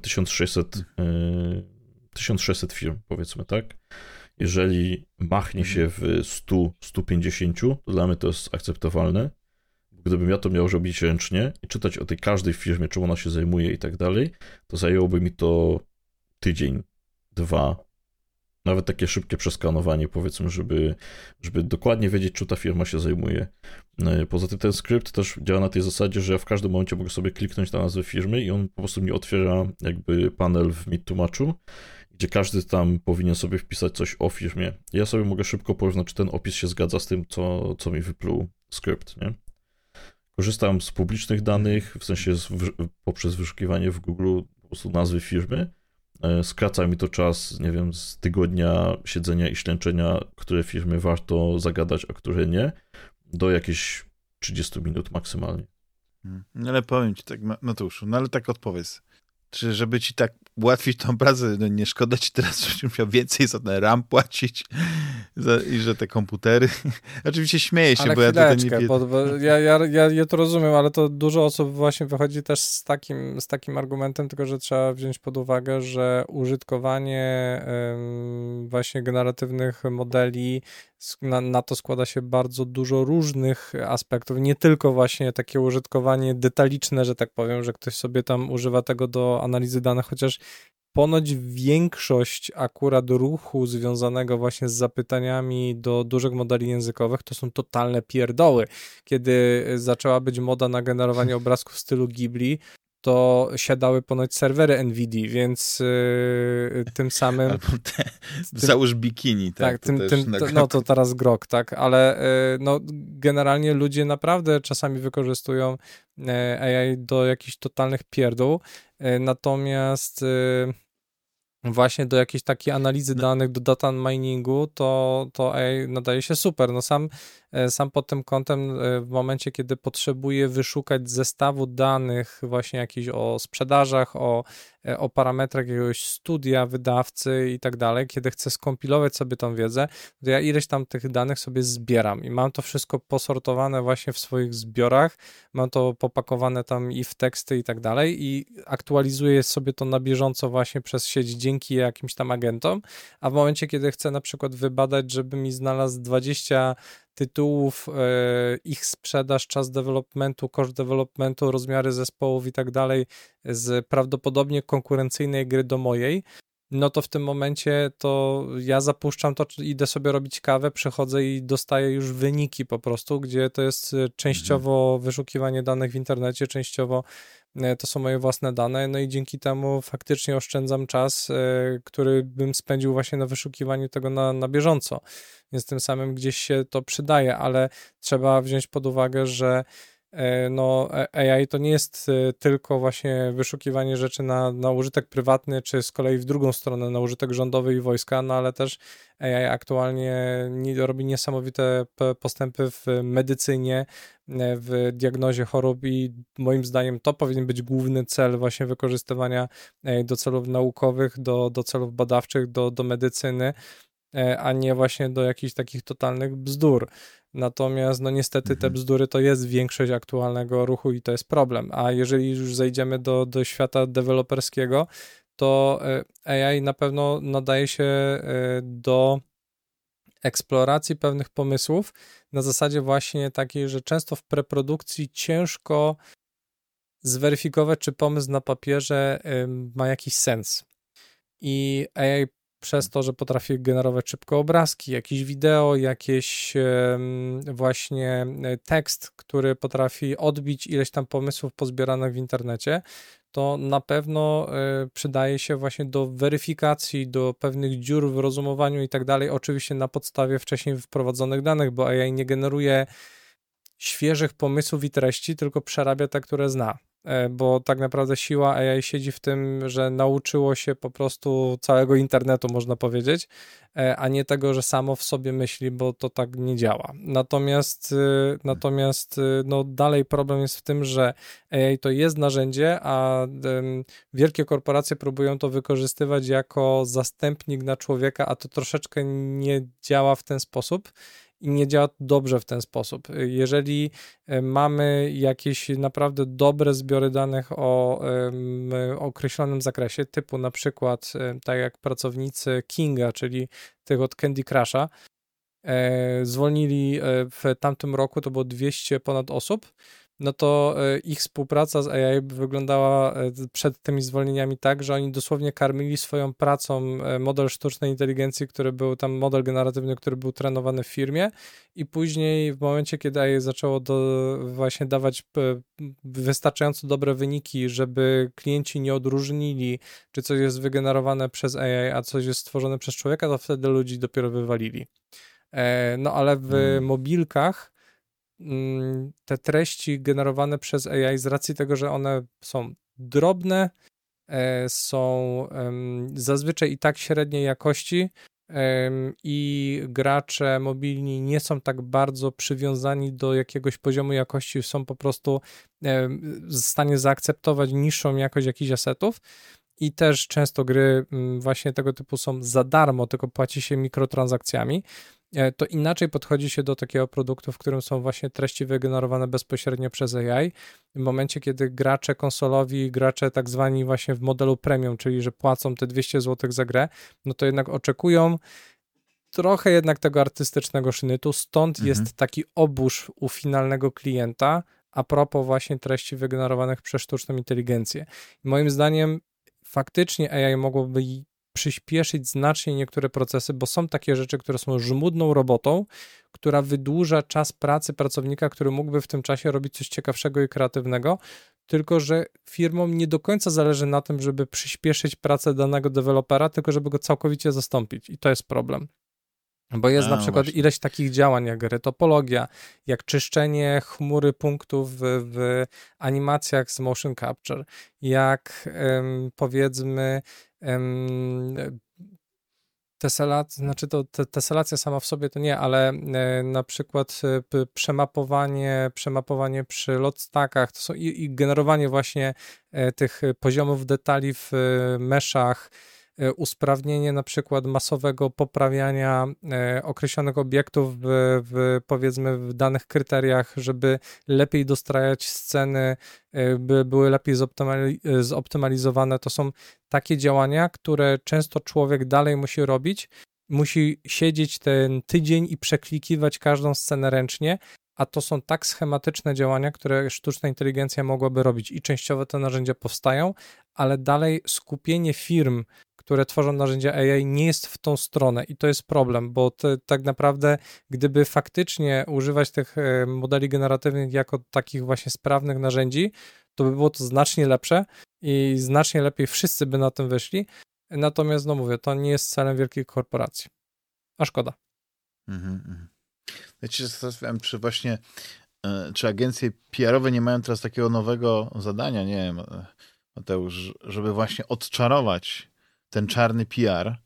1600 firm, powiedzmy, tak? Jeżeli machnie się w 100-150, to dla mnie to jest akceptowalne. Gdybym ja to miał robić ręcznie i czytać o tej każdej firmie, czym ona się zajmuje i tak dalej, to zajęłoby mi to tydzień, 2, nawet takie szybkie przeskanowanie, powiedzmy, żeby dokładnie wiedzieć, czym ta firma się zajmuje. Poza tym ten skrypt też działa na tej zasadzie, że ja w każdym momencie mogę sobie kliknąć na nazwę firmy i on po prostu mi otwiera jakby panel w Meet-Tłumaczu, gdzie każdy tam powinien sobie wpisać coś o firmie. I ja sobie mogę szybko porównać, czy ten opis się zgadza z tym, co mi wypluł skrypt, nie? Korzystam z publicznych danych, w sensie poprzez wyszukiwanie w Google po prostu nazwy firmy. Skraca mi to czas, nie wiem, z tygodnia siedzenia i ślęczenia, które firmy warto zagadać, a które nie, do jakieś 30 minut maksymalnie. Ale powiem ci tak, Mateuszu, ale tak odpowiedz. Czy żeby ci tak ułatwić tą pracę, no nie szkoda ci teraz, żebyś musiał więcej za ten RAM płacić i że te komputery... Oczywiście śmieję się, ale bo ja tutaj nie wiem. Ja to rozumiem, ale to dużo osób właśnie wychodzi też z takim argumentem, tylko że trzeba wziąć pod uwagę, że użytkowanie właśnie generatywnych modeli na to składa się bardzo dużo różnych aspektów, nie tylko właśnie takie użytkowanie detaliczne, że tak powiem, że ktoś sobie tam używa tego do analizy danych, chociaż ponoć większość akurat ruchu związanego właśnie z zapytaniami do dużych modeli językowych to są totalne pierdoły. Kiedy zaczęła być moda na generowanie obrazków w stylu Ghibli, to siadały ponoć serwery NVIDII, więc tym samym... Albo załóż bikini, tak? No to teraz grok, tak? Ale no, generalnie ludzie naprawdę czasami wykorzystują AI do jakichś totalnych pierdół, natomiast właśnie do jakiejś takiej analizy danych, do data miningu, to AI nadaje się super. No sam pod tym kątem w momencie, kiedy potrzebuję wyszukać zestawu danych właśnie jakichś o sprzedażach, o parametrach jakiegoś studia, wydawcy i tak dalej, kiedy chcę skompilować sobie tą wiedzę, to ja ileś tam tych danych sobie zbieram i mam to wszystko posortowane właśnie w swoich zbiorach, mam to popakowane tam i w teksty i tak dalej i aktualizuję sobie to na bieżąco właśnie przez sieć dzięki jakimś tam agentom, a w momencie, kiedy chcę na przykład wybadać, żeby mi znalazł 20 tytułów, ich sprzedaż, czas developmentu, koszt developmentu, rozmiary zespołów i tak dalej z prawdopodobnie konkurencyjnej gry do mojej, no to w tym momencie to ja zapuszczam to, idę sobie robić kawę, przychodzę i dostaję już wyniki po prostu, gdzie to jest częściowo wyszukiwanie danych w internecie, częściowo to są moje własne dane, no i dzięki temu faktycznie oszczędzam czas, który bym spędził właśnie na wyszukiwaniu tego na bieżąco, więc tym samym gdzieś się to przydaje, ale trzeba wziąć pod uwagę, że no AI to nie jest tylko właśnie wyszukiwanie rzeczy na użytek prywatny, czy z kolei w drugą stronę na użytek rządowy i wojska, no ale też AI aktualnie robi niesamowite postępy w medycynie, w diagnozie chorób i moim zdaniem to powinien być główny cel właśnie wykorzystywania AI do celów naukowych, do celów badawczych, do medycyny, a nie właśnie do jakichś takich totalnych bzdur. Natomiast no niestety te bzdury to jest większość aktualnego ruchu i to jest problem. A jeżeli już zejdziemy do świata deweloperskiego, to AI na pewno nadaje się do eksploracji pewnych pomysłów na zasadzie właśnie takiej, że często w preprodukcji ciężko zweryfikować, czy pomysł na papierze ma jakiś sens. I AI przez to, że potrafi generować szybko obrazki, jakieś wideo, jakieś właśnie tekst, który potrafi odbić ileś tam pomysłów pozbieranych w internecie, to na pewno przydaje się właśnie do weryfikacji, do pewnych dziur w rozumowaniu i tak dalej, oczywiście na podstawie wcześniej wprowadzonych danych, bo AI nie generuje świeżych pomysłów i treści, tylko przerabia te, które zna. Bo tak naprawdę siła AI siedzi w tym, że nauczyło się po prostu całego internetu, można powiedzieć, a nie tego, że samo w sobie myśli, bo to tak nie działa. Natomiast no dalej problem jest w tym, że AI to jest narzędzie, a wielkie korporacje próbują to wykorzystywać jako zastępnik na człowieka, a to troszeczkę nie działa w ten sposób. I nie działa dobrze w ten sposób. Jeżeli mamy jakieś naprawdę dobre zbiory danych o określonym zakresie, typu na przykład tak jak pracownicy Kinga, czyli tych od Candy Crusha, zwolnili w tamtym roku, to było 200 ponad osób, no to ich współpraca z AI wyglądała przed tymi zwolnieniami tak, że oni dosłownie karmili swoją pracą model sztucznej inteligencji, który był tam, model generatywny, który był trenowany w firmie i później w momencie, kiedy AI zaczęło właśnie dawać wystarczająco dobre wyniki, żeby klienci nie odróżnili, czy coś jest wygenerowane przez AI, a coś jest stworzone przez człowieka, to wtedy ludzi dopiero wywalili. No ale w mobilkach te treści generowane przez AI z racji tego, że one są drobne, są zazwyczaj i tak średniej jakości i gracze mobilni nie są tak bardzo przywiązani do jakiegoś poziomu jakości, są po prostu w stanie zaakceptować niższą jakość jakichś asetów i też często gry właśnie tego typu są za darmo, tylko płaci się mikrotransakcjami, to inaczej podchodzi się do takiego produktu, w którym są właśnie treści wygenerowane bezpośrednio przez AI. W momencie, kiedy gracze konsolowi, gracze tak zwani właśnie w modelu premium, czyli że płacą te 200 zł za grę, no to jednak oczekują trochę jednak tego artystycznego sznytu, stąd jest taki obóz u finalnego klienta a propos właśnie treści wygenerowanych przez sztuczną inteligencję. I moim zdaniem faktycznie AI mogłoby przyspieszyć znacznie niektóre procesy, bo są takie rzeczy, które są żmudną robotą, która wydłuża czas pracy pracownika, który mógłby w tym czasie robić coś ciekawszego i kreatywnego, tylko że firmom nie do końca zależy na tym, żeby przyspieszyć pracę danego dewelopera, tylko żeby go całkowicie zastąpić i to jest problem. Bo jest na przykład właśnie ileś takich działań jak retopologia, jak czyszczenie chmury punktów w animacjach z motion capture, jak powiedzmy teselacja sama w sobie to nie, ale na przykład przemapowanie przy lotstackach, to są i generowanie właśnie tych poziomów detali w meshach, usprawnienie na przykład masowego poprawiania określonych obiektów powiedzmy w danych kryteriach, żeby lepiej dostrajać sceny, by były lepiej zoptymalizowane. To są takie działania, które często człowiek dalej musi robić, musi siedzieć ten tydzień i przeklikiwać każdą scenę ręcznie, a to są tak schematyczne działania, które sztuczna inteligencja mogłaby robić i częściowo te narzędzia powstają, ale dalej skupienie firm, które tworzą narzędzia AI, nie jest w tą stronę i to jest problem, bo tak naprawdę gdyby faktycznie używać tych modeli generatywnych jako takich właśnie sprawnych narzędzi, to by było to znacznie lepsze i znacznie lepiej wszyscy by na tym wyszli, natomiast no mówię, to nie jest celem wielkich korporacji, a szkoda. Ja się zastanawiam, czy właśnie czy agencje PR-owe nie mają teraz takiego nowego zadania, nie wiem, Mateusz, żeby właśnie odczarować ten czarny PR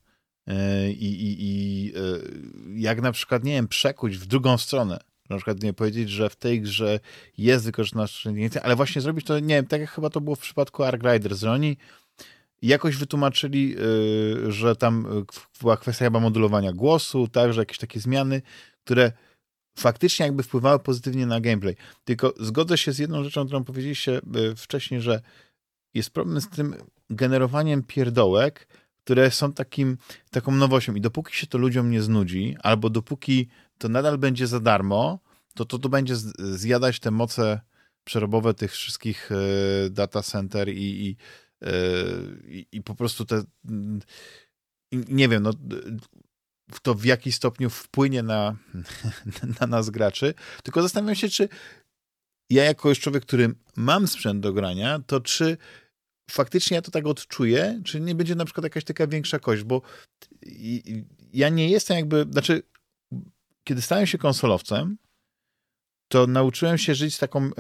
i jak na przykład, nie wiem, przekuć w drugą stronę. Na przykład nie powiedzieć, że w tej grze jest wykorzystana sztuczna inteligencja, ale właśnie zrobić to, nie wiem, tak jak chyba to było w przypadku Ark Riders, że oni jakoś wytłumaczyli, że tam była kwestia chyba modulowania głosu, tak, że jakieś takie zmiany, które faktycznie jakby wpływały pozytywnie na gameplay. Tylko zgodzę się z jedną rzeczą, którą powiedzieliście wcześniej, że jest problem z tym generowaniem pierdołek, które są taką nowością i dopóki się to ludziom nie znudzi, albo dopóki to nadal będzie za darmo, to będzie zjadać te moce przerobowe tych wszystkich data center i po prostu te nie wiem, no to w jaki stopniu wpłynie na nas graczy, tylko zastanawiam się, czy ja jako już człowiek, który mam sprzęt do grania, to czy faktycznie ja to tak odczuję, czy nie będzie na przykład jakaś taka większa kość, bo ja nie jestem jakby, znaczy kiedy stałem się konsolowcem, to nauczyłem się żyć z taką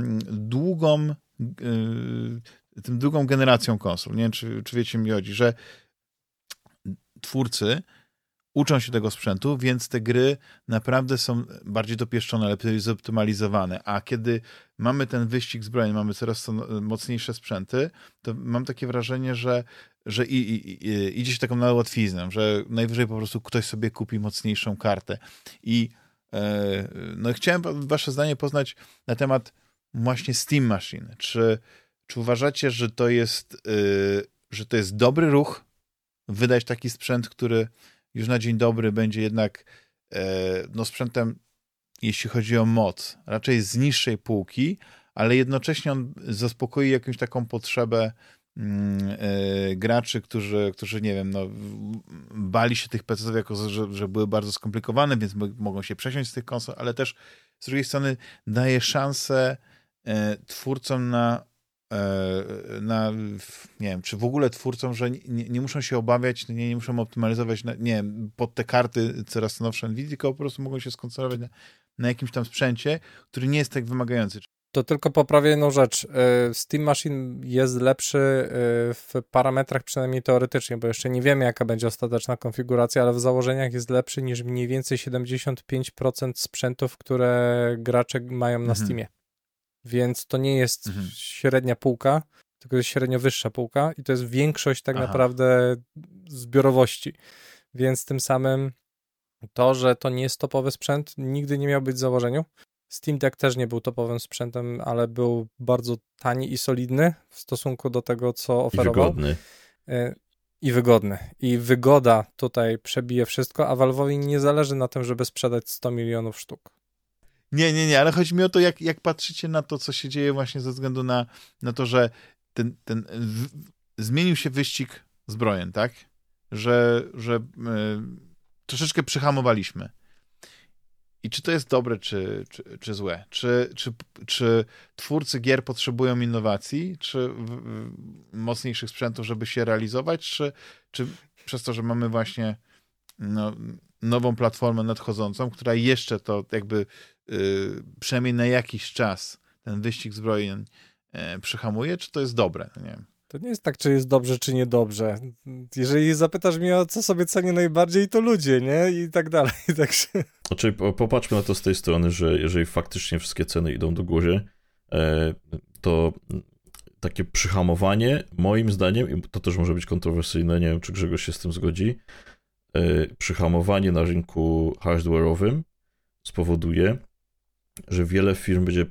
długą generacją konsol. Nie wiem, czy wiecie, mi chodzi, że twórcy uczą się tego sprzętu, więc te gry naprawdę są bardziej dopieszczone, lepiej zoptymalizowane. A kiedy mamy ten wyścig zbrojeń, mamy coraz mocniejsze sprzęty, to mam takie wrażenie, że idzie się taką na łatwiznę, że najwyżej po prostu ktoś sobie kupi mocniejszą kartę. I no chciałem wasze zdanie poznać na temat właśnie Steam Machine. Czy uważacie, że to jest dobry ruch wydać taki sprzęt, który już na dzień dobry będzie jednak sprzętem, jeśli chodzi o moc, raczej z niższej półki, ale jednocześnie on zaspokoi jakąś taką potrzebę graczy, którzy nie wiem, no, bali się tych PC-ów jako, że były bardzo skomplikowane, więc mogą się przesiąść z tych konsol, ale też z drugiej strony daje szansę twórcom na nie wiem, czy w ogóle twórcom, że nie muszą się obawiać, nie muszą optymalizować, nie wiem, pod te karty coraz nowsze NVIDIA, tylko po prostu mogą się skoncentrować na jakimś tam sprzęcie, który nie jest tak wymagający. To tylko poprawię jedną rzecz. Steam Machine jest lepszy w parametrach, przynajmniej teoretycznie, bo jeszcze nie wiemy, jaka będzie ostateczna konfiguracja, ale w założeniach jest lepszy niż mniej więcej 75% sprzętów, które gracze mają na Steamie. Więc to nie jest średnia półka, tylko jest średnio wyższa półka i to jest większość tak naprawdę zbiorowości. Więc tym samym to, że to nie jest topowy sprzęt, nigdy nie miał być w założeniu. Steam Deck też nie był topowym sprzętem, ale był bardzo tani i solidny w stosunku do tego, co oferował. I wygodny. I wygodny. I wygoda tutaj przebije wszystko, a Valve'owi nie zależy na tym, żeby sprzedać 100 milionów sztuk. Nie, ale chodzi mi o to, jak patrzycie na to, co się dzieje właśnie ze względu na to, że zmienił się wyścig zbrojeń, tak? Że troszeczkę przyhamowaliśmy. I czy to jest dobre, czy złe? Czy twórcy gier potrzebują innowacji, czy mocniejszych sprzętów, żeby się realizować, czy przez to, że mamy właśnie nową platformę nadchodzącą, która jeszcze to jakby przynajmniej na jakiś czas ten wyścig zbrojeń przyhamuje, czy to jest dobre? Nie wiem. To nie jest tak, czy jest dobrze, czy niedobrze. Jeżeli zapytasz mnie, o co sobie cenię najbardziej, to ludzie, nie? I tak dalej. Także... Znaczy, popatrzmy na to z tej strony, że jeżeli faktycznie wszystkie ceny idą do góry, to takie przyhamowanie, moim zdaniem, i to też może być kontrowersyjne, nie wiem, czy Grzegorz się z tym zgodzi, przyhamowanie na rynku hardware'owym spowoduje, że wiele firm będzie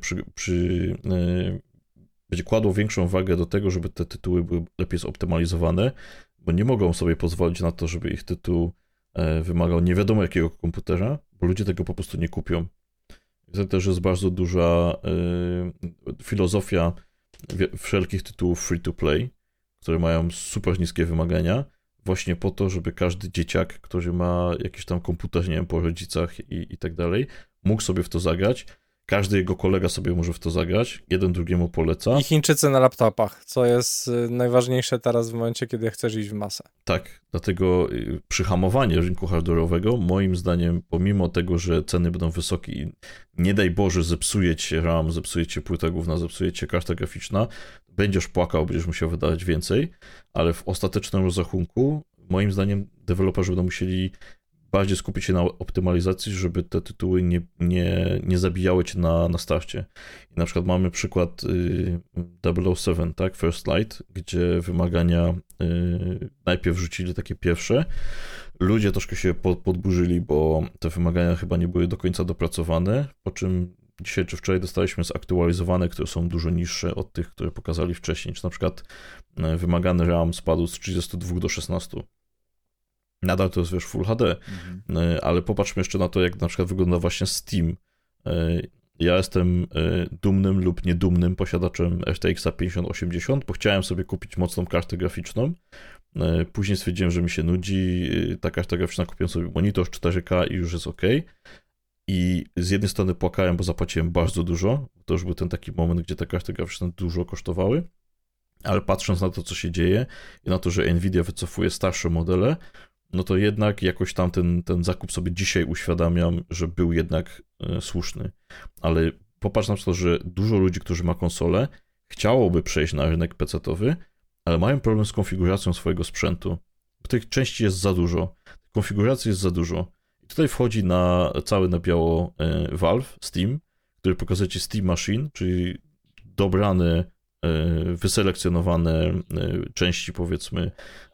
będzie kładło większą wagę do tego, żeby te tytuły były lepiej zoptymalizowane, bo nie mogą sobie pozwolić na to, żeby ich tytuł wymagał nie wiadomo jakiego komputera, bo ludzie tego po prostu nie kupią. To też jest bardzo duża filozofia wszelkich tytułów free-to-play, które mają super niskie wymagania, właśnie po to, żeby każdy dzieciak, który ma jakiś tam komputer, nie wiem, po rodzicach i tak dalej, mógł sobie w to zagrać. każdy jego kolega sobie może w to zagrać, jeden drugiemu poleca. I Chińczycy na laptopach, co jest najważniejsze teraz w momencie, kiedy chcesz iść w masę. Tak, dlatego przyhamowanie rynku hardware'owego, moim zdaniem, pomimo tego, że ceny będą wysokie i nie daj Boże zepsuje ci się RAM, zepsuje ci płyta główna, zepsuje ci karta graficzna, będziesz płakał, będziesz musiał wydawać więcej, ale w ostatecznym rozrachunku, moim zdaniem, deweloperzy będą musieli bardziej skupić się na optymalizacji, żeby te tytuły nie zabijały cię na starcie. I na przykład mamy przykład 007, tak, First Light, gdzie wymagania najpierw rzucili takie pierwsze. Ludzie troszkę się podburzyli, bo te wymagania chyba nie były do końca dopracowane, po czym dzisiaj czy wczoraj dostaliśmy zaktualizowane, które są dużo niższe od tych, które pokazali wcześniej. Czy na przykład wymagany RAM spadł z 32 do 16. Nadal to jest, wiesz, Full HD, ale popatrzmy jeszcze na to, jak na przykład wygląda właśnie Steam. Ja jestem dumnym lub niedumnym posiadaczem RTX 5080, bo chciałem sobie kupić mocną kartę graficzną. Później stwierdziłem, że mi się nudzi ta karta graficzna, kupiłem sobie monitor 4K i już jest ok. I z jednej strony płakałem, bo zapłaciłem bardzo dużo, to już był ten taki moment, gdzie te karty graficzne dużo kosztowały, ale patrząc na to, co się dzieje i na to, że Nvidia wycofuje starsze modele, no to jednak jakoś tam ten zakup sobie dzisiaj uświadamiam, że był jednak słuszny. Ale popatrz na to, że dużo ludzi, którzy ma konsolę, chciałoby przejść na rynek PC-towy, ale mają problem z konfiguracją swojego sprzętu. Tych części jest za dużo, konfiguracji jest za dużo. I tutaj wchodzi cały na biało Valve, Steam, który pokazuje ci Steam Machine, czyli dobrane, wyselekcjonowane części, powiedzmy,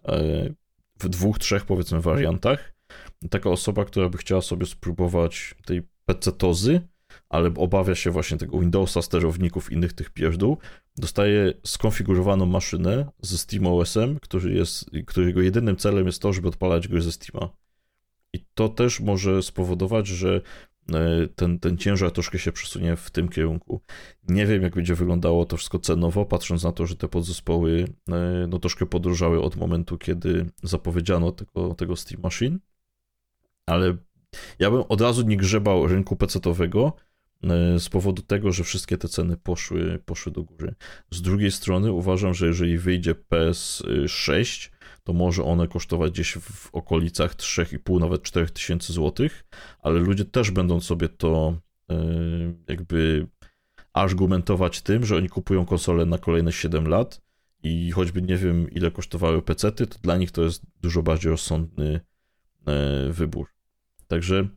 w 2-3 powiedzmy wariantach. Taka osoba, która by chciała sobie spróbować tej PC-tozy, ale obawia się właśnie tego Windowsa, sterowników, innych tych pierdół, dostaje skonfigurowaną maszynę ze SteamOS-em, którego jedynym celem jest to, żeby odpalać gry ze Steama. I to też może spowodować, że ten ciężar troszkę się przesunie w tym kierunku. Nie wiem, jak będzie wyglądało to wszystko cenowo, patrząc na to, że te podzespoły no troszkę podrożały od momentu, kiedy zapowiedziano tego Steam Machine, ale ja bym od razu nie grzebał rynku PC-towego z powodu tego, że wszystkie te ceny poszły do góry. Z drugiej strony uważam, że jeżeli wyjdzie PS6, to może one kosztować gdzieś w okolicach 3,5, nawet 4 tysięcy złotych, ale ludzie też będą sobie to jakby argumentować tym, że oni kupują konsolę na kolejne 7 lat i choćby nie wiem, ile kosztowały PC-ty, to dla nich to jest dużo bardziej rozsądny wybór. Także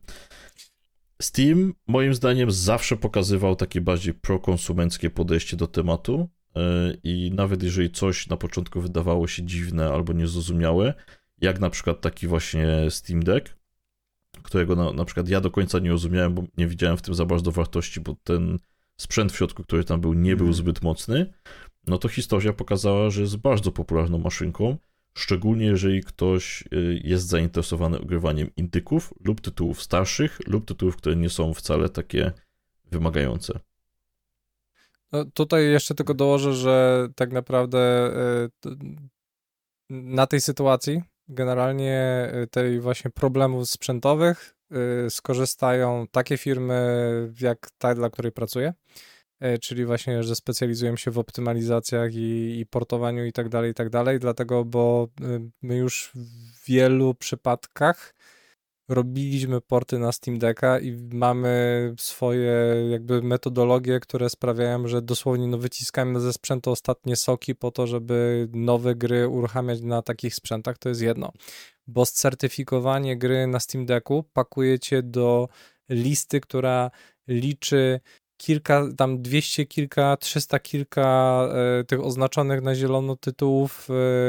Steam moim zdaniem zawsze pokazywał takie bardziej prokonsumenckie podejście do tematu i nawet jeżeli coś na początku wydawało się dziwne albo niezrozumiałe, jak na przykład taki właśnie Steam Deck, którego na przykład ja do końca nie rozumiałem, bo nie widziałem w tym za bardzo wartości, bo ten sprzęt w środku, który tam był, nie był zbyt mocny, no to historia pokazała, że jest bardzo popularną maszynką, szczególnie jeżeli ktoś jest zainteresowany ogrywaniem indyków lub tytułów starszych, lub tytułów, które nie są wcale takie wymagające. No, tutaj jeszcze tylko dołożę, że tak naprawdę na tej sytuacji generalnie tej właśnie problemów sprzętowych skorzystają takie firmy jak ta, dla której pracuję, czyli właśnie, że specjalizują się w optymalizacjach i portowaniu i tak dalej, dlatego, bo my już w wielu przypadkach robiliśmy porty na Steam Decka i mamy swoje jakby metodologie, które sprawiają, że dosłownie wyciskamy ze sprzętu ostatnie soki po to, żeby nowe gry uruchamiać na takich sprzętach, to jest jedno. Bo certyfikowanie gry na Steam Decku pakuje cię do listy, która liczy kilka, tam 200 kilka, 300 kilka tych oznaczonych na zielono tytułów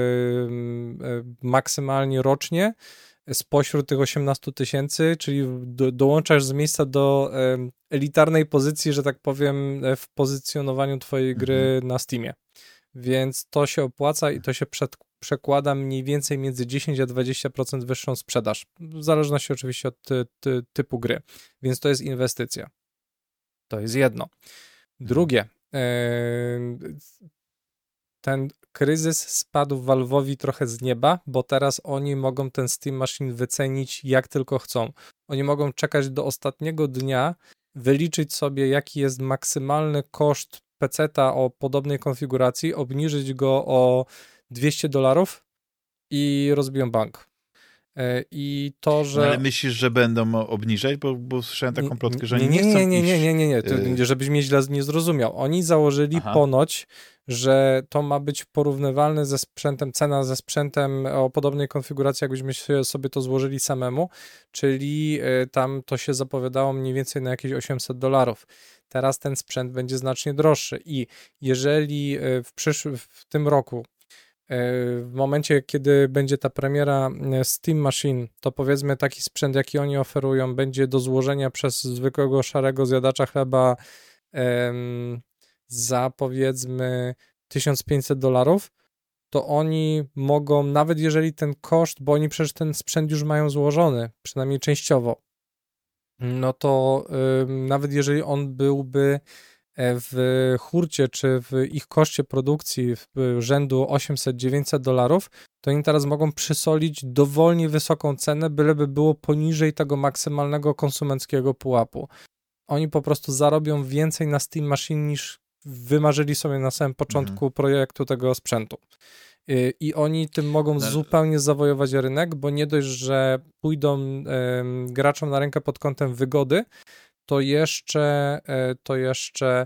maksymalnie rocznie spośród tych 18 tysięcy, czyli dołączasz z miejsca do elitarnej pozycji, że tak powiem, w pozycjonowaniu twojej gry na Steamie. Więc to się opłaca i to się przekłada mniej więcej między 10 a 20% wyższą sprzedaż. W zależności oczywiście od typu gry. Więc to jest inwestycja. To jest jedno. Drugie, ten kryzys spadł Valve'owi trochę z nieba, bo teraz oni mogą ten Steam Machine wycenić jak tylko chcą. Oni mogą czekać do ostatniego dnia wyliczyć sobie, jaki jest maksymalny koszt peceta o podobnej konfiguracji, obniżyć go o $200 i rozbiją bank. I to, że... No, ale myślisz, że będą obniżać? Bo słyszałem taką plotkę, że nie chcą Nie, żebyś mnie źle nie zrozumiał. Oni założyli ponoć, że to ma być porównywalne ze sprzętem, cena ze sprzętem o podobnej konfiguracji, jakbyśmy sobie to złożyli samemu, czyli tam to się zapowiadało mniej więcej na jakieś $800. Teraz ten sprzęt będzie znacznie droższy i jeżeli w tym roku w momencie, kiedy będzie ta premiera Steam Machine, to powiedzmy taki sprzęt, jaki oni oferują, będzie do złożenia przez zwykłego szarego zjadacza chleba za powiedzmy $1500, to oni mogą, nawet jeżeli ten koszt, bo oni przecież ten sprzęt już mają złożony, przynajmniej częściowo, no to nawet jeżeli on byłby w hurcie, czy w ich koszcie produkcji w rzędu $800-900, to oni teraz mogą przysolić dowolnie wysoką cenę, byleby było poniżej tego maksymalnego konsumenckiego pułapu. Oni po prostu zarobią więcej na Steam Machine niż wymarzyli sobie na samym początku projektu tego sprzętu. I oni tym mogą zupełnie zawojować rynek, bo nie dość, że pójdą graczom na rękę pod kątem wygody, to jeszcze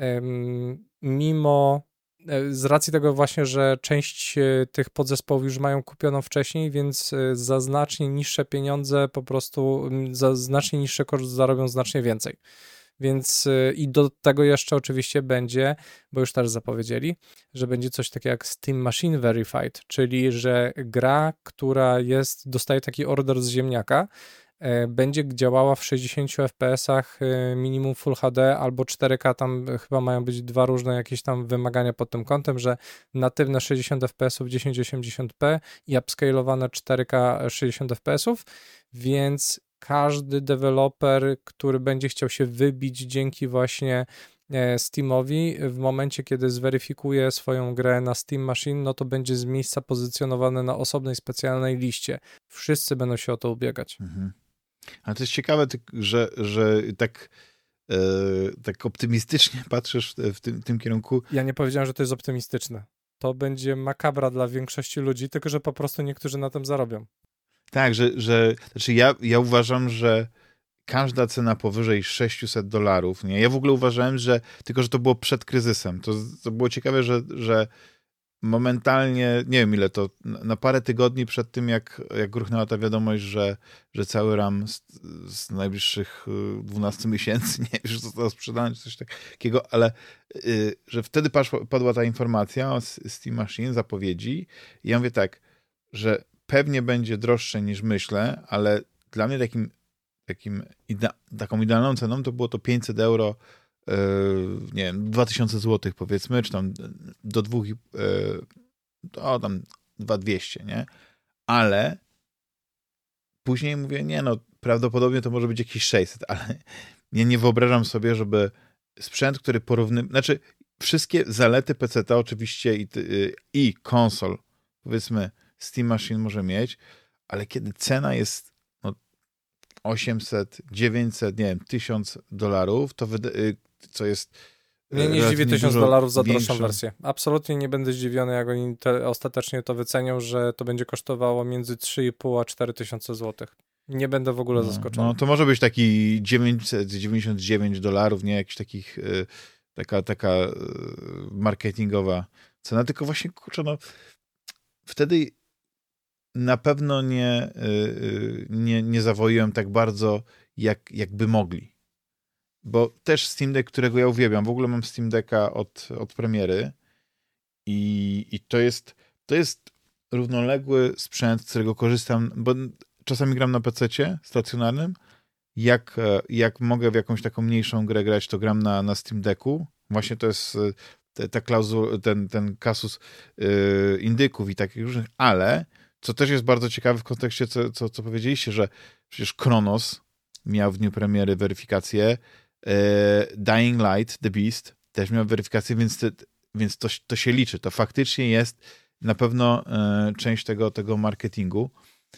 mimo z racji tego właśnie, że część tych podzespołów już mają kupioną wcześniej, więc za znacznie niższe pieniądze po prostu, za znacznie niższy koszt zarobią znacznie więcej. Więc i do tego jeszcze oczywiście będzie, bo już też zapowiedzieli, że będzie coś takiego jak Steam Machine Verified, czyli że gra, która dostaje taki order z ziemniaka, będzie działała w 60 fps-ach minimum Full HD albo 4K, tam chyba mają być dwa różne jakieś tam wymagania pod tym kątem, że natywne 60 fps-ów 1080p i upscalowane 4K 60 fps-ów, więc każdy deweloper, który będzie chciał się wybić dzięki właśnie Steamowi, w momencie, kiedy zweryfikuje swoją grę na Steam Machine, no to będzie z miejsca pozycjonowane na osobnej, specjalnej liście. Wszyscy będą się o to ubiegać. Ale to jest ciekawe, że tak optymistycznie patrzysz w tym kierunku. Ja nie powiedziałem, że to jest optymistyczne. To będzie makabra dla większości ludzi, tylko że po prostu niektórzy na tym zarobią. Tak, znaczy ja uważam, że każda cena powyżej $600, nie? Ja w ogóle uważałem, że to było przed kryzysem. To było ciekawe, że momentalnie, nie wiem ile to, na parę tygodni przed tym, jak ruchnęła ta wiadomość, że cały RAM z najbliższych 12 miesięcy, nie wiem, że zostało sprzedane, czy coś takiego, ale że wtedy padła ta informacja o Steam Machine, zapowiedzi i ja mówię tak, że pewnie będzie droższe niż myślę, ale dla mnie taką idealną ceną to było to €500, nie wiem, 2000 zł powiedzmy, czy tam do 2200, nie? Ale później mówię, nie no, prawdopodobnie to może być jakieś 600, ale ja nie wyobrażam sobie, żeby sprzęt, który znaczy wszystkie zalety PC-ta oczywiście i konsol, powiedzmy Steam Machine może mieć, ale kiedy cena jest 800, 900, nie wiem, $1000, to co jest mnie nie zdziwi $1000 za droższą wersję. Absolutnie nie będę zdziwiony, jak oni ostatecznie to wycenią, że to będzie kosztowało między 3,5 a 4000 zł. Nie będę w ogóle zaskoczony. No to może być taki $999, nie? Jakiś takich taka marketingowa cena, tylko właśnie, kurczę, no wtedy na pewno nie zawojują tak bardzo, jakby mogli. Bo też Steam Deck, którego ja uwielbiam, w ogóle mam Steam Decka od premiery i to jest równoległy sprzęt, z którego korzystam, bo czasami gram na PC-cie stacjonarnym, jak mogę w jakąś taką mniejszą grę grać, to gram na Steam Decku. Właśnie to jest ta klauzula, ten kasus indyków i takich różnych, ale co też jest bardzo ciekawe w kontekście, co powiedzieliście, że przecież Kronos miał w dniu premiery weryfikację, Dying Light, The Beast też miał weryfikację, więc to się liczy. To faktycznie jest na pewno część tego marketingu,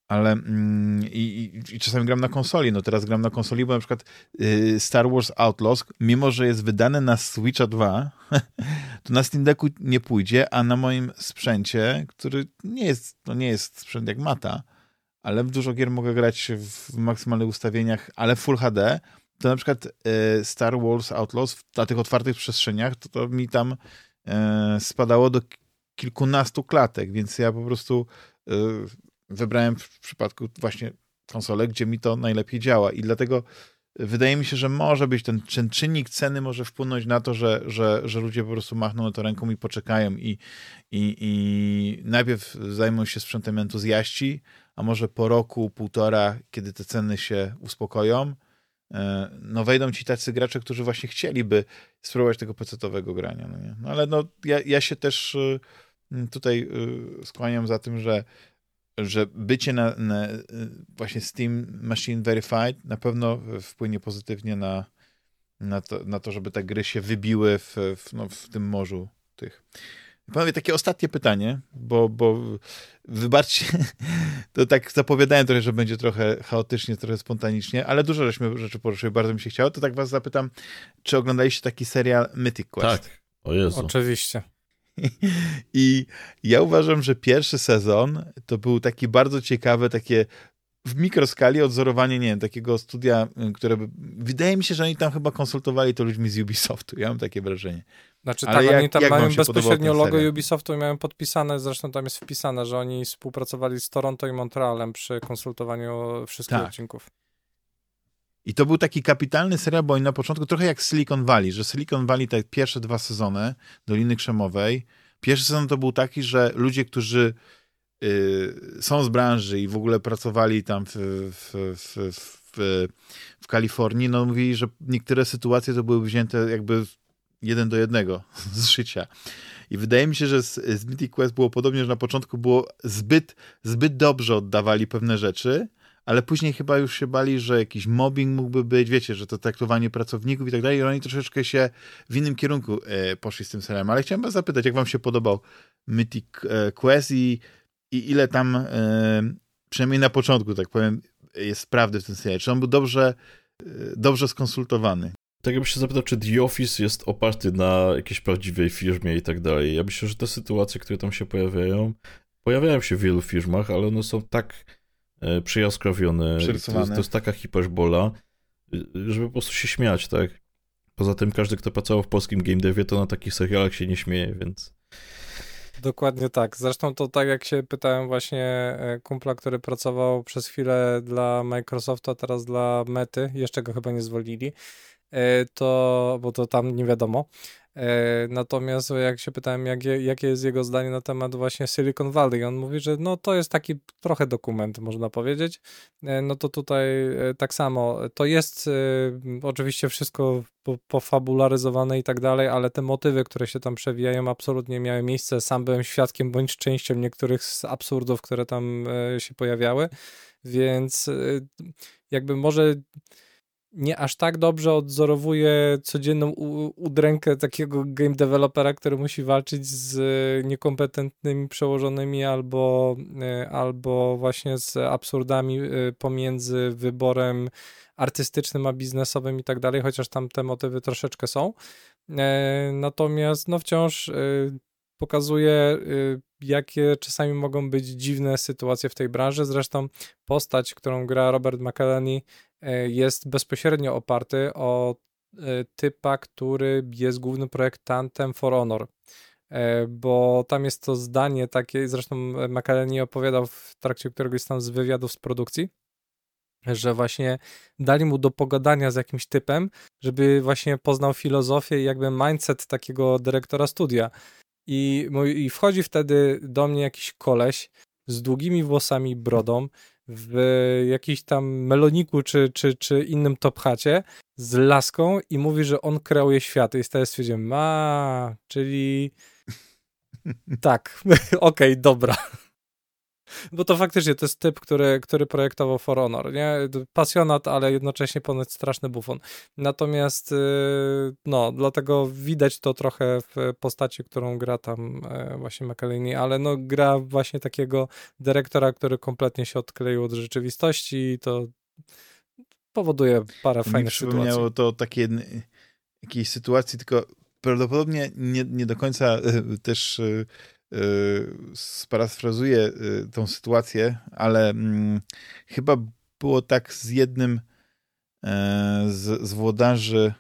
ale i czasami gram na konsoli. No teraz gram na konsoli, bo na przykład Star Wars Outlaws, mimo że jest wydane na Switcha 2, to na Steam Decku nie pójdzie, a na moim sprzęcie, który nie jest sprzęt jak Mata, ale w dużo gier mogę grać w maksymalnych ustawieniach, ale w Full HD, to na przykład Star Wars Outlaws na tych otwartych przestrzeniach, to mi tam spadało do kilkunastu klatek, więc ja po prostu wybrałem w przypadku właśnie konsolę, gdzie mi to najlepiej działa i dlatego wydaje mi się, że może być ten czynnik ceny może wpłynąć na to, że ludzie po prostu machną na to ręką i poczekają i najpierw zajmą się sprzętem entuzjaści, a może po roku, półtora, kiedy te ceny się uspokoją, no wejdą ci tacy gracze, którzy właśnie chcieliby spróbować tego PC-owego grania. No nie? No ale no, ja się też tutaj skłaniam za tym, że bycie na właśnie Steam Machine Verified na pewno wpłynie pozytywnie na to, żeby te gry się wybiły w tym morzu tych. Panowie, takie ostatnie pytanie, bo wybaczcie, to tak zapowiadałem trochę, że będzie trochę chaotycznie, trochę spontanicznie, ale dużo żeśmy rzeczy poruszyli, bardzo mi się chciało, to tak was zapytam, czy oglądaliście taki serial Mythic Quest? Tak, o Jezu. Oczywiście. I ja uważam, że pierwszy sezon to był taki bardzo ciekawy, takie w mikroskali odzorowanie, nie wiem, takiego studia, które wydaje mi się, że oni tam chyba konsultowali to ludźmi z Ubisoftu, ja mam takie wrażenie. Znaczy ale tak, oni tam mają bezpośrednio logo serial? Ubisoftu i mają podpisane, zresztą tam jest wpisane, że oni współpracowali z Toronto i Montrealem przy konsultowaniu wszystkich odcinków. I to był taki kapitalny serial, bo oni na początku trochę jak Silicon Valley, że Silicon Valley te pierwsze 2 sezony Doliny Krzemowej, pierwszy sezon to był taki, że ludzie, którzy są z branży i w ogóle pracowali tam w Kalifornii, no mówili, że niektóre sytuacje to były wzięte jakby 1:1 z życia. I wydaje mi się, że z Mythic Quest było podobnie, że na początku było zbyt dobrze oddawali pewne rzeczy, ale później chyba już się bali, że jakiś mobbing mógłby być, wiecie, że to traktowanie pracowników i tak dalej, i oni troszeczkę się w innym kierunku poszli z tym serialem. Ale chciałem was zapytać, jak wam się podobał Mythic Quest i ile tam, przynajmniej na początku, tak powiem, jest prawdy w tym serialu. Czy on był dobrze skonsultowany? Tak jakbyś się zapytał, czy The Office jest oparty na jakiejś prawdziwej firmie i tak dalej. Ja myślę, że te sytuacje, które tam się pojawiają się w wielu firmach, ale one są tak przyjaskrawione, to jest taka hiperbola, żeby po prostu się śmiać, tak? Poza tym każdy, kto pracował w polskim game devie, to na takich serialach się nie śmieje, więc... Dokładnie tak. Zresztą to tak jak się pytałem właśnie kumpla, który pracował przez chwilę dla Microsoftu, a teraz dla Mety, jeszcze go chyba nie zwolnili, bo to tam nie wiadomo. Natomiast jak się pytałem, jakie jest jego zdanie na temat właśnie Silicon Valley, on mówi, że no to jest taki trochę dokument, można powiedzieć. No to tutaj tak samo. To jest oczywiście wszystko pofabularyzowane i tak dalej, ale te motywy, które się tam przewijają, absolutnie miały miejsce. Sam byłem świadkiem bądź częścią niektórych z absurdów, które tam się pojawiały, więc jakby może nie aż tak dobrze odzorowuje codzienną udrękę takiego game developera, który musi walczyć z niekompetentnymi przełożonymi albo właśnie z absurdami pomiędzy wyborem artystycznym a biznesowym i tak dalej, chociaż tam te motywy troszeczkę są. Natomiast no wciąż pokazuje, jakie czasami mogą być dziwne sytuacje w tej branży. Zresztą postać, którą gra Robert McElhenney, jest bezpośrednio oparty o typa, który jest głównym projektantem For Honor, bo tam jest to zdanie takie, zresztą McElhenney opowiadał w trakcie któregoś tam z wywiadów z produkcji, że właśnie dali mu do pogadania z jakimś typem, żeby właśnie poznał filozofię i jakby mindset takiego dyrektora studia. I wchodzi wtedy do mnie jakiś koleś z długimi włosami, brodą, w jakiś tam meloniku czy innym top hacie z laską i mówi, że on kreuje świat. I wtedy stwierdziłem, czyli tak, okej, dobra. Bo to faktycznie to jest typ, który projektował For Honor, nie? Pasjonat, ale jednocześnie ponoć straszny bufon. Natomiast no, dlatego widać to trochę w postaci, którą gra tam właśnie McElhenney, ale no gra właśnie takiego dyrektora, który kompletnie się odkleił od rzeczywistości i to powoduje parę fajnych sytuacji. Mi przypomniało to takie jakiejś sytuacji, tylko prawdopodobnie nie do końca też sparafrazuję tą sytuację, ale chyba było tak z jednym z włodarzy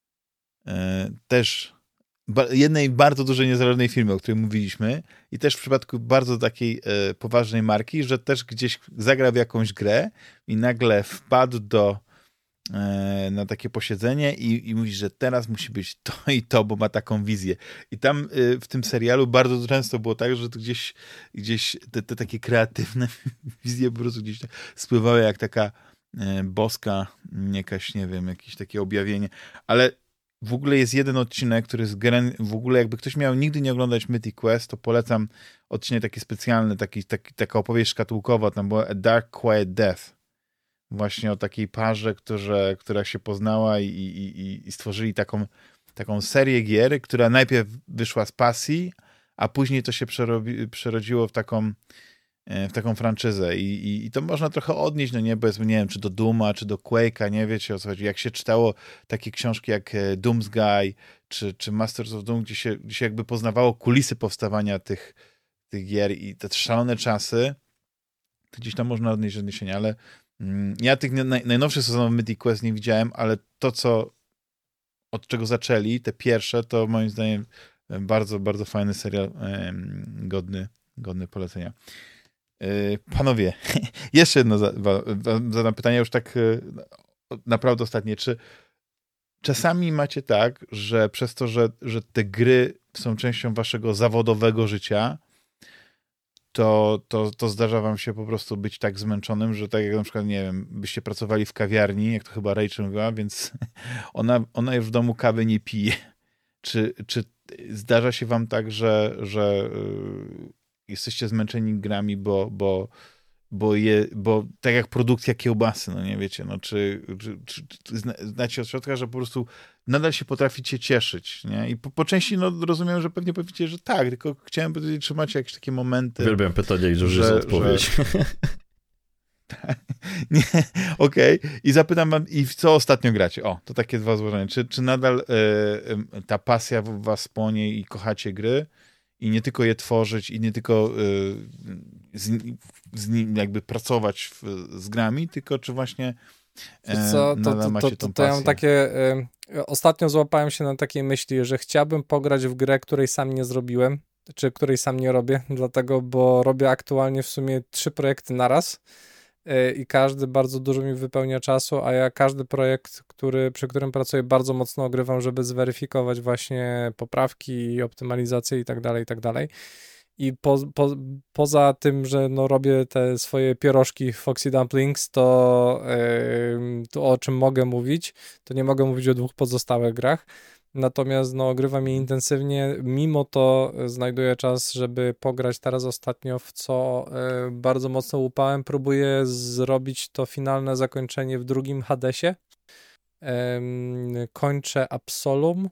też jednej bardzo dużej niezależnej firmy, o której mówiliśmy, i też w przypadku bardzo takiej poważnej marki, że też gdzieś zagrał w jakąś grę i nagle wpadł na takie posiedzenie i mówi, że teraz musi być to i to, bo ma taką wizję. I tam w tym serialu bardzo często było tak, że to gdzieś te takie kreatywne wizje po prostu gdzieś spływały jak taka boska jakaś, nie wiem, jakieś takie objawienie. Ale w ogóle jest jeden odcinek, który jest w ogóle jakby ktoś miał nigdy nie oglądać Mythic Quest, to polecam odcinek taki specjalny, taka opowieść szkatułkowa, tam była A Dark Quiet Death. Właśnie o takiej parze, która się poznała i stworzyli taką serię gier, która najpierw wyszła z pasji, a później to się przerodziło w taką franczyzę. I to można trochę odnieść, no nie, powiedzmy, nie wiem, czy do Dooma, czy do Quake'a, nie wiecie o co chodzi. Jak się czytało takie książki jak Doom's Guy, czy Masters of Doom, gdzie się jakby poznawało kulisy powstawania tych gier i te szalone czasy, to gdzieś tam można odnieść odniesienia, ale ja tych najnowszych sezonów Mythic Quest nie widziałem, ale to, od czego zaczęli, te pierwsze, to moim zdaniem bardzo, bardzo fajny serial, godny polecenia. Panowie, jeszcze jedno zadam pytanie, już tak naprawdę ostatnie. Czy czasami macie tak, że przez to, że te gry są częścią waszego zawodowego życia, to zdarza wam się po prostu być tak zmęczonym, że tak jak na przykład, nie wiem, byście pracowali w kawiarni, jak to chyba Rachel mówiła, więc ona już w domu kawy nie pije. Czy zdarza się wam tak, że jesteście zmęczeni grami, bo tak jak produkcja kiełbasy, no nie wiecie, no czy znacie od środka, że po prostu nadal się potraficie cieszyć, nie? I po części, no rozumiem, że pewnie powiecie, że tak, tylko chciałem powiedzieć, czy macie jakieś takie momenty. Uwielbiam pytanie, że jest odpowiedź. Nie, okej. I zapytam wam, i w co ostatnio gracie? O, to takie dwa złożenia. Czy nadal ta pasja w was płonie i kochacie gry? I nie tylko je tworzyć, i nie tylko z nim jakby pracować z grami, tylko czy właśnie nadal macie tą pasję? Ja mam takie... Ostatnio złapałem się na takiej myśli, że chciałbym pograć w grę, której sam nie zrobiłem, czy której sam nie robię, dlatego, bo robię aktualnie w sumie 3 projekty naraz i każdy bardzo dużo mi wypełnia czasu, a ja każdy projekt, przy którym pracuję, bardzo mocno ogrywam, żeby zweryfikować właśnie poprawki, optymalizacje i tak dalej. I poza tym, że no robię te swoje pierożki Foxy Dumplings, to o czym mogę mówić, to nie mogę mówić o 2 pozostałych grach. Natomiast no, ogrywam je intensywnie, mimo to znajduję czas, żeby pograć teraz ostatnio, w co bardzo mocno łupałem. Próbuję zrobić to finalne zakończenie w 2. Hadesie. Kończę Absolum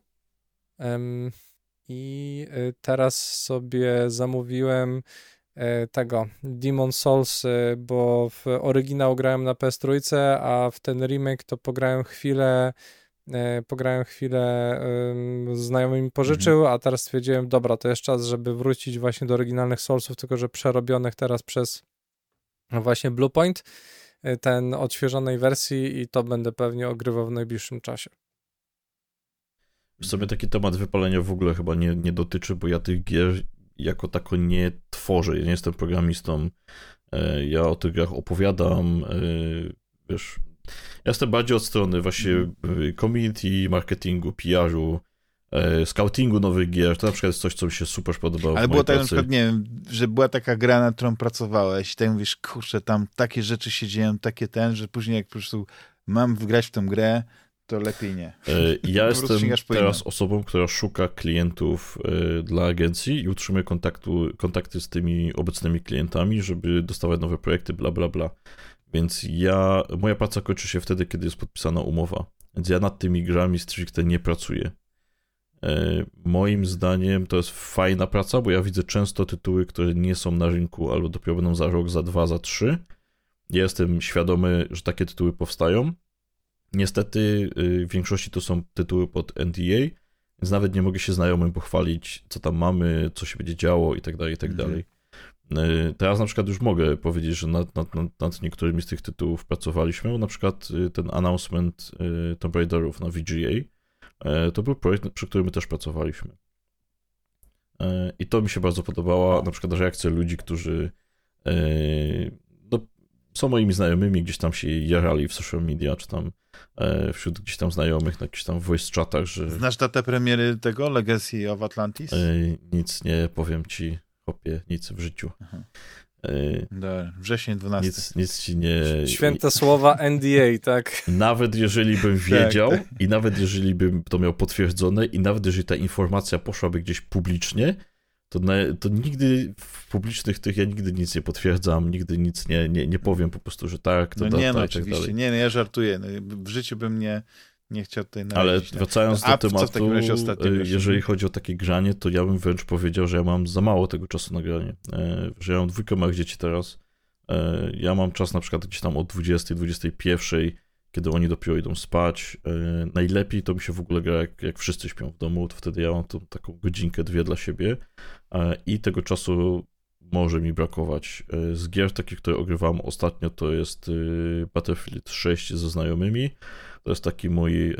i teraz sobie zamówiłem tego Demon Souls, bo w oryginał grałem na PS3, a w ten remake to pograłem chwilę, znajomy mi pożyczył, a teraz stwierdziłem, dobra, to jest czas, żeby wrócić właśnie do oryginalnych Soulsów, tylko że przerobionych teraz przez właśnie Bluepoint, ten odświeżonej wersji, i to będę pewnie ogrywał w najbliższym czasie. W sobie taki temat wypalenia w ogóle chyba nie dotyczy, bo ja tych gier jako tako nie tworzę, ja nie jestem programistą, ja o tych grach opowiadam, wiesz, ja jestem bardziej od strony właśnie community, marketingu, PR-u, scoutingu nowych gier, to na przykład jest coś, co mi się super podobało. Ale było tak na przykład, nie wiem, że była taka gra, nad którą pracowałeś i tak mówisz, kurczę, tam takie rzeczy się dzieją, że później jak po prostu mam grać w tę grę, to lepiej nie. Ja jestem po teraz osobą, która szuka klientów dla agencji i utrzymuje kontakty z tymi obecnymi klientami, żeby dostawać nowe projekty, bla, bla, bla. Więc moja praca kończy się wtedy, kiedy jest podpisana umowa. Więc ja nad tymi grami stricte nie pracuję. Moim zdaniem to jest fajna praca, bo ja widzę często tytuły, które nie są na rynku albo dopiero będą za rok, za 2, za 3. Ja jestem świadomy, że takie tytuły powstają. Niestety w większości to są tytuły pod NDA, więc nawet nie mogę się znajomym pochwalić, co tam mamy, co się będzie działo i tak dalej, i tak dalej. Teraz na przykład już mogę powiedzieć, że nad niektórymi z tych tytułów pracowaliśmy. Na przykład ten announcement Tomb Raiderów na VGA to był projekt, przy którym my też pracowaliśmy. I to mi się bardzo podobała, na przykład reakcja ludzi, którzy są moimi znajomymi, gdzieś tam się jarali w social media, czy tam wśród gdzieś tam znajomych, na jakichś tam voice chatach, że... Znasz datę premiery tego Legacy of Atlantis? Nic nie powiem ci, chłopie, nic w życiu. Dobra, wrzesień 12. Nic ci nie... Święte słowa NDA, tak? Nawet jeżeli bym wiedział i nawet jeżeli bym to miał potwierdzone i nawet jeżeli ta informacja poszłaby gdzieś publicznie, to nigdy w publicznych tych ja nigdy nic nie potwierdzam, nigdy nic nie powiem po prostu, że tak, to nie, tak oczywiście, dalej. Nie, ja żartuję. W życiu bym nie chciał tutaj narazić. Ale wracając do tematu, jeżeli właśnie? chodzi o takie granie, to ja bym wręcz powiedział, że ja mam za mało tego czasu na granie. Że ja mam 2 małych dzieci teraz. Ja mam czas na przykład gdzieś tam od 20, 21, kiedy oni dopiero idą spać. Najlepiej to mi się w ogóle gra, jak wszyscy śpią w domu, to wtedy ja mam tą taką godzinkę, 2 dla siebie i tego czasu może mi brakować. Z gier takich, które ogrywam ostatnio, to jest Battlefield 6 ze znajomymi. To jest taki mój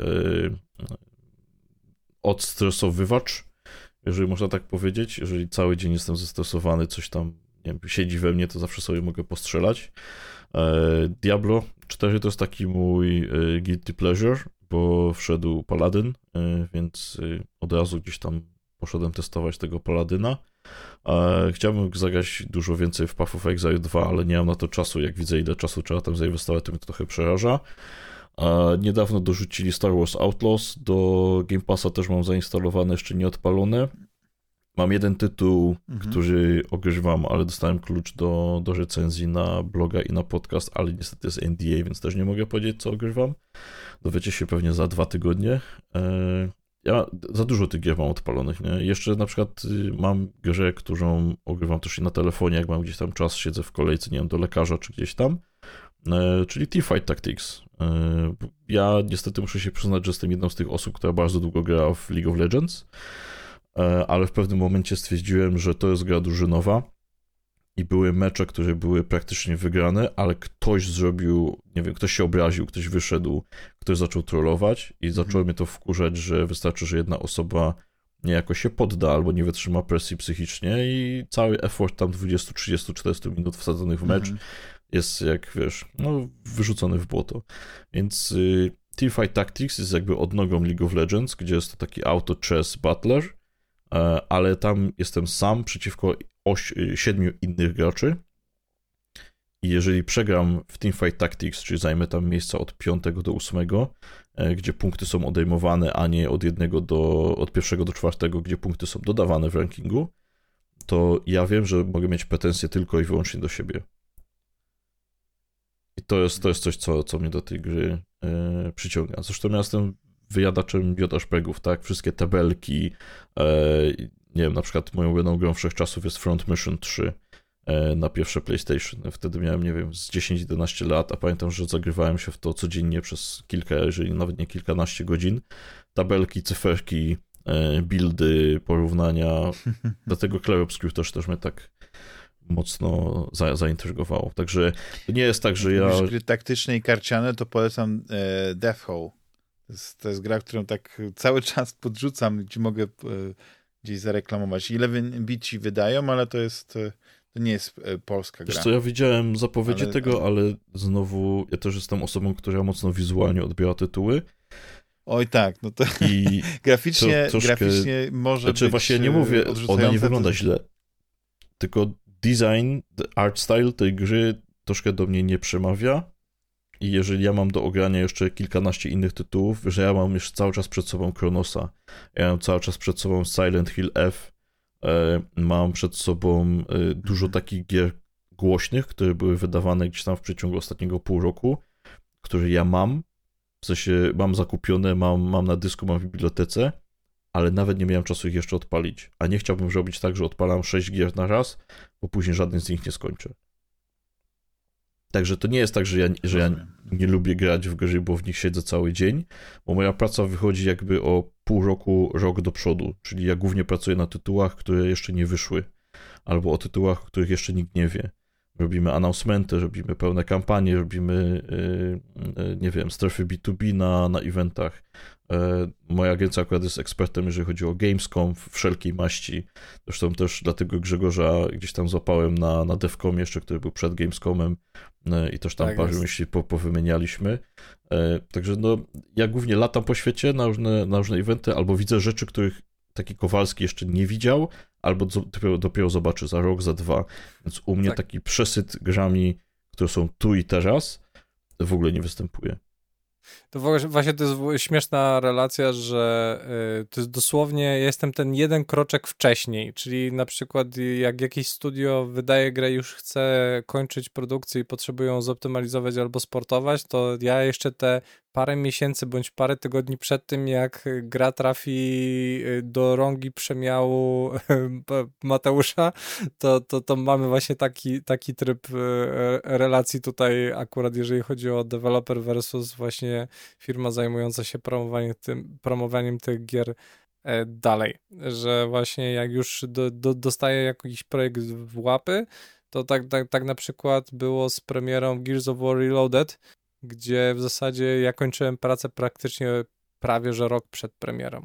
odstresowywacz, jeżeli można tak powiedzieć. Jeżeli cały dzień jestem zestresowany, coś tam, nie wiem, siedzi we mnie, to zawsze sobie mogę postrzelać. Diablo 4 to jest taki mój guilty pleasure, bo wszedł Paladin, więc od razu gdzieś tam poszedłem testować tego Paladyna. Chciałbym zagrać dużo więcej w Path of Exile 2, ale nie mam na to czasu. Jak widzę, ile czasu trzeba tam zainwestować, to mnie to trochę przeraża. Niedawno dorzucili Star Wars Outlaws, do Game Passa też mam zainstalowane, jeszcze nie odpalone. Mam jeden tytuł, który ogrywam, ale dostałem klucz do recenzji na bloga i na podcast, ale niestety jest NDA, więc też nie mogę powiedzieć, co ogrywam. Dowiecie się pewnie za 2 tygodnie. Ja za dużo tych gier mam odpalonych, nie? Jeszcze na przykład mam grę, którą ogrywam też i na telefonie, jak mam gdzieś tam czas, siedzę w kolejce, nie wiem, do lekarza czy gdzieś tam, czyli Teamfight Tactics. Ja niestety muszę się przyznać, że jestem jedną z tych osób, która bardzo długo grała w League of Legends, ale w pewnym momencie stwierdziłem, że to jest gra drużynowa i były mecze, które były praktycznie wygrane, ale ktoś zrobił, nie wiem, ktoś się obraził, ktoś wyszedł, ktoś zaczął trollować i zaczęło mnie to wkurzać, że wystarczy, że jedna osoba niejako się podda albo nie wytrzyma presji psychicznie i cały effort tam 20, 30, 40 minut wsadzonych w mecz jest, jak wiesz, no wyrzucony w błoto. Więc Teamfight Tactics jest jakby odnogą League of Legends, gdzie jest to taki auto chess battler, ale tam jestem sam przeciwko 7 innych graczy i jeżeli przegram w Teamfight Tactics, czyli zajmę tam miejsca od 5 do 8, gdzie punkty są odejmowane, a nie od 1 do 4, gdzie punkty są dodawane w rankingu, to ja wiem, że mogę mieć pretensje tylko i wyłącznie do siebie. I to jest coś, co mnie do tej gry przyciąga. Zresztą ja jestem wyjadaczem JRPG-ów, tak? Wszystkie tabelki, nie wiem, na przykład moją ulubioną grą wszechczasów jest Front Mission 3 na pierwsze PlayStation. Wtedy miałem, nie wiem, z 10-11 lat, a pamiętam, że zagrywałem się w to codziennie przez kilka, jeżeli nawet nie kilkanaście godzin. Tabelki, cyferki, buildy, porównania. Dlatego Clair Obscur też mnie tak mocno zaintrygowało. Także to nie jest tak, że ja... gry taktyczne i karciane, to polecam Death Hole. To jest gra, którą tak cały czas podrzucam, gdzie mogę gdzieś zareklamować. 11-bit ci wydają, ale to nie jest polska gra. Wiesz co, ja widziałem zapowiedzi tego, ale znowu ja też jestem osobą, która mocno wizualnie odbiera tytuły. Oj tak, no to i graficznie może znaczy, być właśnie nie mówię, ona nie wygląda źle, tylko design, art style tej gry troszkę do mnie nie przemawia i jeżeli ja mam do ogrania jeszcze kilkanaście innych tytułów, że ja mam jeszcze cały czas przed sobą Chronosa, ja mam cały czas przed sobą Silent Hill F, mam przed sobą dużo takich gier głośnych, które były wydawane gdzieś tam w przeciągu ostatniego pół roku, które ja mam, w sensie mam zakupione, mam na dysku, mam w bibliotece, ale nawet nie miałem czasu ich jeszcze odpalić. A nie chciałbym zrobić tak, że odpalam 6 gier na raz, bo później żaden z nich nie skończę. Także to nie jest tak, że ja nie lubię grać w gry, bo w nich siedzę cały dzień, bo moja praca wychodzi jakby o pół roku, rok do przodu, czyli ja głównie pracuję na tytułach, które jeszcze nie wyszły, albo o tytułach, o których jeszcze nikt nie wie. Robimy announcementy, robimy pełne kampanie, robimy, nie wiem, strefy B2B na eventach. Moja agencja akurat jest ekspertem, jeżeli chodzi o Gamescom wszelkiej maści. Zresztą też dlatego Grzegorza gdzieś tam złapałem na Devcomie jeszcze, który był przed Gamescomem i też tam parę myśli powymienialiśmy. Także no, ja głównie latam po świecie na różne eventy, albo widzę rzeczy, których taki Kowalski jeszcze nie widział, albo dopiero zobaczy za rok, za 2. Więc u mnie taki przesyt grami, które są tu i teraz, w ogóle nie występuje. To właśnie to jest śmieszna relacja, że to jest dosłownie, ja jestem ten jeden kroczek wcześniej, czyli na przykład jak jakieś studio wydaje grę, już chce kończyć produkcję i potrzebują zoptymalizować albo sportować, to ja jeszcze te parę miesięcy bądź parę tygodni przed tym, jak gra trafi do rągi przemiału Mateusza, to mamy właśnie taki tryb relacji tutaj akurat, jeżeli chodzi o developer versus właśnie firma zajmująca się promowaniem tych gier dalej, że właśnie jak już dostaję jakiś projekt w łapy, to tak na przykład było z premierą Gears of War Reloaded, gdzie w zasadzie ja kończyłem pracę praktycznie prawie że rok przed premierą,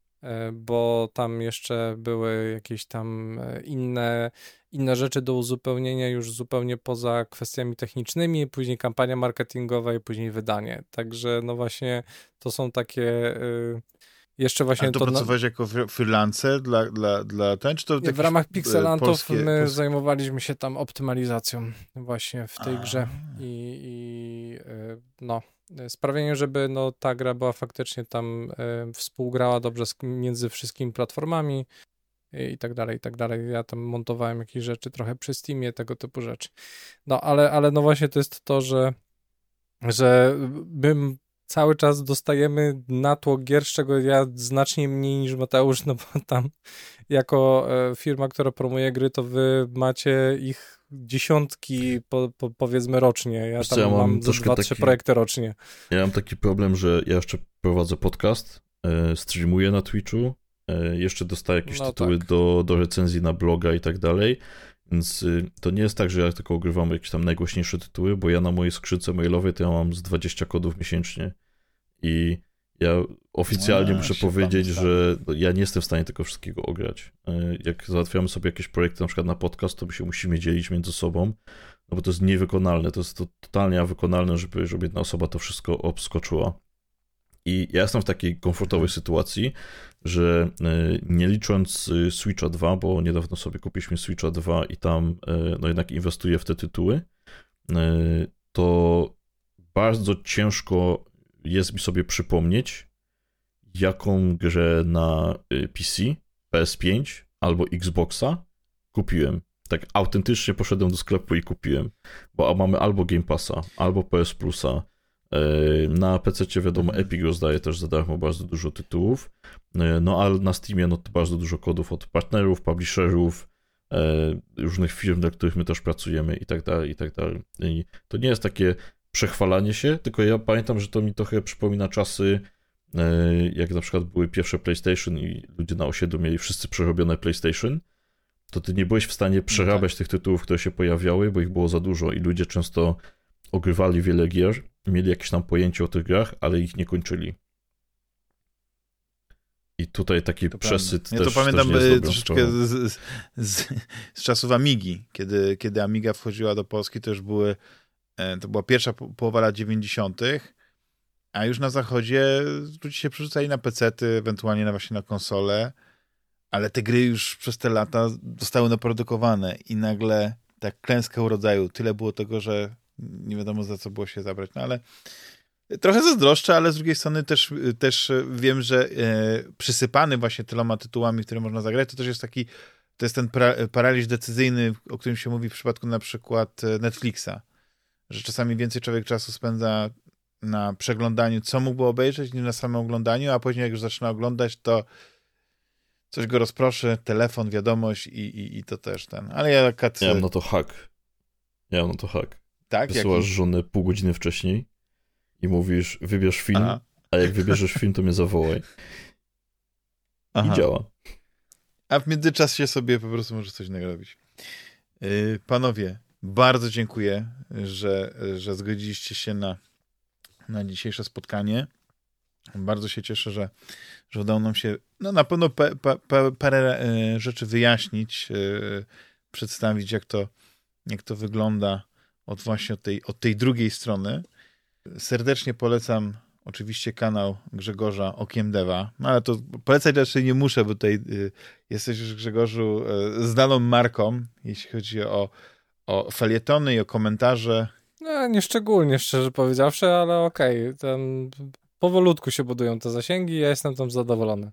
bo tam jeszcze były jakieś tam inne rzeczy do uzupełnienia już zupełnie poza kwestiami technicznymi, później kampania marketingowa i później wydanie. Także no właśnie to są takie jeszcze właśnie... A to pracowałeś jako freelancer dla ten, czy to w ramach Pixelantów my polskie... zajmowaliśmy się tam optymalizacją właśnie w tej grze no sprawienie, żeby no ta gra była faktycznie tam współgrała dobrze między wszystkimi platformami i tak dalej, i tak dalej. Ja tam montowałem jakieś rzeczy trochę przy Steamie, tego typu rzeczy. No, ale no właśnie to jest to, że my cały czas dostajemy natłok gier, z czego ja znacznie mniej niż Mateusz, no bo tam jako firma, która promuje gry, to wy macie ich dziesiątki powiedzmy rocznie. Ja tam mam 2-3 projekty rocznie. Ja mam taki problem, że ja jeszcze prowadzę podcast, streamuję na Twitchu, jeszcze dostaję jakieś tytuły do recenzji na bloga i tak dalej, więc to nie jest tak, że ja tylko ogrywam jakieś tam najgłośniejsze tytuły, bo ja na mojej skrzynce mailowej to ja mam z 20 kodów miesięcznie i ja oficjalnie muszę powiedzieć, że ja nie jestem w stanie tego wszystkiego ograć. Jak załatwiamy sobie jakieś projekty na przykład na podcast, to my się musimy dzielić między sobą, no bo to jest niewykonalne, to jest totalnie niewykonalne, żeby jedna osoba to wszystko obskoczyła. I ja jestem w takiej komfortowej sytuacji, że nie licząc Switcha 2, bo niedawno sobie kupiliśmy Switcha 2 i tam no jednak inwestuję w te tytuły, to bardzo ciężko jest mi sobie przypomnieć, jaką grę na PC, PS5 albo Xboxa kupiłem. Tak autentycznie poszedłem do sklepu i kupiłem, bo mamy albo Game Passa, albo PS Plusa. Na PC wiadomo, Epic rozdaje też za darmo bardzo dużo tytułów, no ale na Steamie no to bardzo dużo kodów od partnerów, publisherów, różnych firm, dla których my też pracujemy i tak dalej, i tak dalej. I to nie jest takie przechwalanie się, tylko ja pamiętam, że to mi trochę przypomina czasy, jak na przykład były pierwsze PlayStation i ludzie na osiedlu mieli wszyscy przerobione PlayStation, to ty nie byłeś w stanie przerabiać tych tytułów, które się pojawiały, bo ich było za dużo i ludzie często ogrywali wiele gier, mieli jakieś tam pojęcie o tych grach, ale ich nie kończyli. I tutaj taki przesyt też. Ja to pamiętam też troszeczkę z czasów Amigi, kiedy Amiga wchodziła do Polski, to już to była pierwsza połowa lat 90., a już na zachodzie ludzie się przerzucali na pecety, ewentualnie właśnie na konsole, ale te gry już przez te lata zostały naprodukowane i nagle tak klęska urodzaju. Tyle było tego, że nie wiadomo za co było się zabrać, no ale trochę zazdroszczę, ale z drugiej strony też wiem, że przysypany właśnie tyloma tytułami, które można zagrać, to też jest taki, to jest ten paraliż decyzyjny, o którym się mówi w przypadku na przykład Netflixa, że czasami więcej człowiek czasu spędza na przeglądaniu, co mógłby obejrzeć, niż na samym oglądaniu, a później jak już zaczyna oglądać, to coś go rozproszy, telefon, wiadomość i to też ten. Ale ja akurat... Ja mam na to hack. Tak? Wysyłasz żonę pół godziny wcześniej i mówisz, wybierz film, a jak wybierzesz film, to mnie zawołaj. I działa. A w międzyczasie sobie po prostu możesz coś narobić. Panowie, bardzo dziękuję, że zgodziliście się na dzisiejsze spotkanie. Bardzo się cieszę, że udało nam się na pewno parę rzeczy wyjaśnić, przedstawić, jak to wygląda od tej drugiej strony. Serdecznie polecam oczywiście kanał Grzegorza Okiem Deva, no ale to polecać raczej nie muszę, bo tutaj jesteś już, Grzegorzu, znaną marką, jeśli chodzi o felietony i o komentarze. No, nie szczególnie, szczerze powiedziawszy, ale okej, tam powolutku się budują te zasięgi, ja jestem tam zadowolony.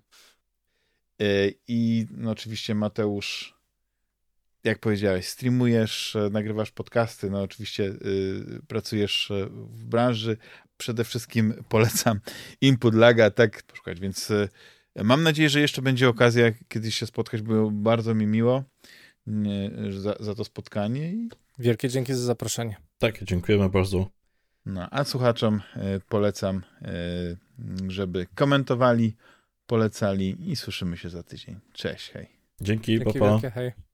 I no, oczywiście Mateusz, jak powiedziałeś, streamujesz, nagrywasz podcasty, no oczywiście pracujesz w branży. Przede wszystkim polecam Input Laga, tak poszukać, więc mam nadzieję, że jeszcze będzie okazja kiedyś się spotkać, było bardzo mi miło za to spotkanie. Wielkie dzięki za zaproszenie. Tak, dziękujemy bardzo. No, a słuchaczom polecam, żeby komentowali, polecali i słyszymy się za tydzień. Cześć, hej. Dzięki, pa. Wielkie, hej.